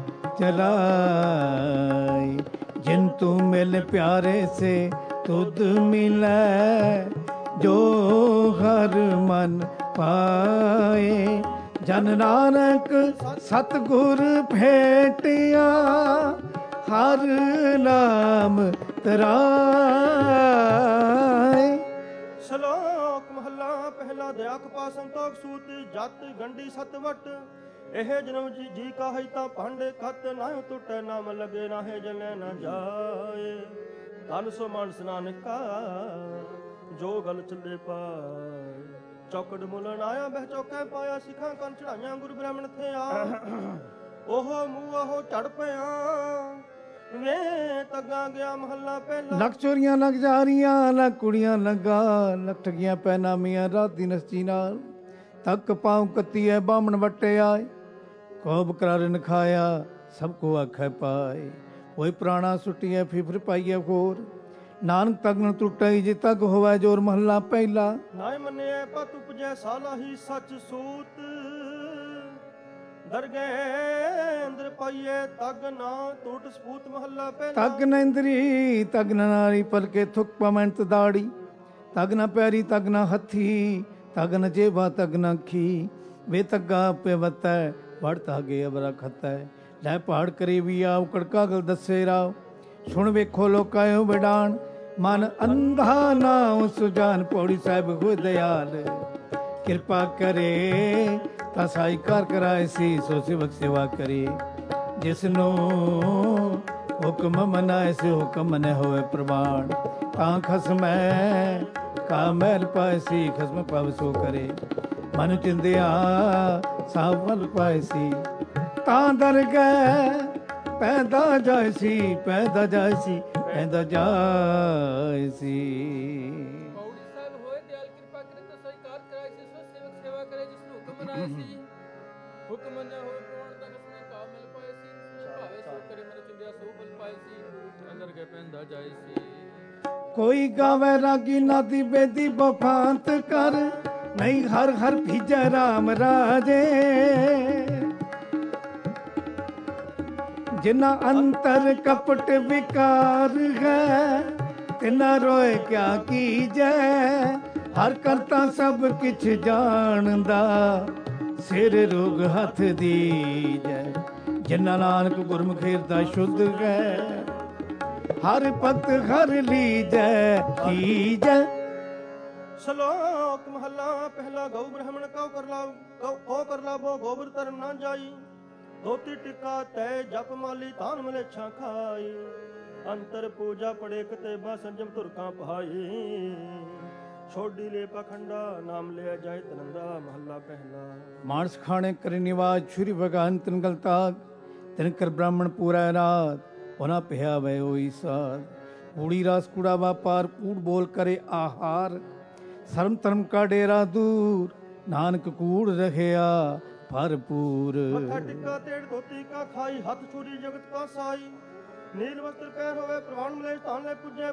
ਚਲਾਈ ਜਿਨ ਤੂੰ ਮਿਲ ਪਿਆਰੇ ਸੇ ਤੁਧ ਮਿਲੈ ਜੋ ਹਰ ਮਨ ਪਾਏ ਜਨ ਨਾਨਕ ਸਤਿਗੁਰ ਭੇਟਿਆ ਹਰ ਨਾਮ ਤਰਾਏ। ਸ਼ਲੋਕ ਮਹੱਲਾ ਪਹਿਲਾ ਦਇਆ ਕਪਾ ਸੰਤੋਖ ਸੂਤ ਜਤ ਗੰਢੀ ਸਤਵਟ ਇਹ ਜਨਮ ਜੀ ਕਾ ਹੈ ਤਾਂ ਭਾਂਡੇ ਖਤ ਨਾ ਟੁੱਟੇ ਨਾਮ ਲਗੇ ਨਾਹੇ ਜਲੇ ਨਾ ਜਾਏ ਧਨ ਸੋ ਮਾਨਸ ਨਾਨਕਾ ਜੋ ਗਲ ਚੱਲੇ ਪਾਏ ਚੌਕੜ ਮੁਲਣ ਆਇਆ ਬਹਿ ਚੌਕੇ ਪਾਇਆ ਸਿੱਖਾਂ ਕੰਨ ਚੜਾਈਆਂ ਗੁਰੂ ਬ੍ਰਾਹਮਣ ਥੇ ਆ ਉਹ ਮੂੰਹ ਉਹ ਚੜ ਪਿਆ ਵੇ ਤੱਗਾ ਗਿਆ ਮਹੱਲਾ ਪਹਿਲਾ ਲੱਖ ਚੋਰੀਆਂ ਲੱਗ ਜਾਰੀਆਂ ਲੱਖ ਕੁੜੀਆਂ ਲੱਗਾ ਲੱਖ ਠਗੀਆਂ ਪੈ ਨਾਮੀਆਂ ਰਾਤ ਦੀ ਨਸਤੀ ਨਾਲ ਤੱਕ ਪਾਉ ਕੱਤੀ ਹੈ ਬਾਹਮਣ ਵੱਟੇ ਆਏ ਕੋਬ ਕਰਾਰਨ ਖਾਇਆ ਸਭ ਕੋ ਆਖੈ ਪਾਏ ਕੋਈ ਪ੍ਰਾਣਾ ਸੁੱਟੀਐ ਫਿਫਰ ਪਾਈਐ ਖੋਰ ਨਾਨਕ ਤਗਨ ਟੁੱਟਈ ਜੇ ਤਗ ਹੋਵੇ ਜੋਰ ਮਹੱਲਾ ਪਹਿਲਾ ਨਾਇ ਮੰਨਿਐ ਪਤ ਉਪਜੈ ਸਾਲਾਹੀ ਸੱਚ ਸੂਤ ਦਰਗਹਿ ਪਾਈਏ ਤਗ ਨਾ ਟੁੱਟ ਸਪੂਤ ਮਹੱਲਾ ਪਹਿਲਾ ਤਗ ਨ ਇੰਦਰੀ ਤਗ ਨ ਨਾਰੀ ਪਲਕੇ ਥੁਕ ਪਮੰਤ ਦਾੜੀ ਤਗ ਨ ਪੈਰੀ ਤਗ ਨ ਹੱਥੀ ਤਗ ਨ ਜੇਬਾ ਤਗ ਨ ਅੱਖੀ ਵੇ ਤੱਗਾ ਪਵਤੈ ਵੜ ਤਾਗੇ ਅਬਰਾ ਖਤੈ ਲੈ ਪਹਾੜ ਕਰੇ ਵੀ ਆਉ ਕੜਕਾ ਗਲ ਦੱਸੇ ਰਾਵ ਸੁਣ ਵੇਖੋ ਲੋਕਾਇਓ ਵਿਡਾਣ ਮਨ ਅੰਧਾ ਨਾਉ ਸੁਜਾਨ ਪੌੜੀ ਸਾਹਿਬ ਹੋ ਦਿਆਲ ਕਿਰਪਾ ਕਰੇ ਤਾਂ ਸਾਈ ਕਾਰ ਕਰਾਏ ਸੀ ਸੋ ਸੇਵਕ ਸੇਵਾ ਕਰੇ ਜਿਸ ਨੂੰ ਹੁਕਮ ਮਨਾਏ ਸੇ ਹੁਕਮ ਨ ਹੋਵੇ ਪ੍ਰਮਾਣ ਤਾਂ ਖਸਮੈ ਕਾ ਮਹਿਲ ਪਾਏ ਸੀ ਖਸਮ ਪਵ ਸੋ ਕਰੇ ਮਨ ਚਿੰਦਿਆ ਸਾਵਲ ਪਾਏ ਸੀ ਤਾਂ ਦਰਗਹਿ ਪੈਦਾ ਜਾਏ ਸੀ ਪੈਦਾ ਜਾਏ ਸੀ ਪੈਦਾ ਜਾਏ ਸੀ ਪੌੜੀ ਸਾਹਿਬ ਹੋਏ ਦਿਆਲ ਕਿਰਪਾ ਕਰੇ ਤਾਂ ਸਹੀ ਕਾਰ ਕਰਾਏ ਸੀ ਸੋ ਸੇਵਕ ਸੇਵਾ ਕਰੇ ਜਿਸ ਨੂੰ ਹੁਕਮ ਮਨਾਏ ਸੀ ਹੁਕਮ ਨ ਹੋਏ ਪ੍ਰਮਾਣ ਤਾਂ ਕਸਮੇ ਕਾ ਮਿਲ ਪਾਏ ਸੀ ਭਾਵੇ ਸੋ ਕਰੇ ਮਨ ਚਿੰਦਿਆ ਸੋ ਬਲ ਪਾਏ ਸੀ ਅੰਦਰ ਕੇ ਪੈਂਦਾ ਜਾਏ ਸੀ ਕੋਈ ਗਾਵੇ ਰਾਗੀ ਨਾਦੀ ਬੇਦੀ ਬਫਾਂਤ ਕਰ ਨਹੀਂ ਹਰ ਹਰ ਭੀਜੈ ਰਾਮ ਰਾਜੇ ਜਿਨਾ ਅੰਤਰ ਕਪਟ ਵਿਕਾਰ ਹੈ ਤਿਨਾ ਰੋਏ ਕਿਆ ਕੀਜੈ ਹਰ ਕਰਤਾ ਸਭ ਕਿਛ ਜਾਣਦਾ ਸਿਰ ਰੋਗ ਹੱਥ ਦੀਜੈ ਜਿਨਾ ਨਾਨਕ ਗੁਰਮੁਖ ਹਿਰਦਾ ਸ਼ੁੱਧ ਹੈ ਹਰ ਭਗਤ ਹਰ ਲੀਜੈ ਕੀਜੈ। ਸ਼ਲੋਕ ਮਹੱਲਾ ਪਹਿਲਾ ਗਊ ਬ੍ਰਾਹਮਣ ਕਉ ਕਰ ਲਾਭੋ ਗੋਬਰ ਧਰਮ ਨਾ ਜਾਈ ਧੋਤੀ ਟਿੱਕਾ ਤੈ ਜਪ ਮਾਲੀ ਤਾਨ ਮਲੇਛਾਂ ਖਾਈ ਅੰਤਰ ਪੂਜਾ ਪੜੇ ਕਤੇ ਬਾ ਸੰਜਮ ਤੁਰਕਾਂ ਪਹਾਈ ਛੋਡੀ ਲੈ ਪਖੰਡਾ ਨਾਮ ਲਿਆ ਜਾਏ ਤਨੰਦਾ ਮਹੱਲਾ ਪਹਿਲਾ ਮਾਨਸ ਖਾਣੇ ਕਰੇ ਨਿਵਾਜ ਛੁਰੀ ਭਗਾਨ ਤਨ ਗਲਤਾਗ ਤਿਨ ਕਰ ਬ੍ਰਾਹਮਣ ਪੂਰਾ ਰਾਤ ਉਹਨਾਂ ਪਿਆ ਵੈ ਹੋਈ ਸਾਧ ਕੂੜੀ ਰਾਸ ਕੂੜਾ ਵਾਪਾਰ ਕੂੜ ਬੋਲ ਕਰੇ ਆਹਾਰ ਸਰਮ ਧਰਮ ਕਾ ਡੇਰਾ ਦੂਰ ਨਾਨਕ ਕੂੜ ਰਹਿਆ ਭਰਪੂਰ ਮੱਥਾ ਟਿੱਕਾ ਤੇੜ ਧੋਤੀ ਕਾ ਖਾਈ ਹੱਥ ਛੁਰੀ ਜਗਤ ਕਾ ਸਾਈ ਨੀਲ ਵਸਤਰ ਪਹਿਰ ਹੋਵੇ ਪ੍ਰਵਾਨ ਮਲੇ ਧਾਨ ਲੈ ਪੁੱਜੇ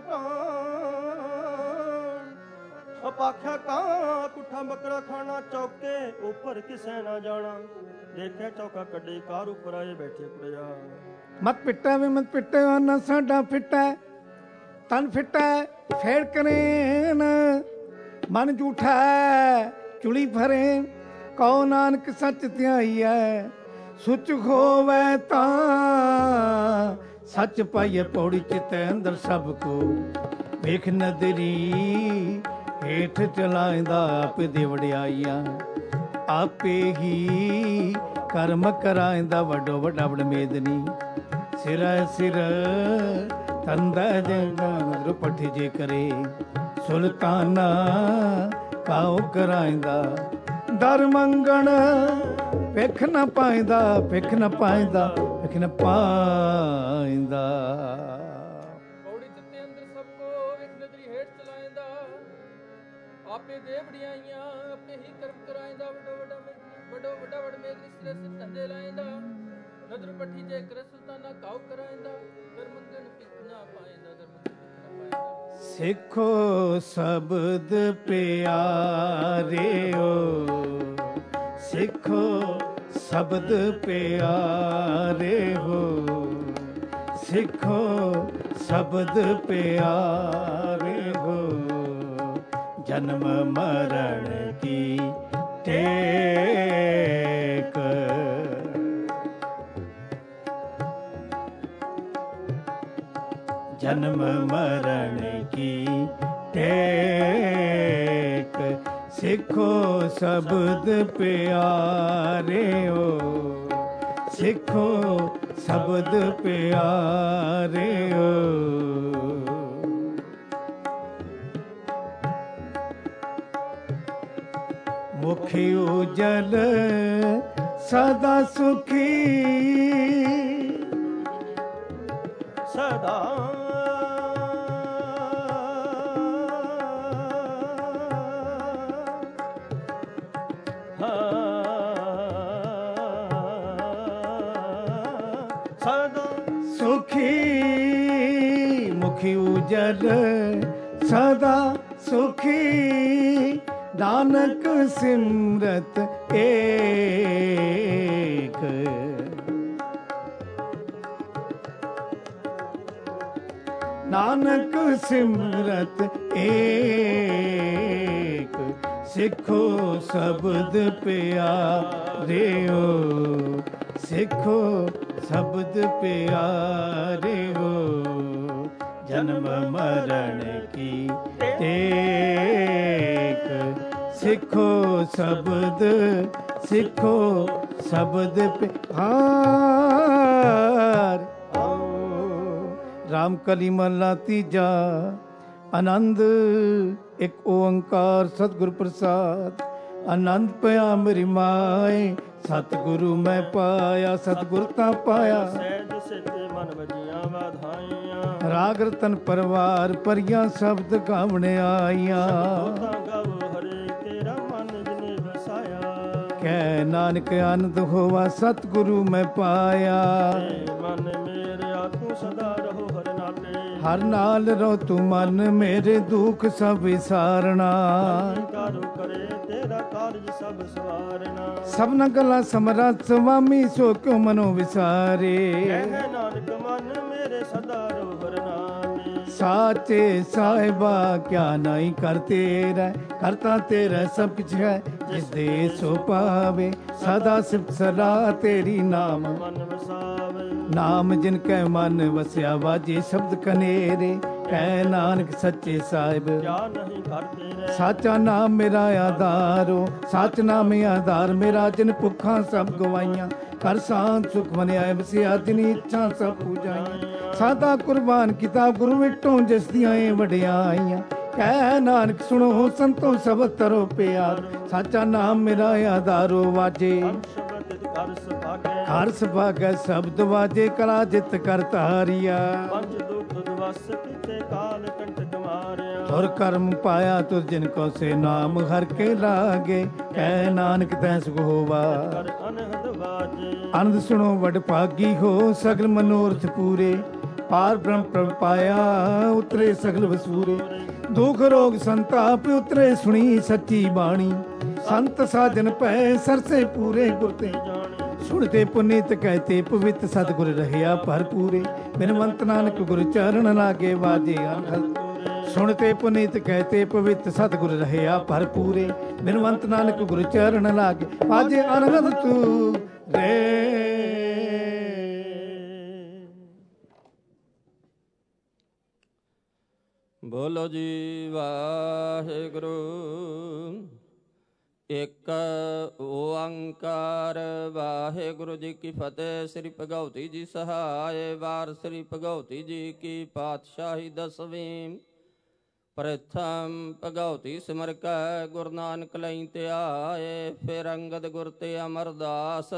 ਪ੍ਰਾਣ ਅਪਾਖਿਆ ਕਾ ਕੁੱਠਾ ਬੱਕਰਾ ਖਾਣਾ ਚੌਕੇ ਉੱਪਰ ਕਿਸੈ ਨਾ ਜਾਣਾ ਦੇਖਿਆ ਚੌਕਾ ਕੱਢੇ ਕਾਰ ਉੱਪਰ ਆਏ ਬੈਠੇ ਕੁੜਿਆ ਮਤ ਪਿੱਟਾ ਵੇ ਮਤ ਪਿੱਟੇ ਨਾ ਸਾਡਾ ਫਿੱਟਾ ਤਨ ਫਿੱਟਾ ਫੇੜ ਕਰੇਨ ਮਨ ਝੂਠਾ ਚੁਲੀ ਭਰੇ ਕਉ ਨਾਨਕ ਸੱਚ ਧਿਆਈਐ ਸੁਚ ਹੋਵੇ ਤਾਂ ਸੱਚ ਪਾਈਏ ਪੌੜੀ ਚਿਤੈ ਅੰਦਰ ਸਭ ਕੋ ਵੇਖ ਨਦਰੀ ਹੇਠ ਚਲਾਇਂਦਾ ਆਪੇ ਦੇ ਵਡਿਆਈਆਂ, ਆਪੇ ਹੀ ਕਰਮ ਕਰਾਇਂਦਾ ਵੱਡੋ ਵੱਡਾ ਵਡਮੇਦਨੀ। ਸਿਰ ਸਿਰ ਤੰਦਾ ਜੰਗਾਂ ਪੱਠੀ ਜੇ ਕਰੇ, ਸੁਲਤਾਨਾ ਕਾਉ ਕਰਾਇਂਦਾ। ਦਰ ਮੰਗਣ ਭਿਖ ਨ ਪਾਇਂਦਾ, ਭਿਖ ਨ ਪਾਇਂਦਾ, ਭਿਖ ਨ ਪਾਇਂਦਾ। ਪੌੜੀ ਦਿੱਤੇ ਅੰਦਰ ਸਭ ਕੋ ਵਿਖ ਨਦਰੀ ਹੇਠ ਚਲਾਇਂਦਾ, ਆਪੇ ਦੇ ਵਡਿਆਈਆਂ, ਆਪੇ ਹੀ ਕਰਮ ਕਰਾਇਂਦਾ। ਵੱਡੋ ਵੱਡਾ ਵਡਮੇਦਨੀ ਸਿਰ ਸਿਰ ਧੰਦੇ ਲਾਇਂਦਾ। ਨਦਰ ਪੱਠੀ ਜੇ ਕਰ ਸੁਲਤਾਨਾ ਕਾਉ ਕਰਾਇਂਦਾ। ਦਰ ਮੰਗਣ ਭਿਖ ਨਾ ਪਾਇਂਦਾ, ਦਰ ਮੰਗਣ ਭਿਖ ਨਾ ਪਾਇਂਦਾ। ਸਿੱਖੋ ਸ਼ਬਦ ਪਿਆਰਿਓ, ਸਿੱਖੋ ਸ਼ਬਦ ਪਿਆਰਿਓ, ਸਿੱਖੋ ਸ਼ਬਦ ਪਿਆਰਿਓ। ਜਨਮ ਮਰਨ ਕੀ ਟੇਕ, ਜਨਮ ਮਰਨ ਕੀ ਟੇਕ। ਸਿੱਖੋ ਸ਼ਬਦ ਪਿਆਰਿਓ, ਸਿੱਖੋ ਸ਼ਬਦ ਪਿਆਰਿਓ। ਮੁਖੀ ਉਜਲ ਸਦਾ ਸੁਖੀ, ਸਦਾ ਸੁਖੀ। ਮੁਖੀ ਉਜਲ ਸਦਾ ਸੁਖੀ, ਨਾਨਕ ਸਿਮਰਤ ਏਕ। ਨਾਨਕ ਸਿਮਰਤ ਏਕ। ਸਿੱਖੋ ਸ਼ਬਦ ਪਿਆਰਿਓ, ਸਿੱਖੋ ਸ਼ਬਦ ਪਿਆਰਿਓ। ਜਨਮ ਮਰਨ ਕੀ ਟੇਕ। ਸਿੱਖੋ ਸ਼ਬਦ, ਸਿੱਖੋ ਸ਼ਬਦ ਪਿਆਰ। ਰਾਮ ਕਲੀ ਮਹਲਾ ਤੀਜਾ। ਆਨੰਦ ਇੱਕ ਓੰਕਾਰ ਸਤਿਗੁਰ ਪ੍ਰਸਾਦ। ਆਨੰਦ ਪਿਆ ਮੇਰੀ ਮਾਏ, ਸਤਿਗੁਰੂ ਮੈਂ ਪਾਇਆ, ਸਤਿਗੁਰ ਤਾਂ ਪਾਇਆ। ਸਹਿਜ ਸਿੱਧ ਮਨ ਵਜੀਆਂ ਵਾਧਾਈਆਂ, ਰਾਗ ਰਤਨ ਪਰਵਾਰ ਪਰੀਆਂ ਸ਼ਬਦ ਗਾਵਣ ਆਈਆਂ। ਗਵ ਹਰੇ ਤੇਰਾ ਮਨ ਜਿਨੇ ਵਸਾਇਆ, ਕਹਿ ਨਾਨਕ ਆਨੰਦ ਹੋਵਾ ਸਤਿਗੁਰੂ ਮੈਂ ਪਾਇਆ। ਮਨ ਮੇਰਿਆ ਤੂੰ ਸਦਾ ਰਹੋ ਹਰ ਨਾਲੇ, ਹਰ ਨਾਲ ਰਹੋ ਤੂੰ ਮਨ ਮੇਰੇ, ਦੁੱਖ ਸਭ ਵਿਸਾਰਣਾ। ਕਾਰੂ ਕਰੇ ਤੇਰਾ ਕਾਰਜ ਸਭ ਸਵਾਰਨਾ। ਸਭਨਾ ਗੱਲਾਂ ਸਮਰੱਥ ਸੁਆਮੀ, ਸੋ ਕਿਉ ਮਨੋ ਵਿਸਾਰੇ। ਕਹਿ ਨਾਨਕ ਮਨ ਮੇਰੇ ਸਦਾ ਰਹੋ ਹਰ ਨਾਲੇ। ਸਾਚੇ ਸਾਹਿਬਾ ਕਿਆ ਨਹੀਂ ਕਰ ਤੇਰਾ, ਕਰਤਾ ਤੇਰਾ ਸਭ ਕੁਛ ਹੈ। ਜਿਸ ਦੇ ਸੋ ਪਾਵੇ ਸਦਾ ਸਿਫਤ ਸਲਾਹ ਤੇਰੀ ਨਾਮ। ਮਨ ਵਸਾਵੇ ਨਾਮ ਜਿਨ ਕੈ ਮਨ ਵਸਿਆ, ਵਾਜੇ ਸ਼ਬਦ ਕਨੇਰੇ। ਕਹਿ ਨਾਨਕ ਸੱਚੇ ਸਾਹਿਬ ਕਿਆ ਨਹੀਂ ਕਰਦੇ ਰਹਿ। ਸਾਚਾ ਨਾਮ ਮੇਰਾ ਆਧਾਰੋ, ਸੱਚ ਨਾਮ ਆਧਾਰ ਮੇਰਾ। ਜਿਨ ਭੁੱਖਾਂ ਸਭ ਗਵਾਈਆਂ, ਕਰ ਸਾਂਤ ਸੁਖ ਮਨਿਆ। ਵਸਿਆ ਜਿਨੀ ਇੱਛਾ ਸਭ ਪੂਜਾਈਆਂ। ਸਾਦਾ ਕੁਰਬਾਨ ਕੀਤਾ ਗੁਰੂ ਵਿਟੋਂ, ਜਿਸ ਦੀਆਂ ਇਹ ਵਡਿਆਈਆਂ। ਕਹਿ ਨਾਨਕ ਸੁਣੋ ਸੰਤੋ ਸਭ ਤਰੋ ਪਿਆਰ। ਸਾਚਾ ਨਾਮ ਮੇਰਾ ਆਧਾਰੋ, ਵਾਜੇ ਹਰ ਸੁਭਾਗੈ ਸ਼ਬਦ ਵਾਜੇ। ਕਲਾ ਜਿਤ ਕਰ ਤਾਰੀਆ, ਪੰਜ ਦੁਖ ਦਵਸ ਕੀਤੇ ਕਾਲ ਕੰਟਕ ਮਾਰਿਆ। ਤੁਰ ਕਰਮ ਪਾਇਆ ਤੁਰ ਜਿਨ ਕੋ ਸੇ, ਨਾਮ ਹਰ ਕੇ ਲਾਗੇ। ਕਹਿ ਨਾਨਕ ਤੈ ਸੁਖ ਹੋਵਾ, ਕਰ ਅਨਹਦ ਵਾਜੇ। ਆਨੰਦ ਸੁਣੋ ਵਡ ਭਾਗੀ ਹੋ, ਸਗਲ ਮਨੋਰਥ ਪੂਰੇ। ਪਾਰ ਬ੍ਰਹਮ ਪ੍ਰਭ ਪਾਇਆ, ਉਤਰੇ ਸਗਲ ਵਸੂਰੇ। ਦੁਖ ਰੋਗ ਸੰਤਾਪ ਉਤਰੇ, ਸੁਣੀ ਸੱਚੀ ਬਾਣੀ। ਸੰਤ ਸਾਜਨ ਪੈ ਸਰਸੇ ਪੂਰੇ, ਗੁਰ ਤੇ ਸੁਣਤੇ ਪੁਨੀਤ ਕਹਤੇ ਪਵਿੱਤ। ਸਤਿਗੁਰ ਰਹਿਆ ਭਰਪੂਰੇ, ਬਿਨਵੰਤ ਨਾਨਕ ਗੁਰ ਚਰਨ ਲਾਗੇ। ਵਾਜੇ ਅਨਹਦ ਸੁਣਤੇ ਪੁਨੀਤ ਕਹਤੇ ਪਵਿੱਤ। ਸਤਿਗੁਰ ਰਹਿਆ ਭਰਪੂਰੇ, ਬਿਨਵੰਤ ਨਾਨਕ ਗੁਰ ਚਰਨ ਲਾਗੇ। ਵਾਜੇ ਅਨਹਦ ਤੂੰ ਰੇ। ਬੋਲੋ ਜੀ ਵਾਹਿਗੁਰੂ। ਇੱਕ ਓੰਕਾਰ ਵਾਹਿਗੁਰੂ ਜੀ ਕੀ ਫਤਿਹ। ਸ੍ਰੀ ਭਗਉਤੀ ਜੀ ਸਹਾਇ। ਵਾਰ ਸ੍ਰੀ ਭਗਉਤੀ ਜੀ ਕੀ ਪਾਤਸ਼ਾਹੀ ਦਸਵੀਂ। ਪ੍ਰਥਮ ਭਗਉਤੀ ਸਿਮਰ ਕੈ ਗੁਰੂ ਨਾਨਕ ਲਈ ਧਿਆਏ। ਫਿਰ ਅੰਗਦ ਗੁਰ ਤੇ ਅਮਰਦਾਸ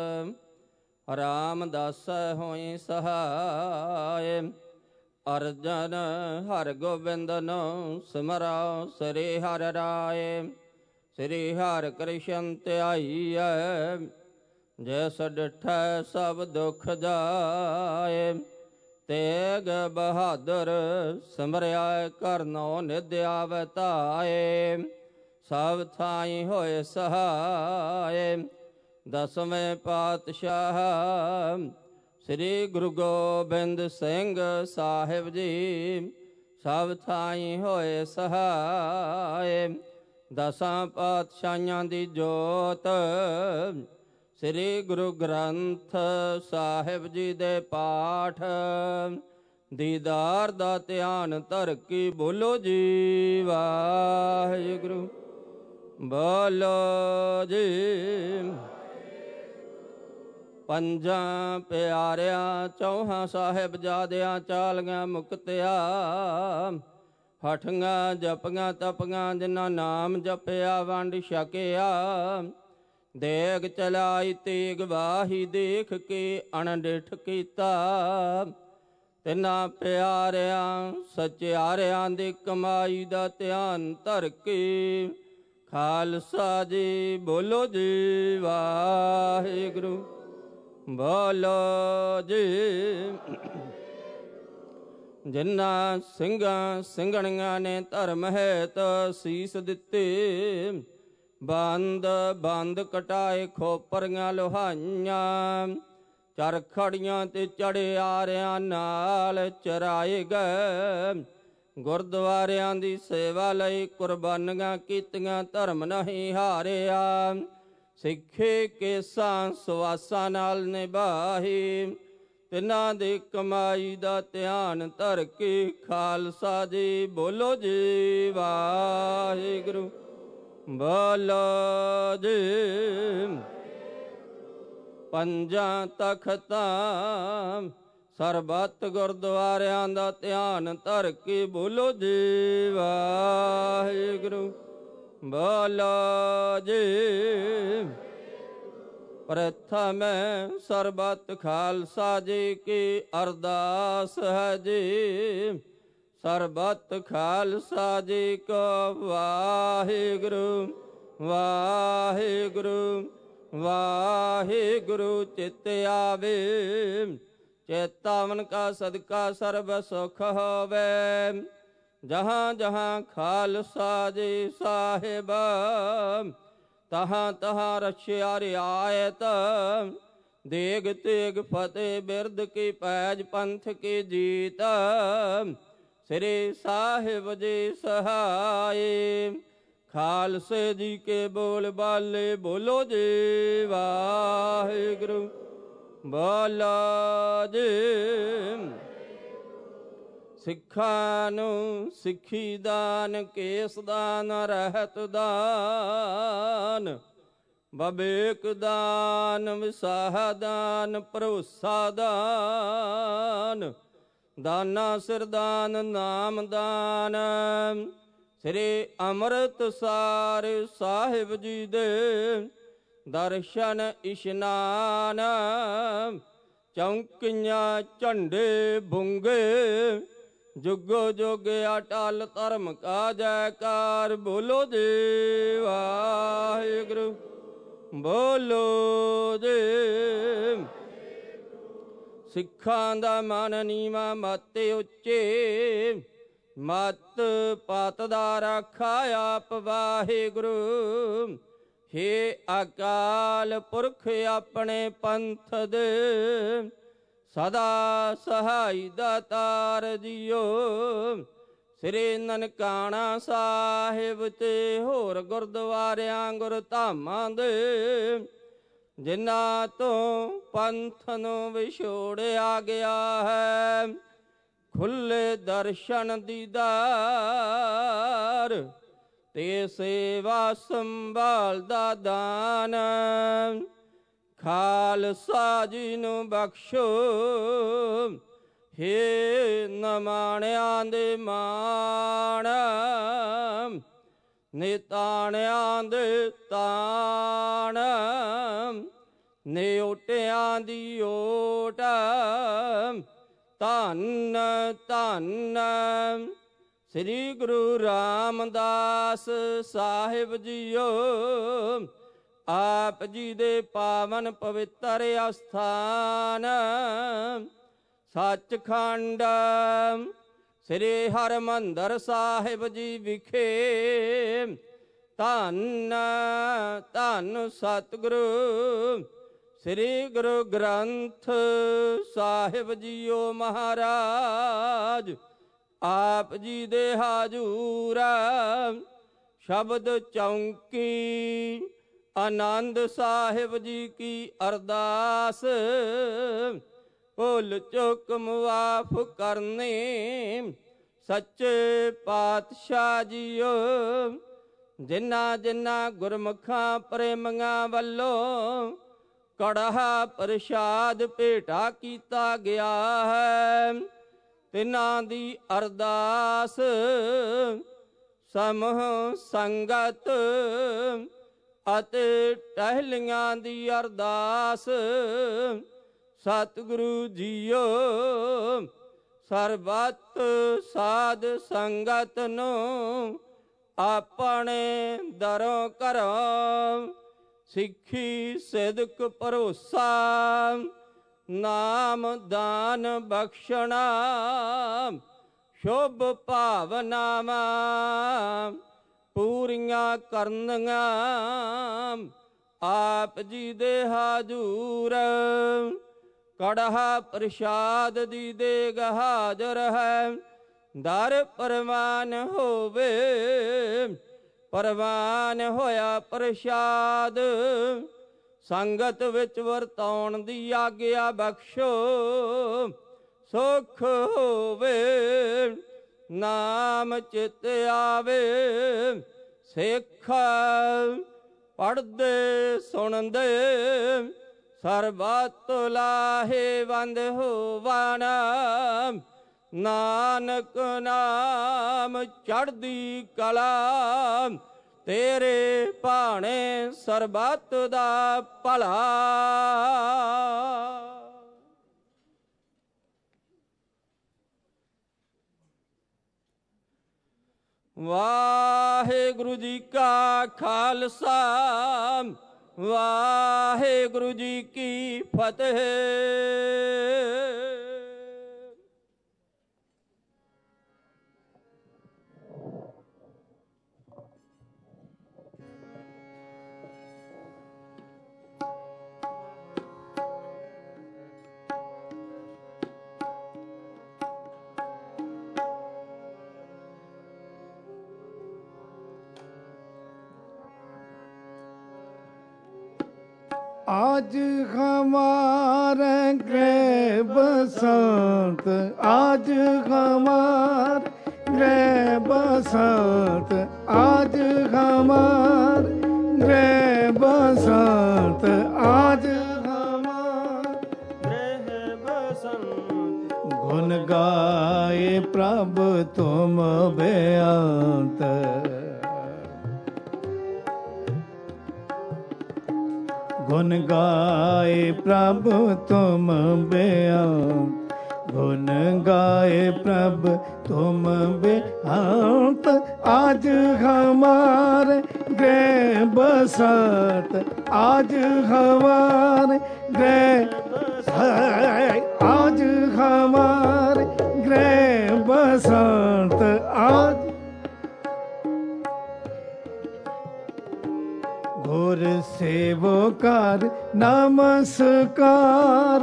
ਰਾਮਦਾਸ ਹੋਈ ਸਹਾਇ। ਅਰਜਨ ਹਰਿ ਗੋਬਿੰਦ ਨੂੰ ਸਿਮਰੋ ਸ੍ਰੀ ਹਰਿ ਰਾਏ। ਸ੍ਰੀ ਹਰਿ ਕ੍ਰਿਸ਼ਨ ਧਿਆਈਐ ਜੈਸ ਡਿਠੈ ਸਭ ਦੁਖ ਜਾਏ। ਤੇਗ ਬਹਾਦਰ ਸਿਮਰਿਆ ਕਰਨੋ ਨਿਧ ਆਵੈ ਧਾਏ। ਸਭ ਥਾਈ ਹੋਏ ਸਹਾਏ। ਦਸਵੇਂ ਪਾਤਸ਼ਾਹ ਸ੍ਰੀ ਗੁਰੂ ਗੋਬਿੰਦ ਸਿੰਘ ਸਾਹਿਬ ਜੀ ਸਭ ਥਾਈ ਹੋਏ ਸਹਾਏ। ਦਸਾਂ ਪਾਤਸ਼ਾਹੀਆਂ ਦੀ ਜੋਤ ਸ੍ਰੀ ਗੁਰੂ ਗ੍ਰੰਥ ਸਾਹਿਬ ਜੀ ਦੇ ਪਾਠ ਦੀਦਾਰ ਦਾ ਧਿਆਨ ਧਰ ਕੇ ਬੋਲੋ ਜੀ ਵਾਹਿਗੁਰੂ। ਬੋਲੋ ਜੀ। ਪੰਜਾਂ ਪਿਆਰਿਆਂ ਚੌਹਾਂ ਸਾਹਿਬਜ਼ਾਦਿਆਂ ਚਾਲੀਆਂ ਮੁਕਤਿਆ ਹਠੀਆਂ ਜਪੀਆਂ ਤਪੀਆਂ ਜਿਨ੍ਹਾਂ ਨਾਮ ਜਪਿਆ ਵੰਡ ਛਕਿਆ। ਦੇਗ ਚਲਾਈ ਤੇਗ ਵਾਹੀ ਦੇਖ ਕੇ ਅਣਡਿਠ ਕੀਤਾ। ਤਿੰਨਾਂ ਪਿਆਰਿਆਂ ਸਚਿਆਰਿਆਂ ਦੀ ਕਮਾਈ ਦਾ ਧਿਆਨ ਧਰ ਕੇ ਖਾਲਸਾ ਜੀ ਬੋਲੋ ਜੀ ਵਾਹਿਗੁਰੂ। ਬੋਲੋ ਜੀ। ਜਿਨ੍ਹਾਂ ਸਿੰਘਾਂ ਸਿੰਘਣੀਆਂ ਨੇ ਧਰਮ ਹੈਤ ਸੀਸ ਦਿੱਤੇ। ਬੰਦ ਬੰਦ ਕਟਾਏ ਖੋਪਰੀਆਂ ਲੋਹਾਈਆਂ। ਚਰਖੜੀਆਂ ਤੇ ਚੜੇ ਆਰਿਆਂ ਨਾਲ ਚਰਾਏ ਗਏ। ਗੁਰਦੁਆਰਿਆਂ ਦੀ ਸੇਵਾ ਲਈ ਕੁਰਬਾਨੀਆਂ ਕੀਤੀਆਂ ਧਰਮ ਨਹੀਂ ਹਾਰਿਆ। ਸਿੱਖੇ ਕੇਸਾਂ ਸੁਆਸਾਂ ਨਾਲ ਨਿਭਾਹੀ। ਤਿੰਨਾਂ ਦੀ ਕਮਾਈ ਦਾ ਧਿਆਨ ਧਰ ਕੇ ਖਾਲਸਾ ਜੀ ਬੋਲੋ ਜੀ ਵਾਹਿਗੁਰੂ। ਬੋਲੋ ਜੀ। ਪੰਜਾਂ ਤਖਤਾਂ ਸਰਬੱਤ ਗੁਰਦੁਆਰਿਆਂ ਦਾ ਧਿਆਨ ਧਰ ਕੇ ਬੋਲੋ ਜੀ ਵਾਹਿਗੁਰੂ। ਬੋਲੋ ਜੀ। ਪ੍ਰਥਮ ਸਰਬੱਤ ਖਾਲਸਾ ਜੀ ਕੀ ਅਰਦਾਸ ਹੈ ਜੀ। ਸਰਬੱਤ ਖਾਲਸਾ ਜੀ ਕੋ ਵਾਹਿਗੁਰੂ ਵਾਹਿਗੁਰੂ ਵਾਹਿਗੁਰੂ। ਚਿਤ ਆਵੇ ਚੇਤਾਵਨ ਕਾ ਸਦਕਾ ਸਰਬ ਸੁਖ ਹੋਵੇ। ਜਹਾਂ ਜਹਾਂ ਖਾਲਸਾ ਜੀ ਸਾਹਿਬ ਤਹਾਂ ਤਹਾਂ ਰਖਿਆ ਰਿਆਇਤ। ਦੇਗ ਤੇਗ ਫਤਿਹ ਬਿਰਦ ਕੀ ਪੈਜ ਪੰਥ ਕੀ ਜੀਤ। ਸ੍ਰੀ ਸਾਹਿਬ ਜੀ ਸਹਾਏ। ਖਾਲਸੇ ਜੀ ਕੇ ਬੋਲ ਬਾਲੇ ਬੋਲੋ ਜੀ ਵਾਹਿਗੁਰੂ। ਬੋਲੋ ਜੀ। ਸਿੱਖਾਂ ਨੂੰ ਸਿੱਖੀ ਦਾਨ ਕੇਸ ਦਾਨ ਰਹਿਤ ਦਾਨ। ਬਬੇਕ ਦਾਨ ਵਿਸਾਹ ਦਾਨ ਭਰੋਸਾ ਦਾਨ। ਦਾਨਾ ਸਿਰਦਾਨ ਨਾਮ ਦਾਨ। ਸ੍ਰੀ ਅੰਮ੍ਰਿਤਸਰ ਸਾਹਿਬ ਜੀ ਦੇ ਦਰਸ਼ਨ ਇਸ਼ਨਾਨ। ਚੌਂਕੀਆਂ ਝੰਡੇ ਬੁੰਗੇ ਜੁਗੋ ਜੁਗ ਅਟਲ ਧਰਮ ਕਾ ਜੈਕਾਰ। ਬੋਲੋ ਜੀ ਵਾਹਿਗੁਰੂ। ਬੋਲੋ ਜੀ। ਸਿੱਖਾਂ ਦਾ ਮਨ ਨੀਵਾਂ ਮਤ ਉੱਚੇ। ਮਤ ਪਤ ਦਾ ਰਾਖਾ ਆਪ ਵਾਹਿਗੁਰੂ। ਹੇ ਅਕਾਲ ਪੁਰਖ ਆਪਣੇ ਪੰਥ ਦੇ ਸਦਾ ਸਹਾਈ ਦਾਤਾਰ ਜੀਓ। ਸ੍ਰੀ ਨਨਕਾਣਾ ਸਾਹਿਬ ਤੇ ਹੋਰ ਗੁਰਦੁਆਰਿਆਂ ਗੁਰਧਾਮਾਂ ਦੇ ਜਿਨ੍ਹਾਂ ਤੋਂ ਪੰਥ ਨੂੰ ਵਿਛੋੜਿਆ ਗਿਆ ਹੈ। ਖੁੱਲੇ ਦਰਸ਼ਨ ਦੀਦਾਰ, ਤੇ ਸੇਵਾ ਸੰਭਾਲਦਾ ਦਾਨ। ਖਾਲਸਾ ਜੀ ਨੂੰ ਬਖਸ਼ੋ, ਹੇ ਨਮਾਣਿਆਂ ਦੇ ਮਾਣ, ਨਿਤਾਣਿਆਂ ਦੇ ਤਾਣ, ਨਿਓਟਿਆਂ ਦੀ ਓਟ। ਧੰਨ ਧੰਨ ਸ੍ਰੀ ਗੁਰੂ ਰਾਮਦਾਸ ਸਾਹਿਬ ਜੀਓ, ਆਪ ਜੀ ਦੇ ਪਾਵਨ ਪਵਿੱਤਰ ਅਸਥਾਨ। ਸੱਚਖੰਡ ਸ੍ਰੀ ਹਰਿਮੰਦਰ ਸਾਹਿਬ ਜੀ ਵਿਖੇ ਧੰਨ ਧੰਨ ਸਤਿਗੁਰੂ ਸ੍ਰੀ ਗੁਰੂ ਗ੍ਰੰਥ ਸਾਹਿਬ ਜੀਓ ਮਹਾਰਾਜ, ਆਪ ਜੀ ਦੇ ਹਾਜ਼ੂਰ ਸ਼ਬਦ ਚੌਂਕੀ ਆਨੰਦ ਸਾਹਿਬ ਜੀ ਕੀ ਅਰਦਾਸ। ਭੁੱਲ ਚੁੱਕ ਮੁਆਫ ਕਰਨੀ ਸੱਚੇ ਪਾਤਸ਼ਾਹ ਜੀਓ, ਜਿਨ੍ਹਾਂ ਜਿਨ੍ਹਾਂ ਗੁਰਮੁਖਾਂ ਪ੍ਰੇਮੀਆਂ ਵੱਲੋਂ ਕੜਾਹਾ ਪ੍ਰਸ਼ਾਦ ਭੇਟਾ ਕੀਤਾ ਗਿਆ ਹੈ, ਤਿਨਾਂ ਦੀ ਅਰਦਾਸ ਸਮੂਹ ਸੰਗਤ ਅਤੇ ਟਹਿਲੀਆਂ ਦੀ ਅਰਦਾਸ। ਸਤਿਗੁਰੂ ਜੀਓ ਸਰਬੱਤ ਸਾਧ ਸੰਗਤ ਨੂੰ ਆਪਣੇ ਦਰੋਂ ਘਰੋਂ ਸਿੱਖੀ ਸਿਦਕ ਭਰੋਸਾ ਨਾਮ ਦਾਨ ਬਖਸ਼ਣਾ ਸ਼ੁਭ ਭਾਵਨਾਵਾਂ ਪੂਰੀਆਂ ਕਰਨੀਆਂ ਆਪ ਜੀ ਦੇ ਹਾਜ਼ੂਰ। ਕੜਾਹਾ ਪ੍ਰਸ਼ਾਦ ਦੀ ਦੇਗ ਹਾਜ਼ਰ ਹੈ, ਦਰ ਪ੍ਰਵਾਨ ਹੋਵੇ। ਪ੍ਰਵਾਨ ਹੋਇਆ ਪ੍ਰਸ਼ਾਦ ਸੰਗਤ ਵਿੱਚ ਵਰਤਾਉਣ ਦੀ ਆਗਿਆ ਬਖਸ਼ੋ। ਸੁਖ ਹੋਵੇ ਨਾਮ ਚਿਤ ਆਵੇ, ਸਿੱਖ ਪੜ੍ਹਦੇ ਸੁਣਦੇ ਸਰਬੱਤ ਲਾਹੇਵੰਦ ਹੋਵਨ। ਨਾਨਕ ਨਾਮ ਚੜ੍ਹਦੀ ਕਲਾ, ਤੇਰੇ ਭਾਣੇ ਸਰਬੱਤ ਦਾ ਭਲਾ। ਵਾਹਿਗੁਰੂ ਜੀ ਕਾ ਖਾਲਸਾ, ਵਾਹਿਗੁਰੂ ਜੀ ਕੀ ਫਤਿਹ। आज हमारे गृह बसंत, आज हमार गृह बसंत, आज हमार गृह बसंत, आज हमार गृह बसंत। गुण गाए प्रभु तुम बेअंत, गुण गाए प्रभु तुम बेअंत, गुण गाए प्रभु तुम बेअंत। आज हमारे गृह बसंत, आज हमारे गृह, आज हमारे गृह बसंत, आज घोर सेवकार नमस्कार,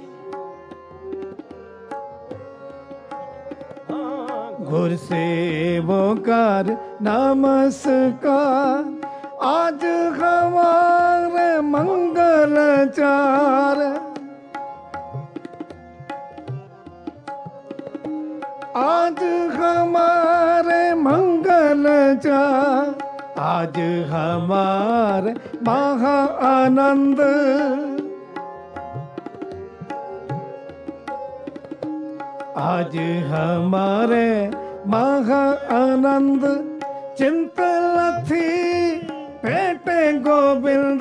घोर सेवकार नमस्कार। आज हमारे मंगल चार, आज हमारे महा आनंद, आज हमारे महा आनंद, चिंतन थी बेटे गोविंद,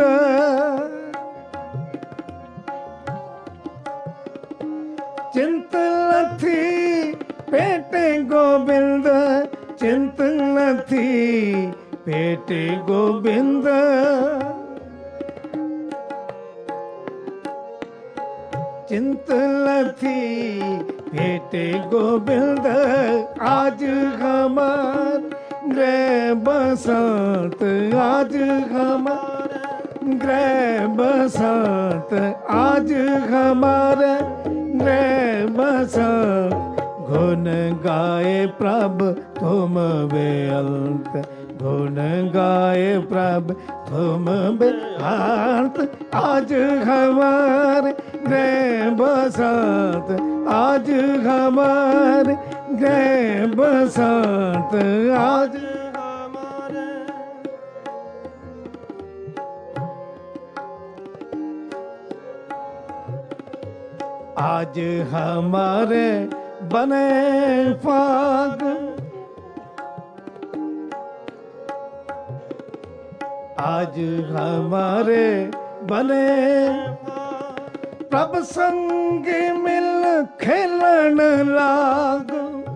चिंतन थी बेटे गोविंद, चिंतन थी बेटे गोविंद, चिंतन थी बेटे गोविंद। आज हमार गृह बसंत, आज हमार गृह बसंत, आज हमारे गृह बसंत। गुण गाए प्रभु तुम बेअंत, गुण गाए प्रभु तुम बेअंत। आज हमारे गृह बसंत, आज हमारे गृह बसंत, आज हमारे। आज हमारे बने फाग, आज हमारे बने प्रभ संग मिल खेलन लाग,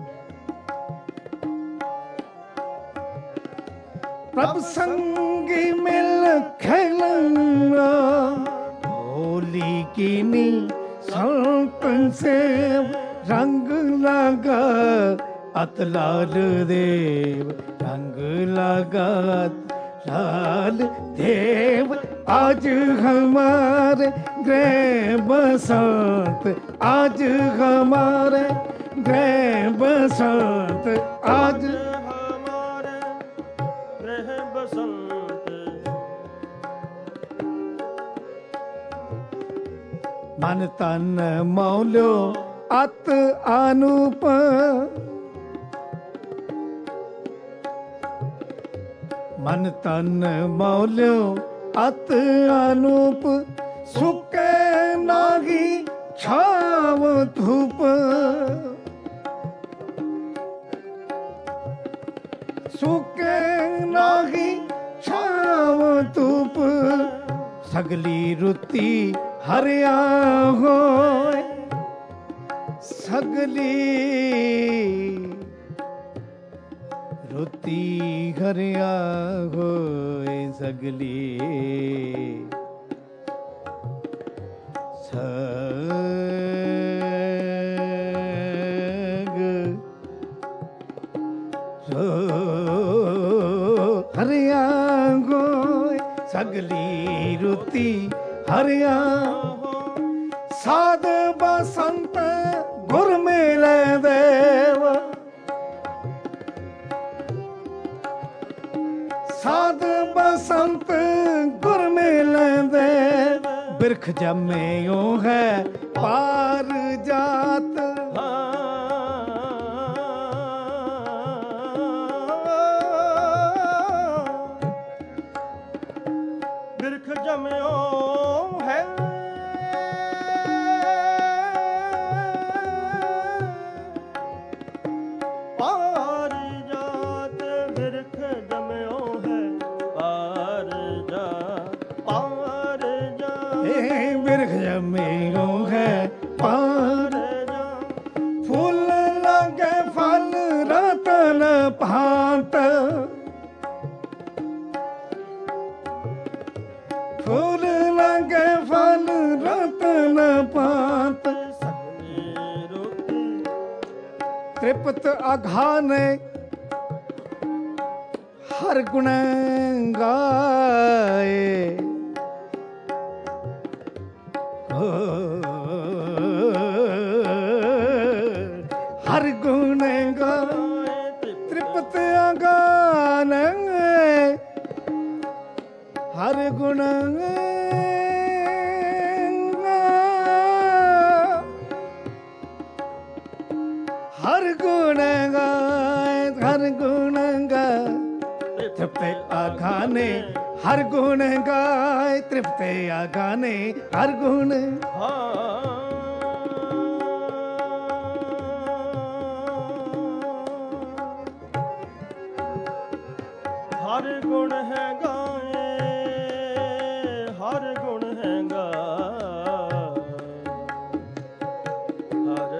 प्रभ संग मिल खेलन लाग। होली की नी संतन से रंग लगा, अतलाल देव रंग लगा, लाल देव। आज हमारे गृह बसंत, आज हमारे गृह बसंत, आज हमारे गृह बसंत। मन तन मौल्यो अत अनूप, मन तन मौल्यो अत अनूप। सुके नागी छाव धूप, सुके नागी छाव धूप। सगली रुती हरिया होए, सगली रुती हरिया होए, सगली सग हरिया होए, सगली रुती हरिया। साध बसंत गुर मिले देव, साध बसंत गुर मिले देव। बिरख जमे यूं है पार जात, बिरख जम्यो है पार जात, बिरख जम्यो है पार जात, पार जात। बिरख जमे यूं है पार जात। फूल लगे फल रतन भांत, फूल लगे फल रतन पात। त्रिपत अघाने हर गुण गाए, हर गुण गाए। त्रिपत अघाने हर गुण हर गुण गाए, हर गुण गाए। ਤ੍ਰਿਪਤੇ ਆਗਾਨੇ ਹਰ ਗੁਣ ਗਾਏ, ਤ੍ਰਿਪਤੇ ਆਗਾਨੇ ਹਰ ਗੁਣ। ਹਰ ਗੁਣ ਹੈ ਗਾਏ, ਹਰ ਗੁਣ ਹੈ ਗਾਏ, ਹਰ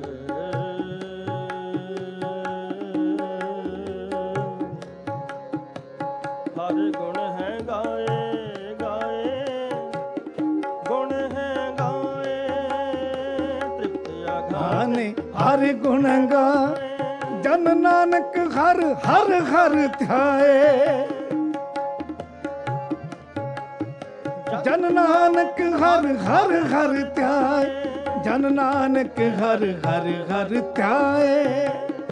ਗੁਣ ਹੈ ਗਾਏ, ਗਾਏ ਗੁਣ ਹੈ ਗਾਏ, ਤ੍ਰਿਪਤ ਆਗਾਨੇ ਹਰ ਗੁਣ ਗਾਏ। ਜਨ ਨਾਨਕ ਹਰ ਹਰ ਹਰ ਧਿਆਏ, ਜਨ ਨਾਨਕ ਹਰ ਹਰ ਹਰ ਧਿਆਏ, ਜਨ ਨਾਨਕ ਹਰ ਹਰ ਹਰ ਧਿਆਏ,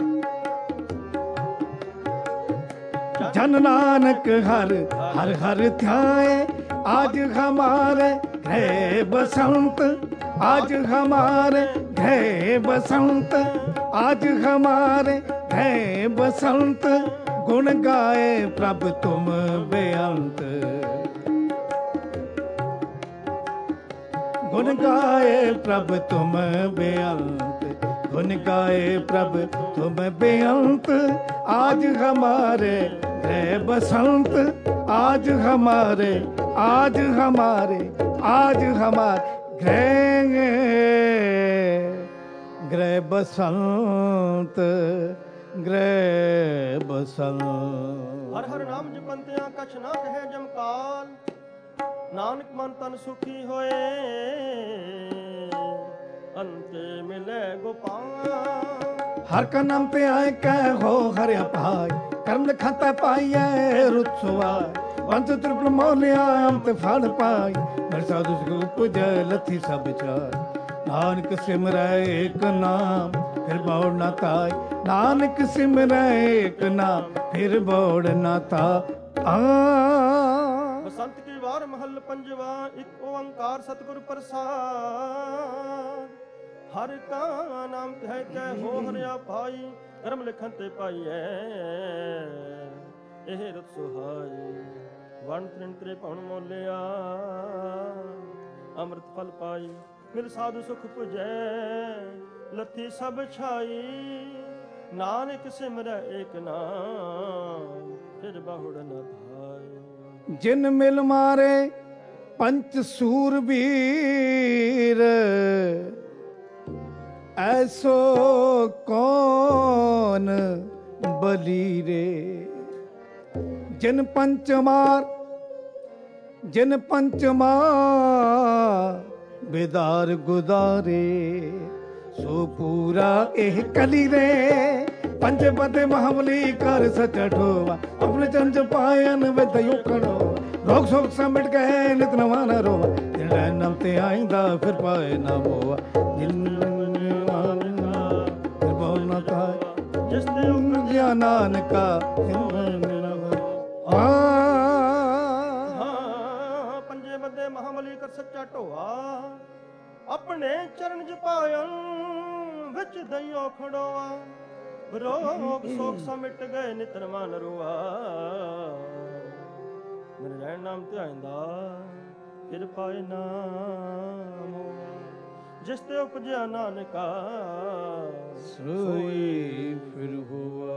जन नानक हर हर हर ध्याए। आज हमारे गृह बसंत, आज हमारे गृह बसंत, आज हमारे गृह बसंत, गुण गाए प्रभु तुम बेअंत, गुण गाए प्रभु तुम बेअंत, गुण गाए प्रभु तुम बेअंत। आज हमारे गृह बसंत, आज हमारे, आज हमारे, आज हमारे गृह गृह बसंत, गृह बसंत। हर हर नाम जपंतिया कछ ना कहे जमकाल, नानक मन तन सुखी होए, अंते मिले गोपाल। हर का नाम पे आए कह हो हर पाई, कर्म लिखाता पाइए रुत्सवाय, पंच त्रिपुर मोलिया अंत फल पाई, मेरे साधु उपज लथी सब चाय। नानक सिमरै एक नाम फिर बौड़ ना ताई, नानक सिमरै एक नाम फिर बौड़ ना था। बसंत की वार महल पंजवा, एक ओंकार सतगुर प्रसाद। हर का नाम कह के हो हरिया पाई, कर्म लिखन ते पाइए एह रुत सुहाई। वण तृण त्रे पवन मोलिया, अमृत फल पाई, मिल साधु सुख पुजै, लथी सब छाई। नानक सिमरै एक नाम फिर बहुड़ न धाई। जिन मिल मारे पंच सूरबीर, ऐसो कौन बली रे। जिन पंचमार, जिन पंचमार बेदार गुदारे, सो पूरा एह कली रे। पंच बदे महाबली कर सच ठोवा, अपने चंच पायन विद युकड़ो, रोग शोक समिट गए नित नवा न रोवा। जिन नाम ते आइंदा फिर पाए ना बोवा, जिन नानका पंजे बदे महाबली कर सच्चा ढोआ, अपने चरण जपायन विच दइयो खड़ोआ। रोग शोक समिट गए नित नवा न रोआ, मेरे रैन नाम ते आइंदा फिर पाए ना मोआ। जिस ते उपजया नानका सोई फिर हुआ।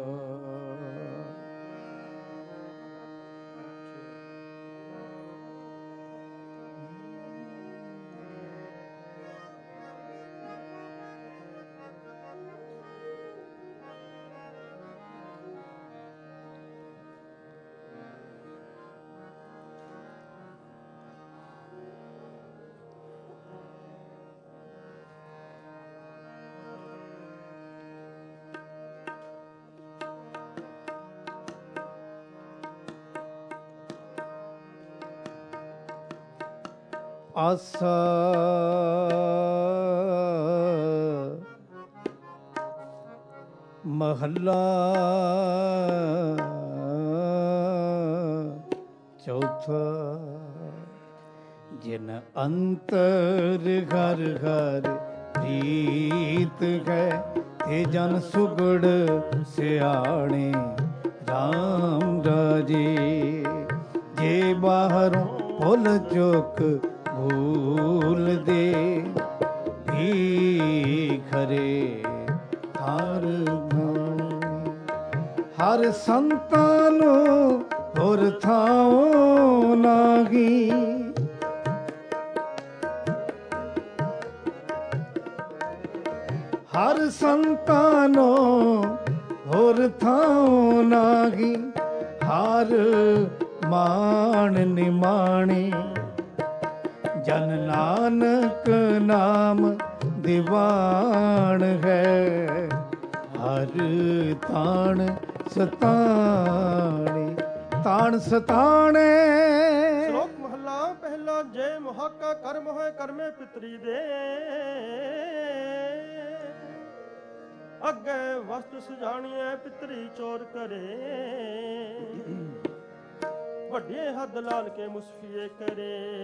आसा महला चौथा। जिन अंतर घर घर प्रीत है, ते जन सुगड़ सियाणे। ਰਾਮ ਰਾਜੇ। ਜੇ ਬਾਹਰੋਂ ਭੁੱਲ ਚੁੱਕ ਭੂਲ ਦੇ ਵੀ ਖਰੇ ਹਰ ਹਰ ਸੰਤਾਂ ਨੂੰ ਹੋਰ ਥਾਂ ਨਾਹੀ। ਹਰ ਸੰਤਾਂ ਨੂੰ ਹੋਰ ਥਾਂ ਨਾਹੀ। ਹਰ ਮਾਣ ਨਿਮਾਣੇ ਜਨ ਨਾਨਕ ਨਾਮ ਦੀਵਾਨ ਹੈ। ਹਰ ਤਾਣ ਸਤਾਣੇ ਤਾਣ ਸਤਾਣੇ। ਸ਼ਲੋਕ ਮਹਲਾ ਪਹਿਲਾ। ਜੇ ਮੁਹਾਕਾ ਕਰਮ ਹੋਏ ਕਰਮੇ ਪਿਤਰੀ ਦੇ ਅੱਗੇ ਵਸਤ ਸੁਜਾਣੀਐ ਪਿਤਰੀ ਚੋਰ ਕਰੇ। ਵੱਡੇ ਹੱਦ ਲਾਲ ਕੇ ਮੁਸਫੀਏ ਕਰੇ।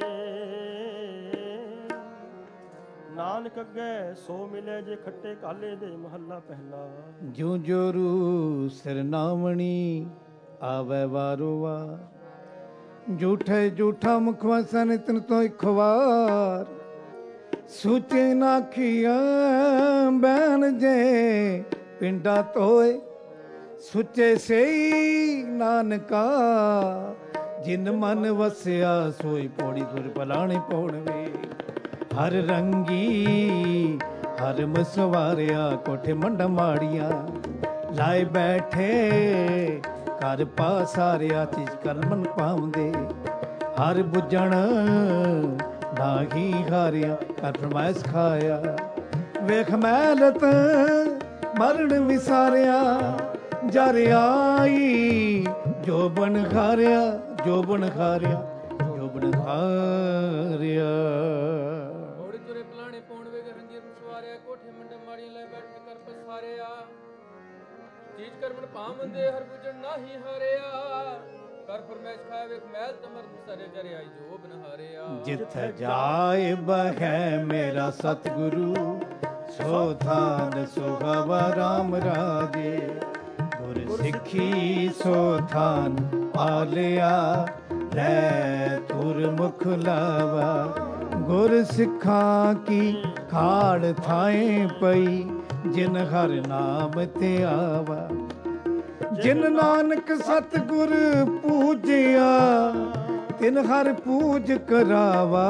ਨਾਨਕ ਅੱਗੇ ਸੋ ਮਿਲੇ ਜੇ ਖੱਟੇ ਕਾਲੇ ਦੇ। ਮਹੱਲਾ ਪਹਿਲਾ। ਜੂ ਜੋਰੂ ਸਿਰਨਾਵਣੀ ਆਵੇ ਵਾਰੋ ਵਾਰ। ਝੂਠੇ ਝੂਠਾ ਮੁਖ ਵਸੈ ਨਿਤਨ ਤੋਂ ਇੱਕ ਵਾਰ। ਸੂਚੇ ਨਾਖੀਆਂ ਬੈਨ ਜੇ ਪਿੰਡਾ ਤੋਏ। ਸੁੱਚੇ ਸਈ ਨਾਨਕਾ ਜਿਨ ਮਨ ਵਸਿਆ ਸੋਈ ਪੌੜੀ ਤੁਰ ਪਲਾਣੇ ਪੌੜਵੇ। ਹਰ ਰੰਗੀ ਹਰ ਮਸਵਾਰਿਆ ਕੋਠੇ ਮੰਡਾ ਮਾੜੀਆਂ। ਲਾਏ ਬੈਠੇ ਘਰ ਪਾਸਾਰਿਆ ਚੀਜ਼ ਕਰ ਮਨ ਪਾਉਂਦੇ। ਹਰ ਬੁੱਝਣ ਨਾਹੀ ਹਾਰਿਆ ਕਰ ਫਰਮਾਇਸ਼ ਖਾਇਆ। ਵੇਖ ਮੈਲਤ ਮਰਨ ਵਿਸਾਰਿਆ। ਜਰ ਆਈ ਜੋਬਨ ਖਾਰਿਆ ਜੋਬਨ ਖਾਰਿਆ ਜੋਬਨ ਖਾਰਿਆ। ਮੋੜੇ ਤੁਰੇ ਪਲਾਣੇ ਪੌਣ ਵੇ ਰੰਗੀ ਸਵਾਰਿਆ। ਕੋਠੇ ਮੰਡੇ ਮਾੜੀਆਂ ਲੈ ਬੈਠ ਕੇ ਕਰ ਪਸਾਰਿਆ। ਚੀਜ਼ ਕਰਮਨ ਪਾਵੰਦੇ ਹਰ ਬੁਝਣ ਨਾਹੀ ਹਾਰਿਆ। ਕਰ ਫਰਮਾਇਸ਼ ਖਾਇਆ ਵੇਖ ਮੈਲ ਤਮਰ ਸਾਰੇ ਜਰ ਆਈ ਜੋਬਨ ਹਾਰਿਆ। ਜਿੱਥੇ ਜਾਏ ਬਹਿ ਮੇਰਾ ਸਤਿਗੁਰੂ ਸੋ ਥਾਨ ਸੁਹਾਵਾ ਰਾਮ ਰਾਜੇ। ਗੁਰ ਸਿੱਖੀ ਸੋ ਥਾਨ ਪਾਲਿਆ ਲੈ ਤੁਰ ਮੁਖ ਲਾਵਾ। ਗੁਰ ਸਿੱਖਾਂ ਕੀ ਖਾੜ ਥਾਏ ਪਈ ਜਿਨ ਹਰ ਨਾਮ ਤੇ ਆਵਾ। ਜਿਨ ਨਾਨਕ ਸਤਿਗੁਰ ਪੂਜਿਆ ਤਿਨ ਹਰ ਪੂਜ ਕਰਾਵਾ।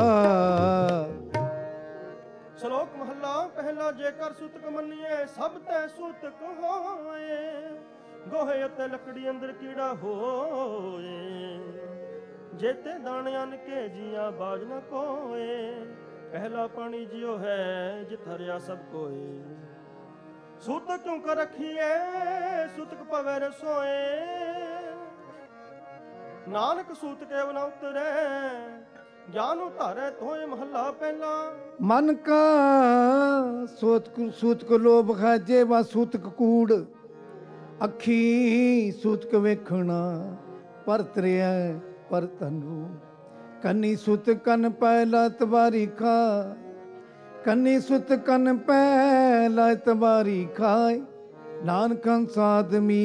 ਸ਼ਲੋਕ ਮਹੱਲਾ ਪਹਿਲਾ। ਜੇਕਰ ਸੁਤਕ ਮੰਨੀਏ ਸਭ ਤੈ ਸੁਤਕ ਹੋਏ। ਗੋਹੇ ਅਤੇ ਲੱਕੜੀ ਅੰਦਰ ਕੀੜਾ ਹੋਏ। ਜੇਤੇ ਦਾਣਿਆਂ ਕੇ ਜੀਆਂ ਬਾਜ ਨ ਕੋਏ। ਪਹਿਲਾ ਪਾਣੀ ਜਿਉ ਹੈ ਜਿਤ ਹਰਿਆ ਸਭ ਕੋਏ। ਸੁਤਕ ਕਿਉਂ ਕਰ ਰਖੀਏ ਸੁਤਕ ਪਵੈ ਰਸੋਏ। ਨਾਨਕ ਸੂਤ ਕੇ ਨ ਉਤਰੈ ਗਿਆਨ ਉਤਾਰੈ ਤੋਏ। ਮਹੱਲਾ ਪਹਿਲਾ। ਮਨ ਕਾ ਸੂਤਕ ਲੋਭ ਹੈ ਜੇਵਾ ਸੂਤਕ ਕੂੜ। ਅੱਖੀ ਸੂਤਕ ਵੇਖਣਾ ਪਰਤਰਿਆ ਪਰ ਤਨੂੰ। ਕੰਨੀ ਸੁਤ ਕੰਨ ਪੈ ਲਤ ਵਾਰੀ ਖਾ। ਕੰਨੀ ਸੁਤ ਕੰਨ ਪੈ ਲਤ ਵਾਰੀ ਖਾਏ। ਨਾਨਕ ਸਾਧਮੀ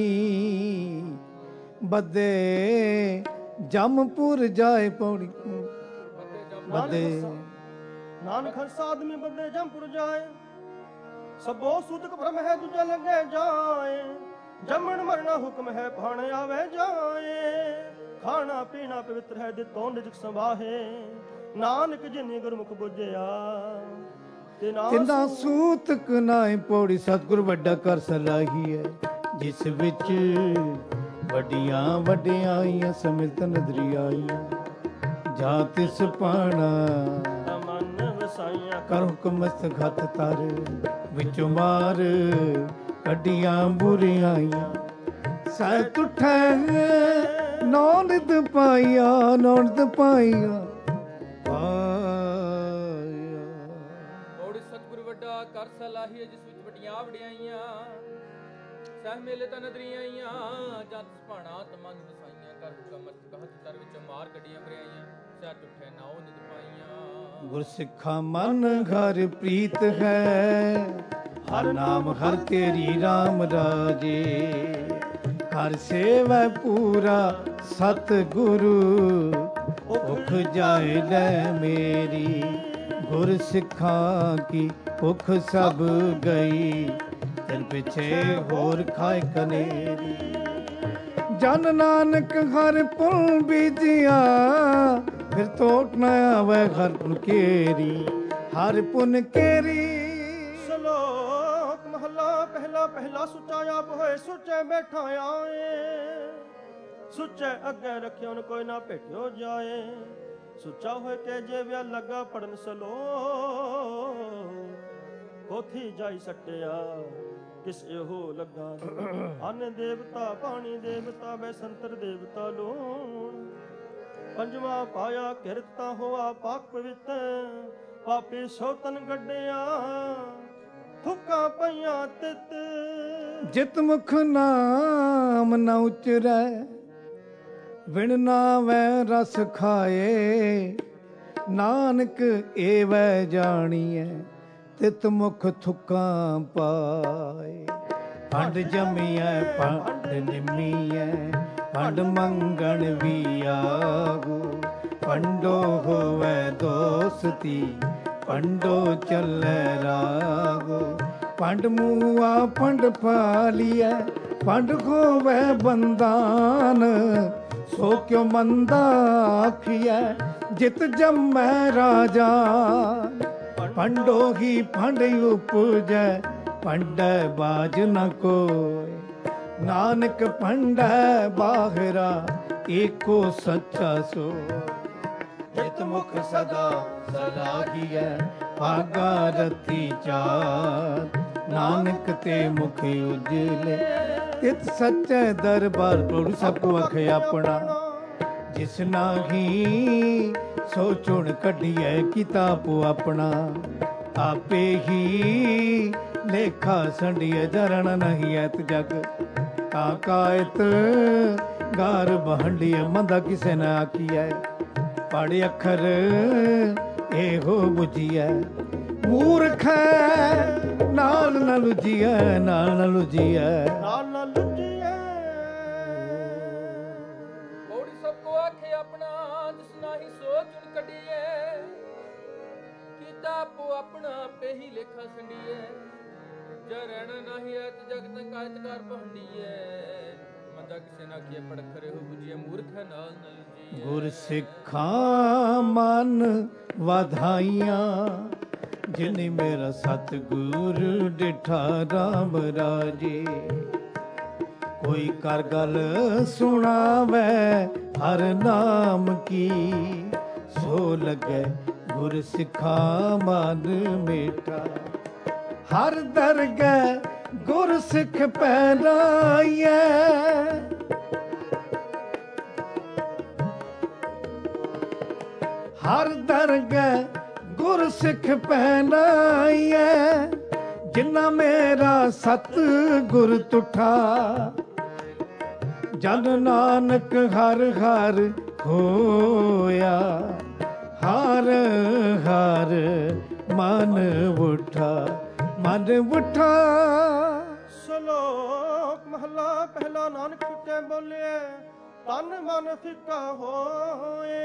ਬੱਦੇ ਜਮਪੁਰ ਜਾਏ ਪੌੜੀ ਬੱਦੇ। ਨਾਨਕ ਹੰਸ ਆਦਮੀ ਬੱਦੇ ਜਮਪੁਰ ਜਾਏ। ਸਭੋ ਸੂਤਕ ਭ੍ਰਮ ਹੈ ਦੂਜਾ ਲੱਗੇ ਜਾਏ। ਜੰਮਣ ਮਰਨਾ ਹੁਕਮ ਹੈ ਭਾਣ ਆਵੇ ਜਾਏ। ਖਾਣਾ ਪੀਣਾ ਪਵਿੱਤਰ ਹੈ ਦਿੱਤੋਂ ਨਿਜਕ ਸੰਭਾਹੇ। ਨਾਨਕ ਜਿਨੀ ਗੁਰਮੁਖ ਬੁਝਿਆ ਤਿੰਨਾ ਸੂਤਕ ਨਾਏ ਪੌੜੀ। ਸਤਿਗੁਰ ਵੱਡਾ ਕਰ ਸਲਾਹੀ ਹੈ ਜਿਸ ਵਿੱਚ ਵੱਡੀਆਂ ਵਡਿਆਈਆਂ ਸਮਿਤ ਨਦਰੀ ਆਈਆਂ। ਜਾ ਤਿਸ ਪਾਣਾ ਮਨ ਵਸਾਈਆਂ ਕਰ ਹੁਕਮ ਮਸਤ ਘਤ ਤਰ। ਵਿੱਚੋਂ ਮਾਰ ਕੱਢੀਆਂ ਬੁਰਿਆਈਆਂ। ਸਹਿ ਤੁਠੈ ਨੌਨਿਤ ਪਾਈਆ ਨੌਨਿਤ ਪਾਈਆ। ਮੋੜੀ ਸਤਿਗੁਰ ਵੱਡਾ ਕਰ ਸਲਾਹੀ ਜਿਸ ਵਿੱਚ ਵੱਡੀਆਂ ਵਡਿਆਈਆਂ। ਸਹਿ ਮੇਲੇ ਤਾਂ ਨਦਰੀਆਂ ਆਈਆਂ। ਜਤ ਭਾਣਾ ਤਮਨ ਵਸਾਈਆਂ। ਕਰ ਹੁਕਮ ਮਸਤ ਘਤ ਤਰ ਵਿੱਚੋਂ ਮਾਰ ਕੱਢੀਆਂ ਬੁਰਿਆਈਆਂ। ਸਹਿ ਤੁਠੈ ਨੌਨਿਤ ਪਾਈਆਂ। ਗੁਰਸਿੱਖਾ ਮਨ ਘਰ ਪ੍ਰੀਤ ਹੈ। ਹਰ ਨਾਮ ਹਰ ਤੇਰੀ ਰਾਮ ਰਾਜੇ। ਕਰ ਸੇਵੈ ਪੂਰਾ ਸਤਿਗੁਰੂ ਭੁਖ ਜਾਏ ਲੈ ਮੇਰੀ ਗੁਰ ਸਿੱਖਾਂ ਕੀ ਭੁਖ ਸਭ ਗਈ ਤਨ ਪਿਛੇ ਹੋਰ ਖਾਏ ਕਨੇਰੀ ਜਨ ਨਾਨਕ ਹਰ ਪੁਨ ਬੀਜਿਆ ਫਿਰ ਤੋਟ ਨਾ ਆਵੇ ਹਰ ਪੁਨ ਕੇਰੀ ਹਰ ਪੁਨ ਕੇਰੀ। ਸ਼ਲੋਕ ਮਹਲਾ ਪਹਿਲਾ ਪਹਿਲਾ ਸੁੱਚਾ ਆਪ ਹੋਏ ਸੁੱਚੇ ਬੈਠਾ ਆਏ ਸੁੱਚੇ ਅੱਗੇ ਰੱਖਿਓ ਨ ਕੋਈ ਨਾ ਭੇਟਿਓ ਜਾਏ ਸੁੱਚਾ ਹੋਏ ਕੇ ਜੇ ਵਿਆ ਲੱਗਾ ਪੜਨ ਸਲੋ ਕੋਥੀ ਜਾਈ ਸੱਟਿਆ ਕਿਸ ਇਹੋ ਲੱਗਾ ਅੰਨ ਦੇਵਤਾ ਪਾਣੀ ਦੇਵਤਾ ਬੈ ਸੰਤਰ ਦੇਵਤਾ ਲੋਣ ਪੰਜਵਾ ਪਾਇਆ ਕਿਰਤਾ ਹੋਆ ਪਾਕ ਪਵਿੱਤ ਪਾਪੀ ਸੋਤਨ ਗੱਡਿਆ ਥੁੱਕਾਂ ਪਈਆਂ ਤਿਤ ਜਿਤ ਮੁਖ ਨਾਮ ਨ ਉਚਰੈ ਵਿਣ ਨਾਵੈ ਰਸ ਖਾਏ ਨਾਨਕ ਏਵੈ ਜਾਣੀਐ ਤਿਤ ਮੁਖ ਥੁੱਕਾਂ ਪਾਏ ਪੰਡ ਜਮੀਐ ਪੰਡ ਨਿਮੀਐ ਪੰਡ ਮੰਗਣ ਵੀ ਆਗੂ ਪੰਡੋ ਹੋਵੈ ਦੋਸਤੀ ਪੰਡੋ ਚੱਲੈ ਰਾਗੋ ਪੰਡ ਮੂਆ ਪੰਡ ਪਾਲੀਐ ਪੰਡ ਹੋਵੈ ਬੰਦਾਨ ਸੋ ਕਿਉ ਮੰਦਾ ਆਖੀਐ ਜਿਤ ਜੰਮੈ ਰਾਜਾ ਪੰਡੋ ਹੀ ਪੰਡ ਉਪਜੈ ਪੰਡੈ ਬਾਜ ਨ ਕੋਇ ਨਾਨਕ ਪੰਡੈ ਬਾਹਰਾ ਏਕੋ ਸੱਚਾ ਸੋ ਜਿਤ ਮੁਖ ਸਦਾ ਸਲਾਹੀਐ ਭਾਗਾ ਰਤੀ ਚਾਰ ਨਾਨਕ ਤੇ ਮੁਖ ਉਜਲੇ ਤਿਤ ਸੱਚੇ ਦਰਬਾਰ ਪ੍ਰਭੂ ਸਭ ਕੋ ਅਖ ਆਪਣਾ ਜਿਸ ਨਾਹੀ ਸੋ ਚੁਣ ਕੱਢੀਐ ਕਿਤਾਬ ਆਪਣਾ ਆਪੇ ਹੀ ਲੇਖਾ ਸੰਡੀਐ ਜਰਣ ਨਹੀਂ ਐਤ ਜਗ ਕਾਇਤ ਗਾਰ ਬਹੰਡੀਐ ਮੰਦਾ ਕਿਸੇ ਨਾ ਆਖੀਐ ਪੜ ਅੱਖਰ ਇਹੋ ਬੁਝੀਐ ਮੂਰਖ ਨਾਲ ਨ ਲੁਜੀਐ ਨਾਲ ਨ ਲੁਜੀਐ ਨਾਲ ਨ ਲੁਜੀਐ ਕੋੜੀ ਸਭ ਕੋ ਆਖੇ ਆਪਣਾ ਜਿਸ ਨਾਹੀ ਸੋ ਚੁਣ ਕੱਢੀਐ ਕੀਤਾ ਆਪੋ ਆਪਣਾ ਆਪੇ ਹੀ ਲੇਖਾ ਸੰਡੀਐ ਜਰਣ ਨਹੀਂ ਐਤ ਜਗਤ ਕਾਇਤਕਾਰ ਪਹੰਡੀਐ ਮੰਦਾ ਕਿਸੇ ਨਾ ਕੀਏ ਪੜ ਅੱਖਰ ਇਹੋ ਬੁਝੀਐ ਮੂਰਖ ਨਾਲ ਨ ਲੁਜੀਐ ਗੁਰ ਸਿੱਖਾਂ ਮਨ ਵਧਾਈਆਂ ਜਿਨੇ ਮੇਰਾ ਸਤਿਗੁਰ ਡਿਠਾ ਰਾਮ ਰਾਜੇ ਕੋਈ ਕਰ ਗੱਲ ਸੁਣਾਵੇ ਹਰ ਨਾਮ ਕੀ ਸੋ ਲੱਗੇ ਗੁਰ ਸਿੱਖਾਂ ਮਨ ਮੇਟਾ ਹਰ ਦਰਗਹਿ ਗੁਰ ਸਿੱਖ ਪਹਿਰਾਈਐ ਹਰ ਦਰਗਹਿ ਗੁਰ ਸਿੱਖ ਪਹਿਨਾਈਐ ਜਿਨਾ ਮੇਰਾ ਸਤ ਗੁਰ ਤੁਠਾ ਜਨ ਨਾਨਕ ਹਰ ਹਰ ਹੋਇਆ ਹਰ ਹਰ ਮਨ ਉਠਾ ਮਨ ਉਠਾ। ਸ਼ਲੋਕ ਮਹਲਾ ਪਹਿਲਾ ਨਾਨਕ ਫਿੱਕੇ ਬੋਲੇ ਤਨ ਮਨ ਫਿੱਕਾ ਹੋਏ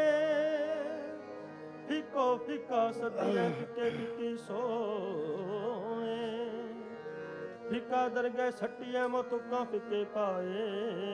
ਫਿੱਕੋ ਫਿੱਕਾ ਸਦੀਐ ਫਿੱਕੇ ਫਿੱਕੀ ਸੋਏ ਫਿੱਕਾ ਦਰਗਹਿ ਛੱਟੀਐ ਮੋ ਤੁਕਾਂ ਫਿੱਕੇ ਪਾਏ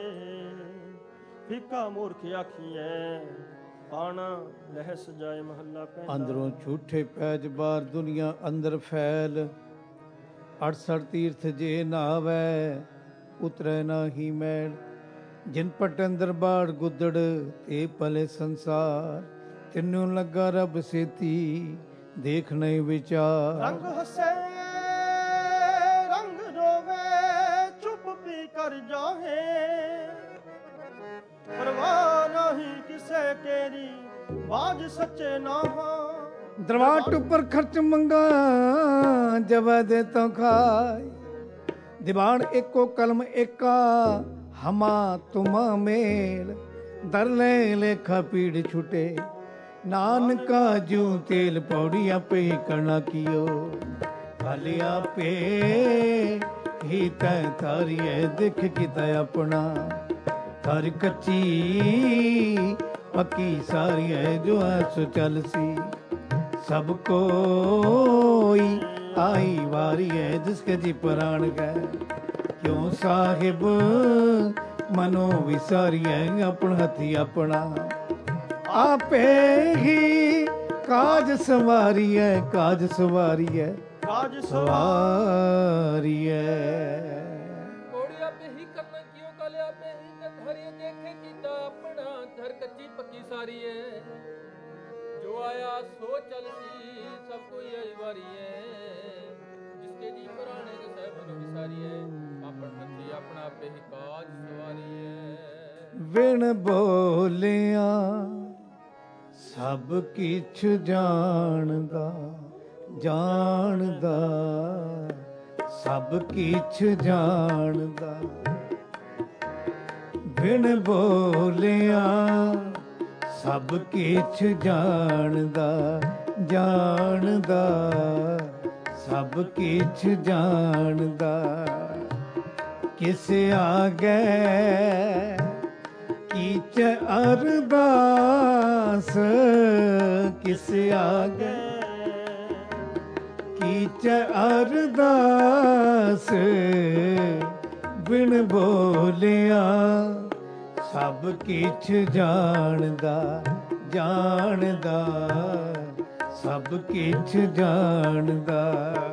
ਫਿੱਕਾ ਮੂਰਖ ਆਖੀਐ ਪਾਣਾ ਲਹਿ ਸਜਾਏ ਮਹੱਲਾ ਪਹਿਲਾ। ਅੰਦਰੋਂ ਝੂਠੇ ਪੈਜ ਬਾਰ ਦੁਨੀਆ ਅੰਦਰ ਫੈਲ 68 ਤੀਰਥ ਜੇ ਨਾਵੈ ਉਤਰੈ ਨਾਹੀ ਮੈਲ ਜਿਨ ਪਟ ਅੰਦਰ ਬਾੜ ਗੁੱਦੜ ਤੇ ਭਲੇ ਸੰਸਾਰ ਤਿੰਨੋਂ ਲੱਗਾ ਰੱਬ ਸੇਤੀ ਦੇਖ ਨਹੀਂ ਵਿਚਾਰ ਰੰਗ ਹੱਸੇ ਰੰਗ ਰੋਵੇ ਚੁੱਪ ਪੀ ਕਰ ਜਾਹੇ ਪਰਵਾਹ ਨਹੀਂ ਕਿਸੇ ਕੇਰੀ ਬਾਜ ਸੱਚੇ ਨਾਹਾਂ ਦਰਵਾਟ ਉੱਪਰ ਖਰਚ ਮੰਗਾ ਜਵਾ ਦੇ ਤੋ ਖਾਏ ਦੀਵਾਨ ਇੱਕੋ ਕਲਮ ਏਕਾ ਹਮਾ ਤੁਮਾ ਮੇਲ ਦਰ ਲੈ ਲੇਖਾ ਪੀੜ ਛੁਟੇ ਨਾਨਕਾ ਜੂ ਤੇਲ ਪੌੜੀ ਆਪੇ ਕਰਨਾ ਕੀਓ ਹਾਲੇ ਆਪੇ ਹੀ ਤੈ ਤਾਰੀਏ ਦੇਖ ਕੀਤਾ ਆਪਣਾ ਥਰ ਕੱਚੀ ਪੱਕੀ ਸਾਰੀਏ ਜੋ ਐਸ ਚੱਲ ਸੀ ਸਭ ਕੋਈ ਆਈ ਵਾਰੀਏ ਜਿਸਕੇ ਜੀ ਪ੍ਰਾਣ ਗਏ ਕਿਉਂ ਸਾਹਿਬ ਮਨੋ ਵਿਸਾਰੀਏ ਆਪਣ ਹੱਥੀ ਆਪਣਾ ਆਪੇ ਹੀ ਕਾਜ ਸਵਾਰੀਏ ਕਾਜ ਸਵਾਰੀਏ ਕਾਜ ਸਵਾਰੀਏ ਕੋੜੀ ਆਪੇ ਹੀ ਕਰਨਾ ਕਿਉ ਕਲ ਆਪੇ ਹੀ ਤਤ ਹਰਿ ਦੇਖੇ ਕੀਤਾ ਆਪਣਾ ਧਰ ਕੱਚੀ ਪੱਕੀ ਸਾਰੀਏ ਜੋ ਆਇਆ ਸੋ ਚਲਸੀ ਸਭ ਕੋਈ ਆਈ ਵਾਰੀਏ ਜਿਸਕੇ ਜੀ ਪੁਰਾਣੇ ਦੇ ਸਹਿਬ ਨੂੰ ਵਿਸਾਰੀਏ ਆਪਣ ਹੱਥੀ ਆਪਣਾ ਆਪੇ ਹੀ ਕਾਜ ਸਵਾਰੀਏ ਵਿਣ ਬੋਲਿਆ ਸਭ ਕਿਛ ਜਾਣਦਾ ਜਾਣਦਾ ਸਭ ਕਿਛ ਜਾਣਦਾ ਬਿਨ ਬੋਲਿਆ ਸਭ ਕਿਛ ਜਾਣਦਾ ਜਾਣਦਾ ਸਭ ਕਿਛ ਜਾਣਦਾ ਕਿਸ ਆਗੇ ਕੀਚ ਅਰਦਾਸ ਕਿਸ ਆਗੇ ਕੀਚ ਅਰਦਾਸ ਬਿਨ ਬੋਲਿਆ ਸਭ ਕਿਛ ਜਾਣਦਾ ਜਾਣਦਾ ਸਭ ਕਿਛ ਜਾਣਦਾ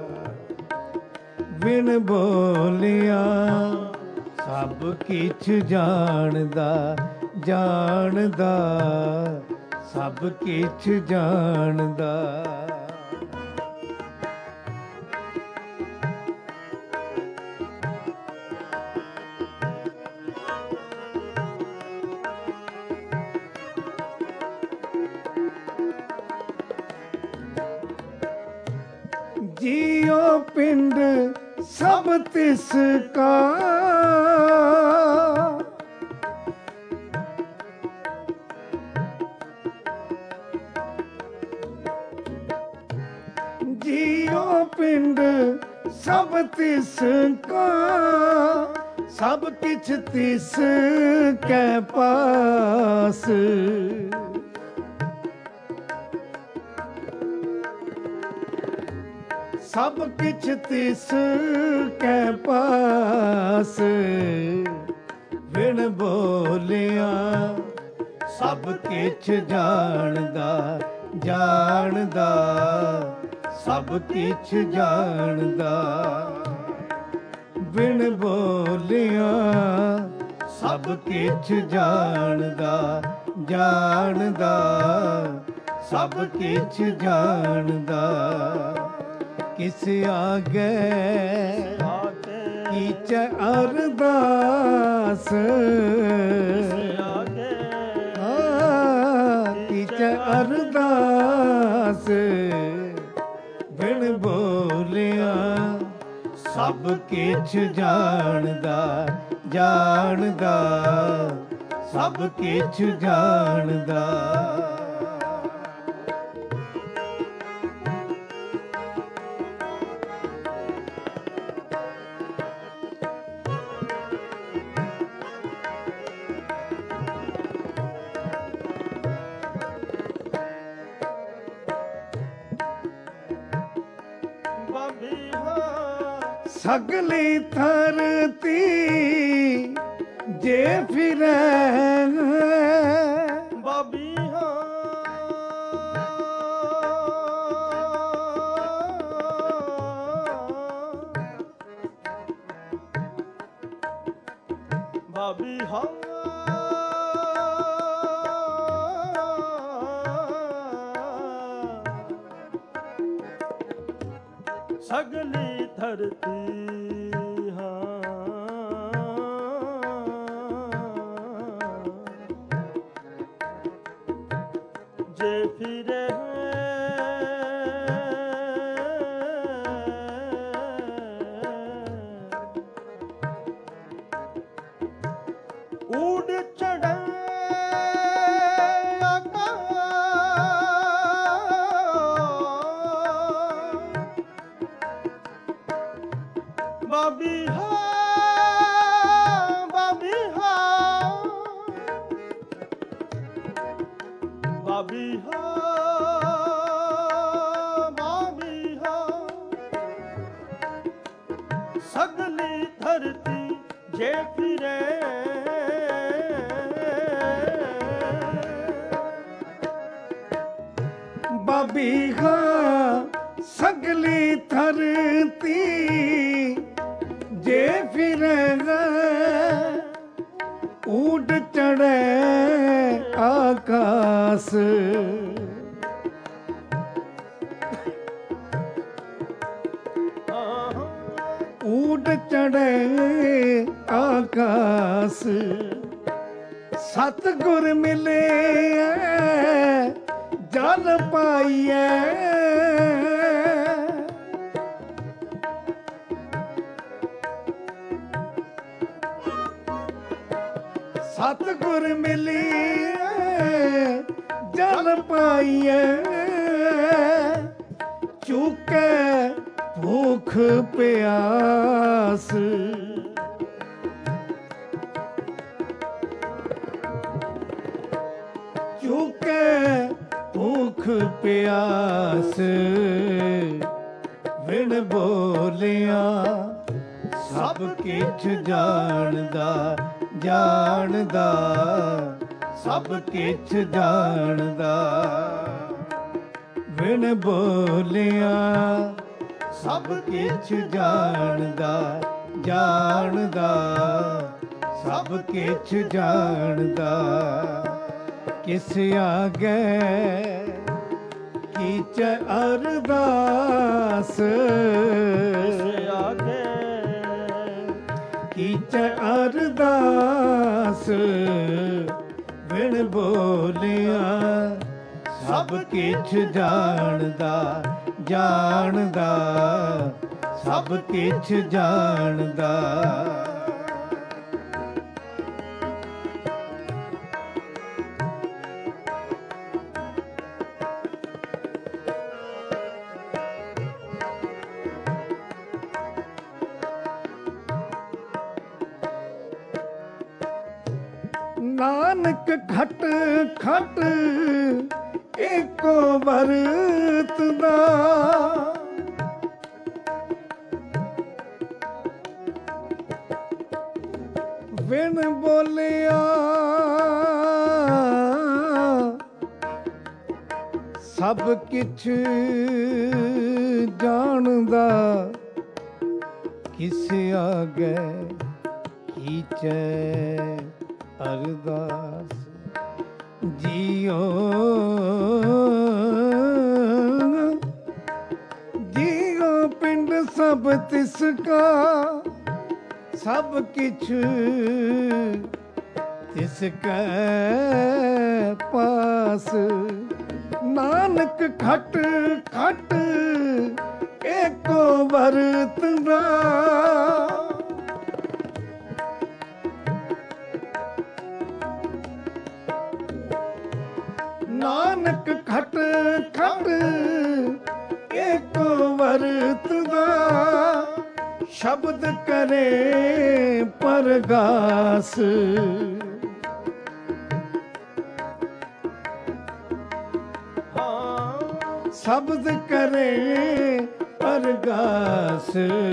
ਬਿਨ ਬੋਲਿਆ ਸਭ ਕਿਛ ਜਾਣਦਾ ਜਾਣਦਾ ਸਭ ਕਿਛ ਜਾਣਦਾ ਜੀਉ ਪਿੰਡ ਸਭ ਤਿਸ ਕਾ ਜੀਉ ਪਿੰਡ ਸਭ ਤਿਸ ਕਾ ਸਭ ਕਿਛ ਤਿਸ ਕੈ ਪਾਸ ਸਭ ਕਿਛ ਤਿਸ ਕੈ ਪਾਸ ਬਿਨ ਬੋਲਿਆ ਸਭ ਕਿਛ ਜਾਣਦਾ ਜਾਣਦਾ ਸਭ ਕਿਛ ਜਾਣਦਾ ਬਿਨ ਬੋਲਿਆ ਸਭ ਕਿਛ ਜਾਣਦਾ ਜਾਣਦਾ ਸਭ ਕਿਛ ਜਾਣਦਾ ਕਿਸ ਆਗੇ ਕੀਚ ਅਰਦਾਸ ਕੀਚ ਅਰਦਾਸ ਬਿਨ ਬੋਲਿਆ ਸਭ ਕਿਛ ਜਾਣਦਾ ਜਾਣਦਾ ਸਭ ਕਿਛ ਜਾਣਦਾ ਸਗਲੀ ਧਰਤੀ ਜੇ ਫਿਰੈ ਬਾਬੀ ਬਾਬੀ ਹਾਂ ਸਗਲੀ ਧਰਤੀ ਹਾਂ ਜੇ ਫਿਰੇ ਊੜ ਚੜ੍ਹੇ ਜੇ ਫਿਰੇ ਬਾਬੀ ਹਾਂ ਸਗਲੀ ਧਰਤੀ ਜੇ ਫਿਰੇਗਾ ਊਡ ਚੜ੍ਹੇ ਆਕਾਸ ਊਡ ਚੜ੍ਹੇ ਆਕਾਸ ਸਤਿਗੁਰ ਮਿਲੇ ਜਲ ਪਾਈਐ ਸਤਿਗੁਰ ਮਿਲੀਐ ਜਲ ਪਾਈਐ ਚੁੱਕੈ ਭੁੱਖ ਪਿਆਸ ਚੁੱਕੈ ਭੁੱਖ ਪਿਆਸ ਵਿਣ ਬੋਲਿਆ ਸਭ ਕਿਛ ਜਾਣਦਾ ਜਾਣਦਾ ਸਭ ਕਿਛ ਜਾਣਦਾ ਵਿਣ ਬੋਲਿਆ ਸਭ ਕਿਛ ਜਾਣਦਾ ਜਾਣਦਾ ਸਭ ਕਿਛ ਜਾਣਦਾ ਕਿਸ ਆਗੇ ਕੀਚ ਅਰਦਾਸ ਕਿਸ ਆਗੇ ਕੀਚ ਅਰਦਾਸ ਵਿਣ ਬੋਲਿਆ ਸਭ ਕਿਛ ਜਾਣਦਾ ਜਾਣਦਾ ਸਭ ਕਿਛ ਜਾਣਦਾ ਨਾਨਕ ਖਟ ਖਟ ਏਕੋ ਵਰਤਦਾ ਵਿਣ ਬੋਲਿਆ ਸਭ ਕਿਛ ਜਾਣਦਾ ਕਿਸ ਆਗੇ ਕੀਚੈ ਅਰਦਾਸ ਜੀਓ ਜੀਓ ਪਿੰਡ ਸਭ ਤਿਸ ਕਾ ਸਭ ਕਿਛ ਤਿਸ ਕੈ ਪਾਸ ਨਾਨਕ ਖਟ ਖਟ ਏਕੋ ਵਰਤਦਾ ਨਾਨਕ ਖਟ ਖਟ ਏਕੋ ਵਰਤਦਾ ਸ਼ਬਦ ਕਰੇ ਪਰਗਾਸ ਸ਼ਬਦ ਕਰੇ ਪਰਗਾਸ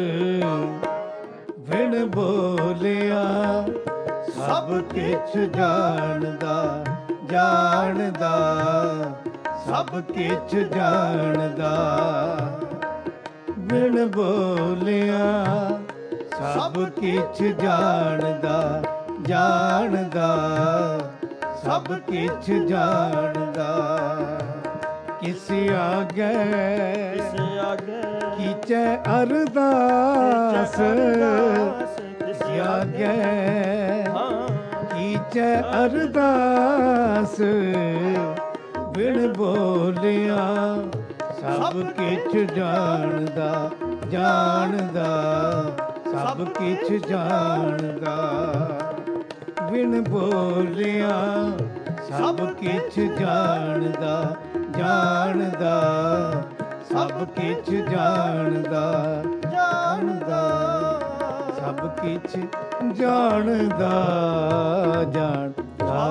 ਵਿਣ ਬੋਲਿਆ ਸਭ ਕਿਛ ਜਾਣਦਾ ਜਾਣਦਾ ਸਭ ਕਿਛ ਜਾਣਦਾ ਵਿਣ ਬੋਲਿਆ ਸਭ ਕਿਛ ਜਾਣਦਾ ਜਾਣਦਾ ਸਭ ਕਿਛ ਜਾਣਦਾ ਕਿਸ ਆਗੇ ਕੀਚੈ ਅਰਦਾਸ ਕਿਸ ਆਗੇ ਕੀਚੈ ਅਰਦਾਸ ਵਿਣ ਬੋਲਿਆ ਸਭ ਕਿਛ ਜਾਣਦਾ ਜਾਣਦਾ ਸਭ ਕਿਛ ਜਾਣਦਾ ਵਿਣ ਬੋਲਿਆ ਸਭ ਕਿਛ ਜਾਣਦਾ ਜਾਣਦਾ ਸਭ ਕਿਛ ਜਾਣਦਾ ਜਾਣਦਾ ਸਭ ਕਿਛ ਜਾਣਦਾ ਜਾਣਦਾ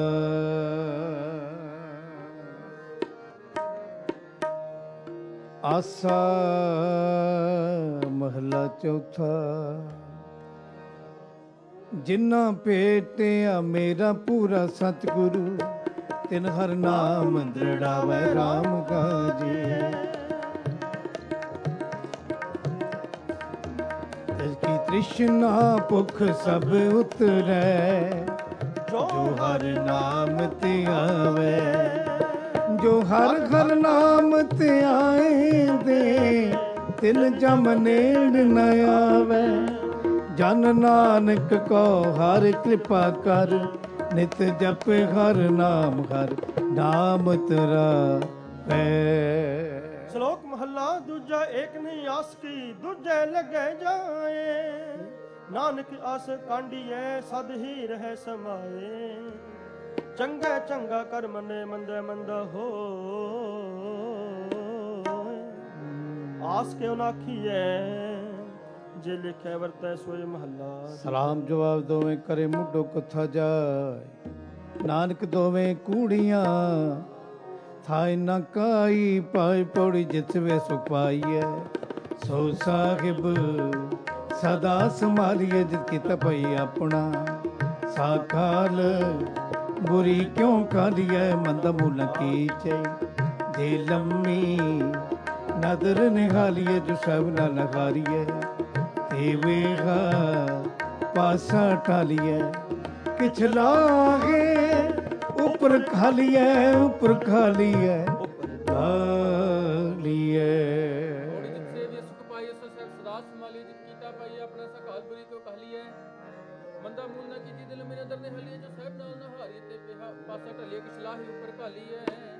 ਆਸਾ ਮਹਲਾ ਚੌਥਾ ਜਿਨ੍ਹਾਂ ਭੇਟਿਆ ਮੇਰਾ ਪੂਰਾ ਸਤਿਗੁਰੂ, ਤਿਨ ਹਰ ਨਾਮ ਦ੍ਰਿੜਾਵੇ ਰਾਮ ਕਾਜੀ। ਤਿਸ ਕੀ ਤ੍ਰਿਸ਼ਨਾ ਭੁਖ ਸਭ ਉਤਰੈ, ਜੋ ਹਰ ਨਾਮ ਤੇ ਆਵੇ। ਜੋ ਹਰ ਹਰ ਨਾਮ ਤੇ ਆਏ ਦੇ, ਤਿਨ ਜਮ ਨੇੜ ਨ ਆਵੇ। ਜਨ ਨਾਨਕ ਕੋ ਹਰ ਕਿਰਪਾ ਕਰ, ਨਿਤ ਜਪ ਹਰ ਨਾਮ ਤਰਾਵੈ। ਸ਼ਲੋਕ ਮਹੱਲਾ ਦੂਜਾ। ਏਕ ਨਹੀਂ ਆਸ ਕੀ ਦੂਜੇ ਲੱਗੇ ਜਾਏ, ਨਾਨਕ ਆਸ ਕਾਂਡੀਐ ਸਦ ਹੀ ਰਹਿ ਸਮਾਏ। ਚੰਗੇ ਚੰਗਾ ਕਰ ਮੰਨੇ, ਮੰਦੇ ਮੰਦਾ ਹੋ। ਆਸ ਕਿਉ ਨਾਖੀਐ, ਜੇ ਲਿਖਿਆ ਵਰਤੈ ਸੋਏ ਮਹੱਲਾ। ਸਲਾਮ ਜਵਾਬ ਦੋਵੇਂ ਕਰੇ ਮੁੱਢੋ ਕਥਾ ਜਾਏ, ਨਾਨਕ ਦੋਵੇਂ ਕੂੜੀਆਂ ਥਾਇ ਨਾ ਕਾਈ। ਪਾਈ ਪੌੜੀ ਜਿਤ ਵੇ ਸੁ ਪਾਈਐ, ਸੋ ਸਾਹਿਬ ਸਦਾ ਸੰਭਾਲੀਏ। ਜਿਤ ਕੀ ਤਪਈ ਆਪਣਾ ਸਾਖਾਲ, ਬੁਰੀ ਕਿਉਂ ਕਾਲੀਐ। ਮੰਦ ਮੂਲ ਕੀ ਚੈ ਦੇ ਲੰਮੀ ਨਦਰ ਨਿਹਾਲੀਏ। ਜੋ ਸਭ ਨਾ ਨਖਾਰੀਏ, ਤੇ ਵੇਗਾ ਪਾਸਾ ਟਾਲੀਏ। ਕਿਛ ਲਾਗੇ ਉਪਰ ਖਾਲੀਏ, ਉਪਰ ਖਾਲੀਏ ਖਾਲੀਏ। ਮੰਦਾ ਮੂਲ ਨਾ ਕੀਤੀ ਦਿਲ ਮੇਰੇ ਅੰਦਰ ਨੇ ਹਲੀਏ। ਜੋ ਸਹਿਬ ਨਾਲ ਨਾ ਹਾਰੀ, ਤੇ ਪਾਸਾ ਢਲੀਏ। ਕਿਛ ਲਾਹੀ ਉਪਰ ਖਾਲੀਏ।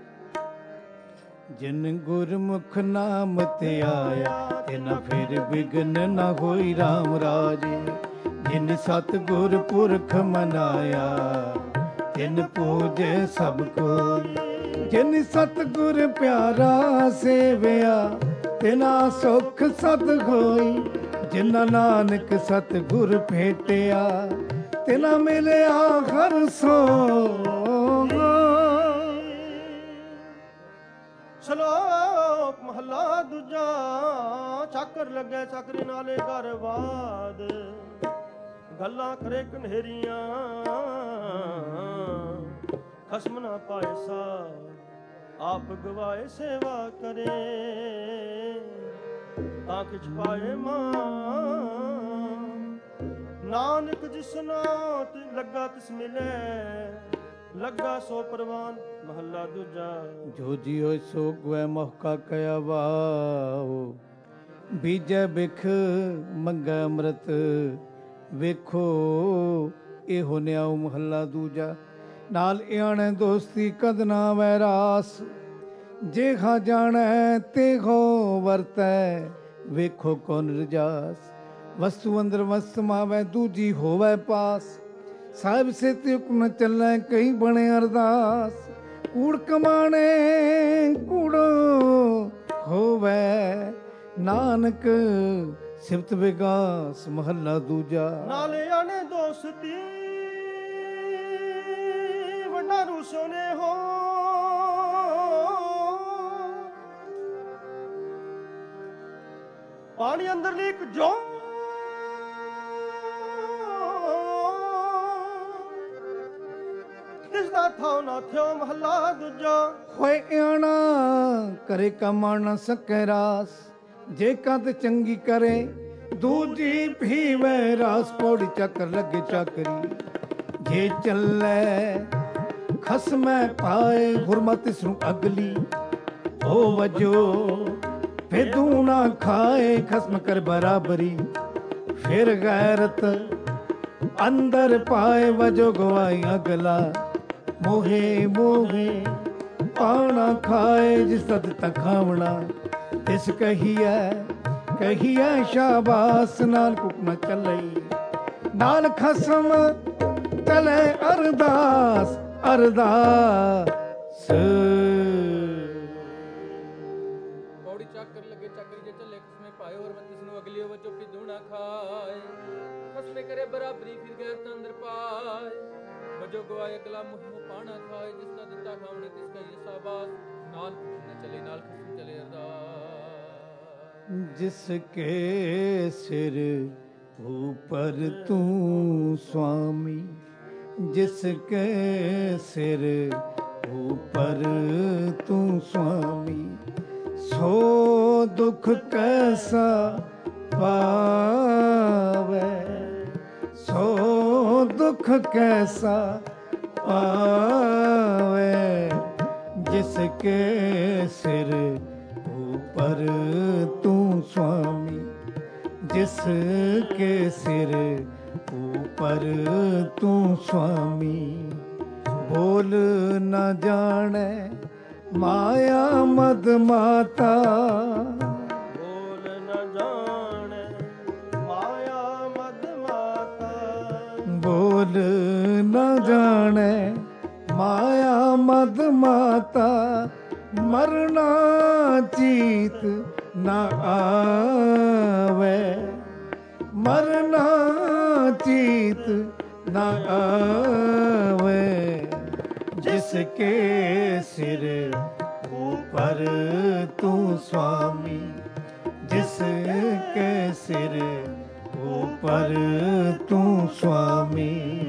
ਜਿਨ ਗੁਰਮੁਖ ਨਾਮ ਤੇ ਆਇਆ, ਤਿਨ ਫਿਰ ਵਿਗਨ ਨਾ ਹੋਈ ਰਾਮ ਰਾਜੇ। ਜਿਨ ਸਤਿਗੁਰ ਪੁਰਖ ਮਨਾਇਆ, ਤਿਨ ਪੂਜੇ ਸਭ ਕੋਈ। ਜਿਨ ਸਤਿਗੁਰ ਪਿਆਰਾ ਸੇਵਿਆ, ਤਿਨਾ ਸੁਖ ਸਤ ਹੋਈ। ਜਿਨਾ ਨਾਨਕ ਸਤਿਗੁਰ ਭੇਟਿਆ, ਤਿਨਾ ਮਿਲਿਆ ਹਰ ਸੋਈ। ਸ਼ਲੋਕ ਮਹੱਲਾ ਦੂਜਾ। ਚਾਕਰ ਲੱਗੇ ਚਾਕਰੀ ਨਾਲੇ ਘਰ ਬਾਦ, ਗੱਲਾਂ ਕਰੇ ਕਨੇਰੀਆਂ ਖਸਮ ਨਾ ਪਾਏ ਸਾ। ਆਪ ਗਵਾਏ ਸੇਵਾ ਕਰੇ, ਤਾਂ ਕਿਛ ਪਾਏ ਮਾਂ। ਨਾਨਕ ਜਿਸਨਾ ਲੱਗਾ ਤਿਸ ਮਿਲੇ, ਲੱਗਾ ਸੋ ਪ੍ਰਵਾਨ। ਮਹੱਲਾ ਦੂਜਾ। ਜੋ ਜੀਉ ਸੋ ਗਵੈ ਮੌਕਾ ਕਹਿਆ ਵਾਓ, ਬੀਜੈ ਬਿਖ ਮੰਗੈ ਅੰਮ੍ਰਿਤ ਵੇਖੋ। ਇਹੋ ਨਿਆਉ ਮਹੱਲਾ ਦੂਜਾ। ਨਾਲ ਇਆਣੈ ਦੋਸਤੀ ਕਦ ਨਾ ਵੈਰਾਸ, ਜੇ ਖਾ ਜਾਣੈ ਤੇ ਹੋ ਵਰਤੈ। ਵੇਖੋ ਕੌਣ ਰਜਾਸ, ਵਸਤੂ ਅੰਦਰ ਵਸਤ ਮਾਵੈ, ਦੂਜੀ ਹੋਵੈ ਪਾਸ। ਸਾਹਿਬ ਸੇ ਤੇ ਹੁਕਮ ਚੱਲੈ, ਕਈ ਬਣੇ ਅਰਦਾਸ। ਕੂੜ ਕਮਾਣੇ ਕੂੜੋ ਹੋਵੈ, ਨਾਨਕ ਸਿਫਤ ਵਿਗਾਸ। ਮਹੱਲਾ ਦੂਜਾ। ਨਾਲੇ ਆਣੇ ਦੋਸਤੀ ਵੱਡਾ ਰੂਸੋਨੇ ਹੋ। ਪਾਣੀ ਅੰਦਰ ਲੀਕ ਜੋ, ਤਿਸਦਾ ਥਾਉ ਨਾ ਥਿਓ। ਮਹੱਲਾ ਦੂਜਾ। ਹੋਏ ਇਆਣਾ ਕਰੇ ਕਮਾ ਨਾ ਸਕੈ ਰਾਸ, ਜੇ ਕੰਤ ਚੰਗੀ ਕਰੇ ਦੂਜੀ ਭੀਵੈ ਰਾਸ। ਪੌੜੀ ਚੱਕਰ ਲੱਗੇ ਚਾਕਰੀ, ਜੇ ਚੱਲੈ ਖਸਮੈ ਪਾਏ। ਗੁਰਮਤਿ ਇਸਨੂੰ ਅਗਲੀ ਹੋ ਵਜੋ, ਫੇਦੂ ਨਾ ਖਾਏ। ਖਸਮ ਕਰ ਬਰਾਬਰੀ, ਫਿਰ ਗੈਰਤ ਅੰਦਰ ਪਾਏ। ਵਜੋ ਗਵਾਈ ਅਗਲਾ, ਮੋਹੇ ਮੋਹੇ ਪਾਣਾ ਖਾਏ। ਜਿਸ ਤਦ ਤਖਾਵਣਾ ਤਿਸ ਕਹੀਐ, ਕਹੀਐ ਸ਼ਾਬਾਸ। ਨਾਲ ਕੁਕ ਨ ਚੱਲਈ, ਨਾਲ ਖਸਮ ਚਲੇ ਅਰਦਾਸ ਅਰਦਾਸ। ਪੌੜੀ ਚੱਕਰ ਲੱਗੇ ਚਾਕਰੀ, ਜੇ ਚੱਲੇ ਖਸਮੇ ਪਾਏ। ਹੋਰ ਮਤ ਇਸ ਨੂੰ ਅਗਲੀ ਵਜੋਂ ਫਿਦੂ ਨਾ ਖਾਏ। ਖਸਮੇ ਕਰੇ ਬਰਾਬਰੀ, ਫਿਰ ਗੈਰਤ ਅੰਦਰ ਪਾਏ। ਵਜੋ ਗਵਾਏ ਅਗਲਾ, ਮੁਹ ਪਾਣਾ ਖਾਏ। ਜਿਸ ਦਾ ਦਿੱਤਾ ਖਾਵਣੇ ਤਿਸ ਕਹੀਏ ਸ਼ਾਬਾਸ। ਨਾਲ ਨਾ ਚਲੇ, ਨਾਲ ਖਸਮ ਚਲੇ ਅਰਦਾਸ। ਜਿਸ ਕੇ ਸਿਰ ऊपर तू स्वामी जिसके सिर ऊपर तू स्वामी सो दुख कैसा पावे सो दुख कैसा पावे जिसके सिर ऊपर तू स्वामी जिसके सिर ऊपर तू स्वामी बोल न जाने माया मद माता बोल न जाने माया मद माता बोल न जाने माया मद माता मरना जीत न आवे मरना जीत न आवे जिसके सिर ऊपर तू स्वामी जिसके सिर ऊपर तू स्वामी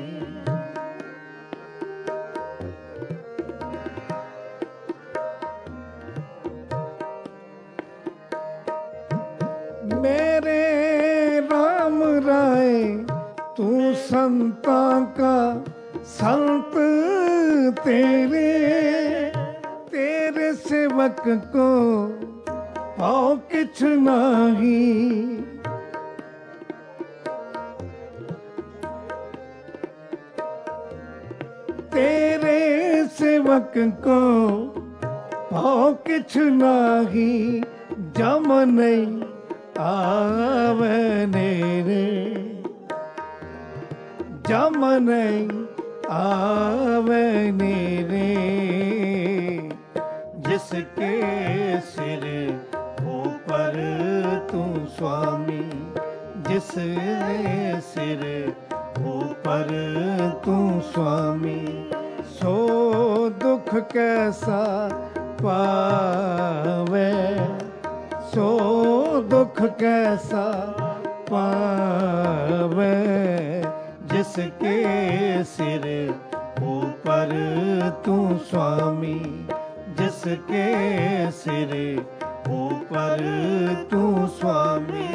मेरे राम राय तू संता का संत तेरे तेरे सेवक को पाओ किछ नहीं तेरे सेवक को पाओ किछ नहीं जम नहीं आवे नेरे जम नहीं आवे नेरे जिसके सिर ऊपर तू स्वामी जिसके सिर ऊपर तू स्वामी सो दुख कैसा पावे सो दुख कैसा पावे जिसके सिर ऊपर तू स्वामी जिसके सिर ऊपर तू स्वामी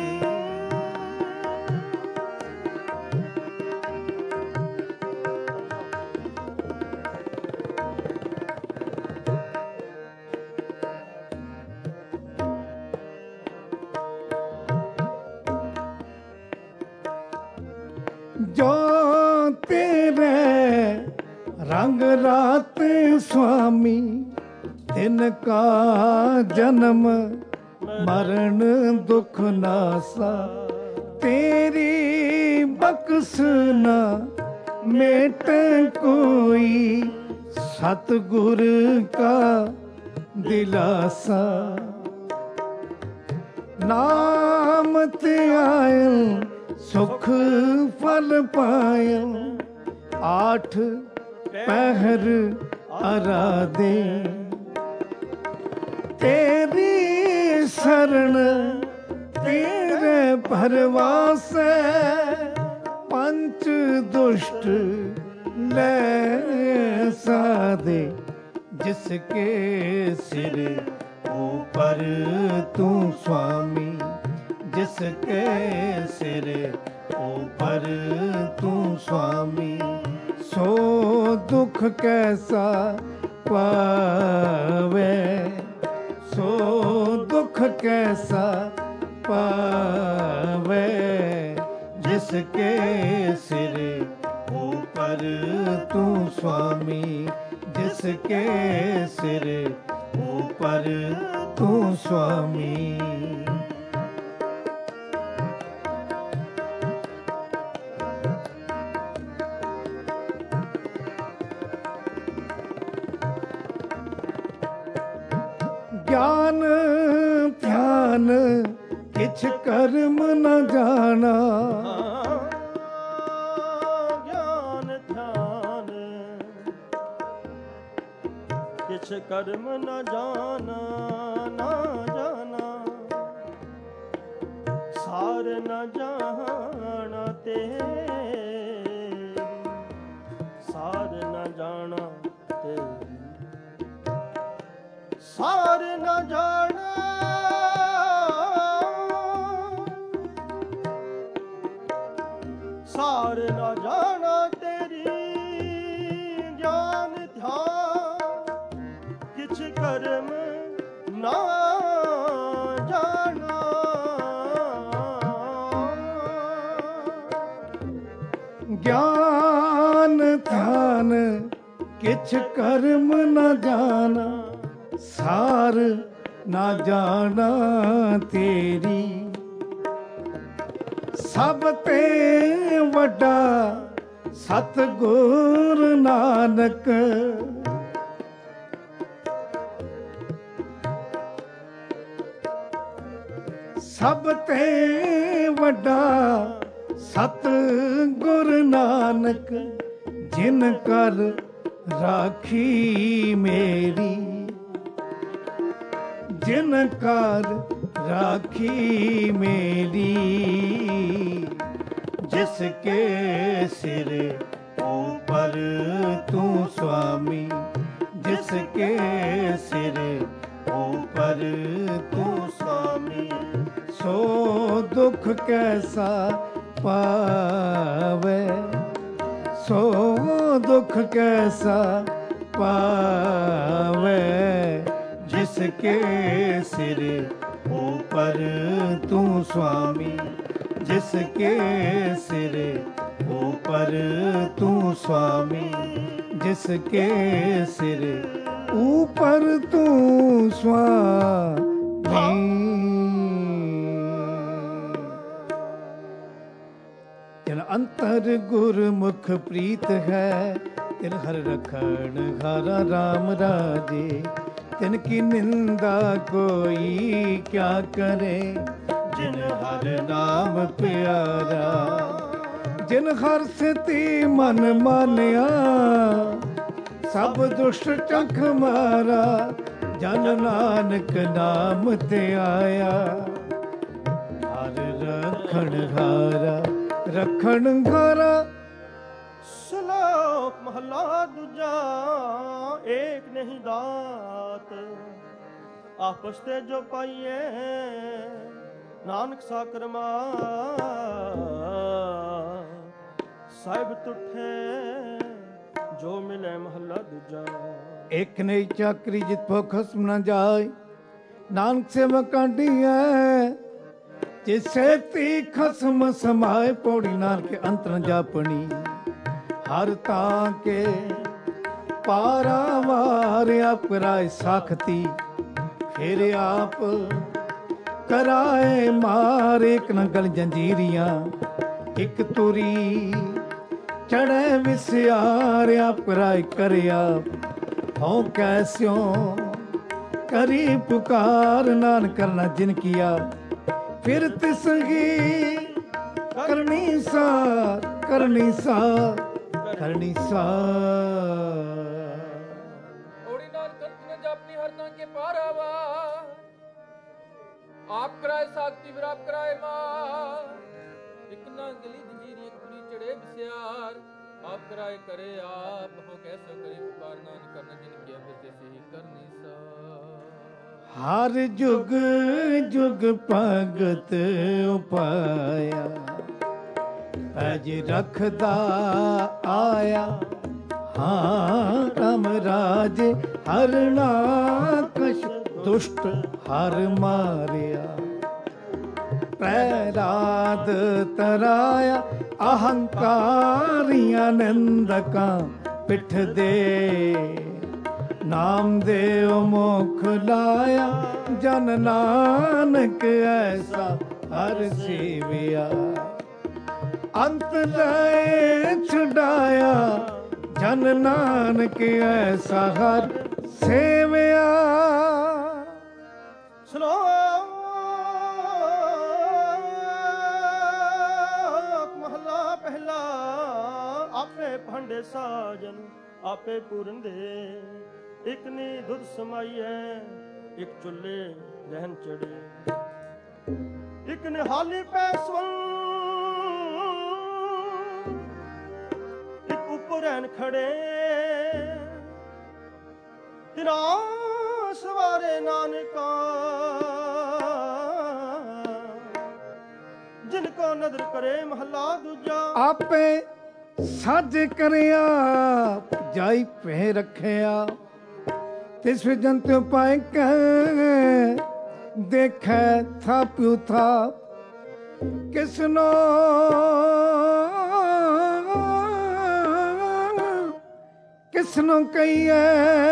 जो तेरे रंग रात स्वामी तिनका जन्म मरण दुख नासा तेरी बख्श न मेट कोई सतगुर का दिलासा नाम ते आयल सुख फल पायल आठ पहर आराधे तेरी शरण तेरे भरवास पंच दुष्ट ले साधे जिसके सिर ऊपर तू स्वामी जिसके सिर ऊपर तू स्वामी सो दुख कैसा पावे सो दुख कैसा पावे जिसके सिर ऊपर तू स्वामी जिसके सिर ऊपर तू स्वामी ज्ञान ध्यान किछ कर्म न जाना ज्ञान ध्यान किछ कर्म न जाना न जाना सार न जाना ਤੇਰੀ, ਸਾਰ ਨਾ ਜਾਣਾ ਤੇਰੀ, ਸਾਰ ਨਾ ਜਾਣਾ, ਸਾਰ ਨਾ ਜਾਣਾ ਤੇਰੀ, ਗਿਆਨ ਧਿਆਨ ਕਿਛ ਕਰਮ ਨਾ ਜਾਣਾ। ਗਿਆਨ ਧਿਆਨ ਕਿਛ ਕਰਮ ਨਾ ਜਾਣਾ, ਸਾਰ ਨਾ ਜਾਣਾ ਤੇਰੀ, ਸਭ ਤੇ ਵੱਡਾ ਸਤਿਗੁਰ ਨਾਨਕ, ਸਭ ਤੇ ਵੱਡਾ ਸਤਿਗੁਰ ਨਾਨਕ, ਜਿਨ ਕਰ ਰਾਖੀ ਮੇਰੀ, ਜਿਨ ਕਰ ਰਾਖੀ ਮੇਰੀ, ਜਿਸ ਕੇ ਸਿਰ ऊपर तू स्वामी, जिस के सिर ऊपर तू स्वामी, सो दुख कैसा पावे, सो दुख कैसा पावे, जिसके सिर ऊपर तू स्वामी, जिसके सिर ऊपर तू स्वामी, जिसके सिर ऊपर तू स्वामी। तिन अंतर गुरमुख प्रीत है, तिन हर रखण हारा राम राजे, तिन की निंदा कोई क्या करे, जिन हर नाम प्यारा, जिन हर स्थिति मन मानिया, सब दुष्ट चख मारा, जन नानक नाम ते आया, हर रखण हारा, रखण हारा। श्लोक महला दूजा, एक नहीं दात, आपस ते जो पाइए, नानक साकरमा, साहिब तुठे जो मिले महला दूजा। एक नहीं चाकरी जित पो खसम न जाए, नानक सेवा कांडी है, जिसे ती खसम समाए, पौड़ी नानक अंत न जापनी, हर ताके पारा वार आप कराए साखती, फिर आप कराए मार, एक न गल जंजीरियां, एक तुरी चढ़े विस्यार, आप कराए करया हो कैस्यों करी पुकार, नान करना जिन किया, फिर तिसगी करनी सार, करनी सार, करनी सार। ओड़ी नान करत न जापनी हर तां के पारावा, आप कराए साखती फिर आप कराए मार, एक ना गली जंजीर एक पूरी चढ़े विस्यार, आप कराए करे आप हो कैसा करे पुकार, नान करना जिन किया फिर जैसे ही करनी सा। हर जुग जुग भगत उपाया, अज रखदा आया, हाँ राम राज हरना कश, दुष्ट हर मारिया, प्रहलाद तराया, अहंकारियां निंदका पिठ दे, नामदेव मुख लाया, जन नानक ऐसा हर सेविया, अंत लय छुड़ाया, जन नानक ऐसा हर सेविया। श्लोक महला पहला, आपे भांडे साजन आपे पूरन दे, एक ने दुध समाइए, एक चुल्ले रहन चढ़े, एक ने हाली पैसवन ਕਿਉ ਰਹਿਣ ਖੜੇ, ਤਿਨਾ ਸਵਾਰੇ ਨਾਨਕਾ, ਜਿਨ ਕੋ ਨਦਰ ਕਰੇ ਮਹਲਾ ਦੂਜਾ। ਆਪੇ ਸਾਜ ਕਰਿਆ ਜਾਈ ਪਹਿ ਰੱਖਿਆ, ਤਿਸ ਜੰਤ ਪਾਇ ਕਹਿ ਦੇਖੈ ਥਾਪਿਉ ਥਾਪ। ਕਿਸਨੋ ਕਿਸਨੋ ਕਹੀਏ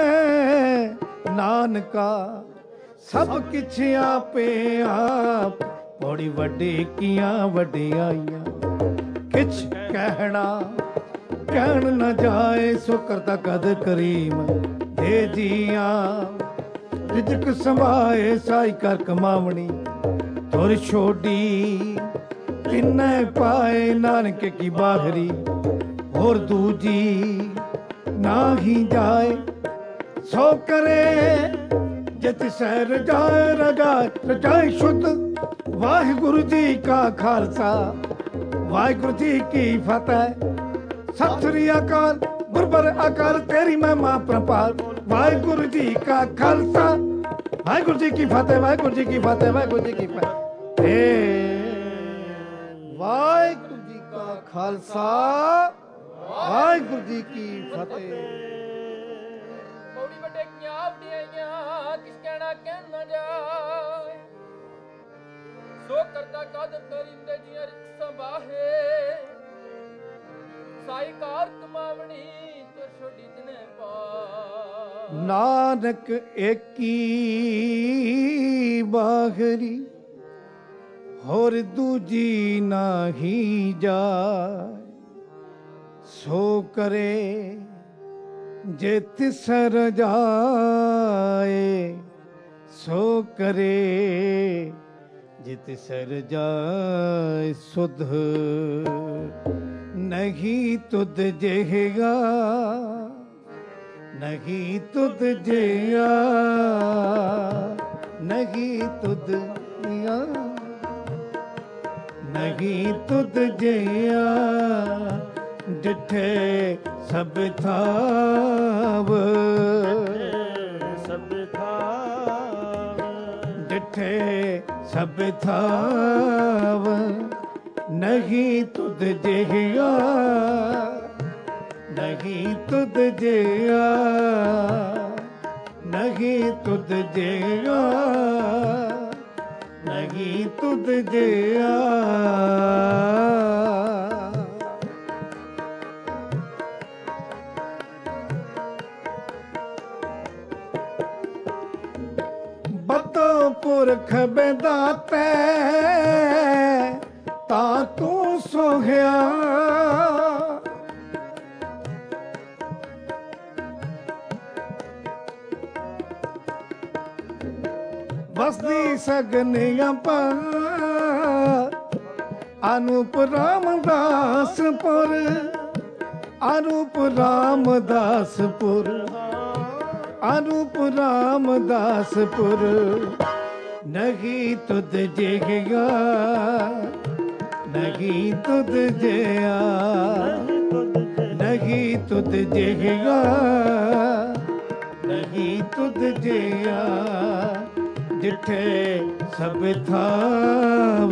ਨਾਨਕਾ, ਸਭ ਕਿਛ ਆਪੇ ਆਪ। ਪੌੜੀ ਵੱਡੇ ਕੀਆਂ ਵਡਿਆਈਆਂ, ਕਿਛ ਕਹਿਣਾ ਕਹਿਣ ਨਾ ਜਾਏ। ਸੋ ਕਰਤਾ ਕਦ ਕਰੀਮ ਦੇ ਜੀਆਂ, ਰਿਜਕ ਸੰਭਾਏ ਸਾਈ ਕਰ ਕਮਾਵਣੀ। ਤੁਰ ਛੋਡੀ ਤਿੰਨੇ ਪਾਏ, ਨਾਨਕ ਕੀ ਬਾਹਰੀ ਹੋਰ ਦੂਜੀ ਨਾਹੀ ਜਾਏ। ਸੋ ਕਰੇ ਜਿਤ ਸਹਿ ਰਜਾਏ, ਰਜਾਏ ਰਜਾਏ ਸ਼ੁੱਧ। ਵਾਹਿਗੁਰੂ ਜੀ ਕਾ ਖਾਲਸਾ, ਵਾਹਿਗੁਰੂ ਜੀ ਕੀ ਫਤਿਹ। ਸਤਿ ਸ੍ਰੀ ਅਕਾਲ, ਗੁਰਬਰ ਅਕਾਲ ਤੇਰੀ ਮਹਿਮਾ ਪ੍ਰਪਾਰ। ਵਾਹਿਗੁਰੂ ਜੀ ਕਾ ਖਾਲਸਾ, ਵਾਹਿਗੁਰੂ ਜੀ ਕੀ ਫਤਿਹ, ਵਾਹਿਗੁਰੂ ਜੀ ਕੀ ਫਤਿਹ, ਵਾਹਿਗੁਰੂ ਜੀ ਕੀ ਫਤਿਹ। ਵਾਹਿਗੁਰੂ ਜੀ ਕਾ ਖਾਲਸਾ, ਵਾਹਿਗੁਰੂ ਜੀ ਕੀ ਫਤਿਹ। ਪੌੜੀ ਵੱਡੇ ਕੀਆਂ ਵਡਿਆਈਆਂ, ਕਿਸ ਕਹਿਣਾ ਕਹਿਣ ਨਾ ਜਾਏ। ਸੋ ਕਰਤਾ ਕਦ ਕਰਿੰਦੇ ਜੀਆਂ ਰਿਜਕ ਸੰਭਾਹੇ, ਸਾਈ ਕਾਰ ਕਮਾਵਣੀ ਤੁਰ ਛੋਡੀ ਤਿਨੇ ਪਾ। ਨਾਨਕ ਏਕੀ ਬਾਹਰੀ ਹੋਰ ਦੂਜੀ ਨਾਹੀ ਜਾਏ। ਸੋ ਕਰੇ ਜੇ ਤਿਸ ਰਜਾਏ, ਸੋ ਕਰੇ ਜੇ ਤਿਸ ਰਜਾਏ। ਸੁਧ ਨਹੀਂ ਤੁਧ ਜੇਗਾ, ਨਹੀਂ ਤੁਧ ਜਿਆ, ਨਹੀਂ ਤੁਧ ਜਿਆ, ਨਹੀਂ ਤੁਧ ਜਿਆ। ਡਿਠੇ ਸਭ ਥਾਵ, ਸਭ ਥਾਵ, ਡਿਠੇ ਸਭ ਥਾਵ। ਨਹੀਂ ਤੁਧ ਜਿਆ, ਨਹੀਂ ਤੁਧ ਜਿਆ, ਨਹੀਂ ਤੁਧ ਜਿਆ, ਨਹੀਂ ਤੁਧ ਜਿਆ। ਬਤੋ ਪੁਰਖ ਬੇਦਾਤੇ, ਤਾਂ ਤੂੰ ਸੋਹਿਆ। ਵਸਦੀ ਸਗਨੀਆਂ ਪਰ ਅਨੂਪ ਰਾਮਦਾਸਪੁਰ, ਅਨੂਪ ਰਾਮਦਾਸਪੁਰ, ਅਨੂਪ ਰਾਮਦਾਸਪੁਰ। ਨਹੀਂ ਤੁਧ ਜਿਹਾ, ਨਹੀਂ ਤੁਧ ਜਿਆ, ਨਹੀਂ ਤੁਧ ਜਿਹਾ, ਨਹੀਂ ਤੁਧ ਜਿਆ। ਜਿੱਠੇ ਸਭ ਥਾਵ,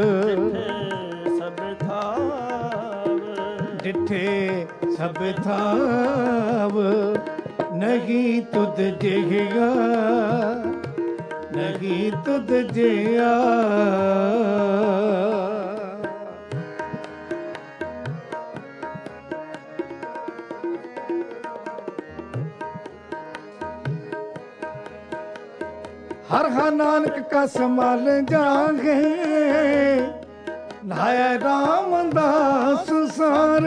ਸਭ ਥਾਵ, ਜਿੱਠੇ ਸਭ ਥਾਵ। ਨਹੀਂ ਤੁਧ ਜਿਹਾ, ਨਹੀਂ ਤੁਧ ਜਿਆ। हर हा नानक का संभाल जागे, नहाया रामदास सार।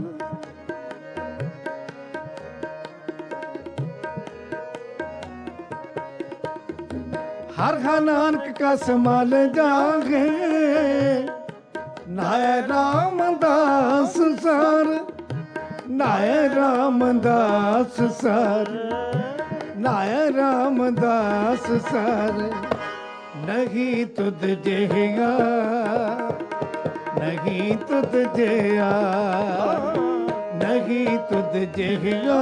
हर हा नानक का संभाल जागे, नहाया रामदास सार, नहाया रामदास सार, नाय रामदास सर। नहीं तुध जिहा, नहीं तुध जिया, ਨਹੀਂ ਤੁਧ ਜਿਹਾ,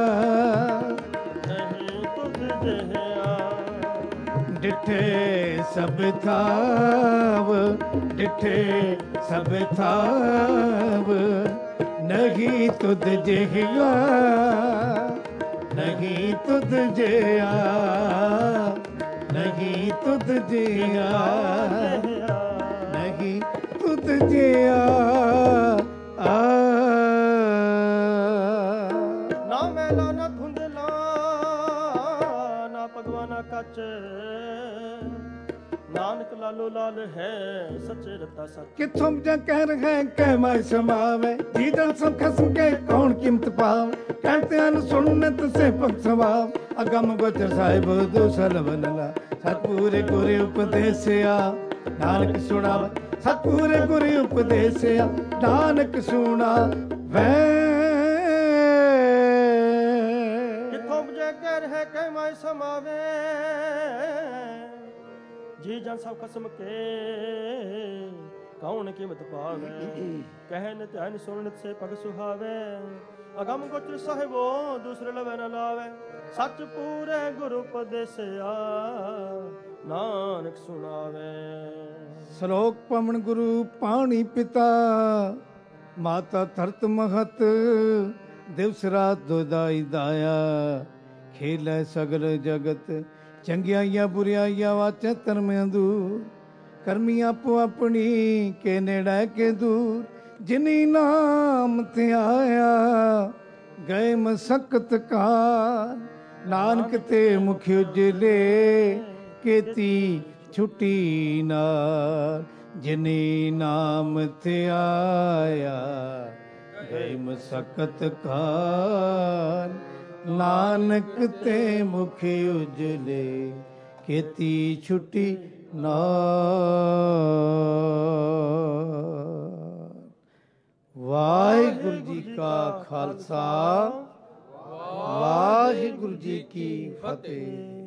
ਨਹੀਂ ਤੁਧ ਜਿਹਾ। ਡਿਠੇ ਸਭ ਥਾਵ, ਡਿਠੇ ਸਭ ਥਾਵ, ਨਹੀਂ ਤੁਧ ਜਿਹਾ, ਨਹੀਂ ਤੁਧ ਜਿਹਾ, ਨਹੀਂ ਤੁਧ ਜਿਹਾ, ਨਹੀਂ ਤੁਧ ਜਿਹਾ। ਨਾ ਮੈਲਾ ਨਾ ਧੁੰਦਲਾ, ਨਾ ਭਗਵਾਨਾ ਕੱਚ, ਨਾਨਕ ਲਾਲੋ ਲਾਲ ਹੈ ਸੱਚੇ ਰਤਾ ਸੱਚ। ਕਿਥੋਂ ਜਾ ਕਹਿ ਰਿਹਾ ਕਹਿ ਮੈਂ ਸਮਾਵੇ, ਜੀ ਜਨ ਸਭ ਖਸਮ ਕੇ ਕੌਣ ਕੀਮਤ ਪਾਵ। ਕਹਿੰਦੇ ਹਨ ਸੁਣਨਤ ਸੇ ਭਗਤ ਸਵਾਵ, ਅਗਮ ਗੋਚਰ ਸਾਹਿਬ ਦੂਸਲ ਬਨਲਾ। ਸਤਿਗੁਰੇ ਗੁਰੇ ਉਪਦੇਸਿਆ ਨਾਨਕ ਸੁਣਾਵੇ, ਸਤਿਗੁਰੇ ਗੁਰੇ ਉਪਦੇਸਿਆ ਨਾਨਕ ਸੁਣਾਵੇ। ਕਿਥੋਂ ਜੇ ਕਹਿ ਰਿਹਾ ਕਹਿ ਮੈਂ ਸਮਾਵੇ, ਜੀ ਜਨ ਸਭ ਖਸਮ ਕੇ ਕੌਣ ਕੀਮਤ ਪਾਵੇ। ਕਹਿਨ ਧਿਆਨ ਸੁਣਨ ਸੇ ਪਗ ਸੁਹਾਵੇ, ਅਗਮ ਗੋਚਰ ਸਾਹਿਬੋ ਦੂਸਰੇ ਲਵੇ ਨ ਲਾਵੇ। ਸੱਚ ਪੂਰੇ ਗੁਰੂ ਉਪਦੇਸਿਆ ਨਾਨਕ ਸੁਣਾਵੇ। ਸ਼ਲੋਕ ਪਵਨ ਗੁਰੂ ਪਾਣੀ ਪਿਤਾ, ਮਾਤਾ ਧਰਤ ਮਹਤ, ਦਿਵਸ ਰਾਤ ਦੁਦਾਈ ਦਾਇਆ। ਖੇਲੇ ਸਗਲ ਜਗਤ, ਚੰਗਿਆਈਆਂ ਬੁਰਿਆਈਆਂ ਵਾਚੈ ਧਰਮਿਆਂ ਦੂਰ। ਕਰਮੀ ਆਪੋ ਆਪਣੀ ਕੇ ਨੇੜੇ ਕੇ ਦੂਰ, ਜਿਨੀ ਨਾਮ ਤੇ ਆਇਆ ਗਏ ਮਸਕਤ ਕਾਨ। ਨਾਨਕ ਤੇ ਮੁਖ ਉਜਲੇ ਕੀਤੀ ਛੁੱਟੀ ਨਾਲ, ਜਿਨੀ ਨਾਮ ਤੇ ਆਇਆ ਗਏ ਮਸਕਤ ਕਾਨ। ਨਾਨਕ ਤੇ ਮੁਖ ਉਜਲੇ ਕੀਤੀ ਛੁੱਟੀ ਨਾਲ। ਵਾਹਿਗੁਰੂ ਜੀ ਕਾ ਖਾਲਸਾ, ਵਾਹਿਗੁਰੂ ਜੀ ਕੀ ਫਤਿਹ।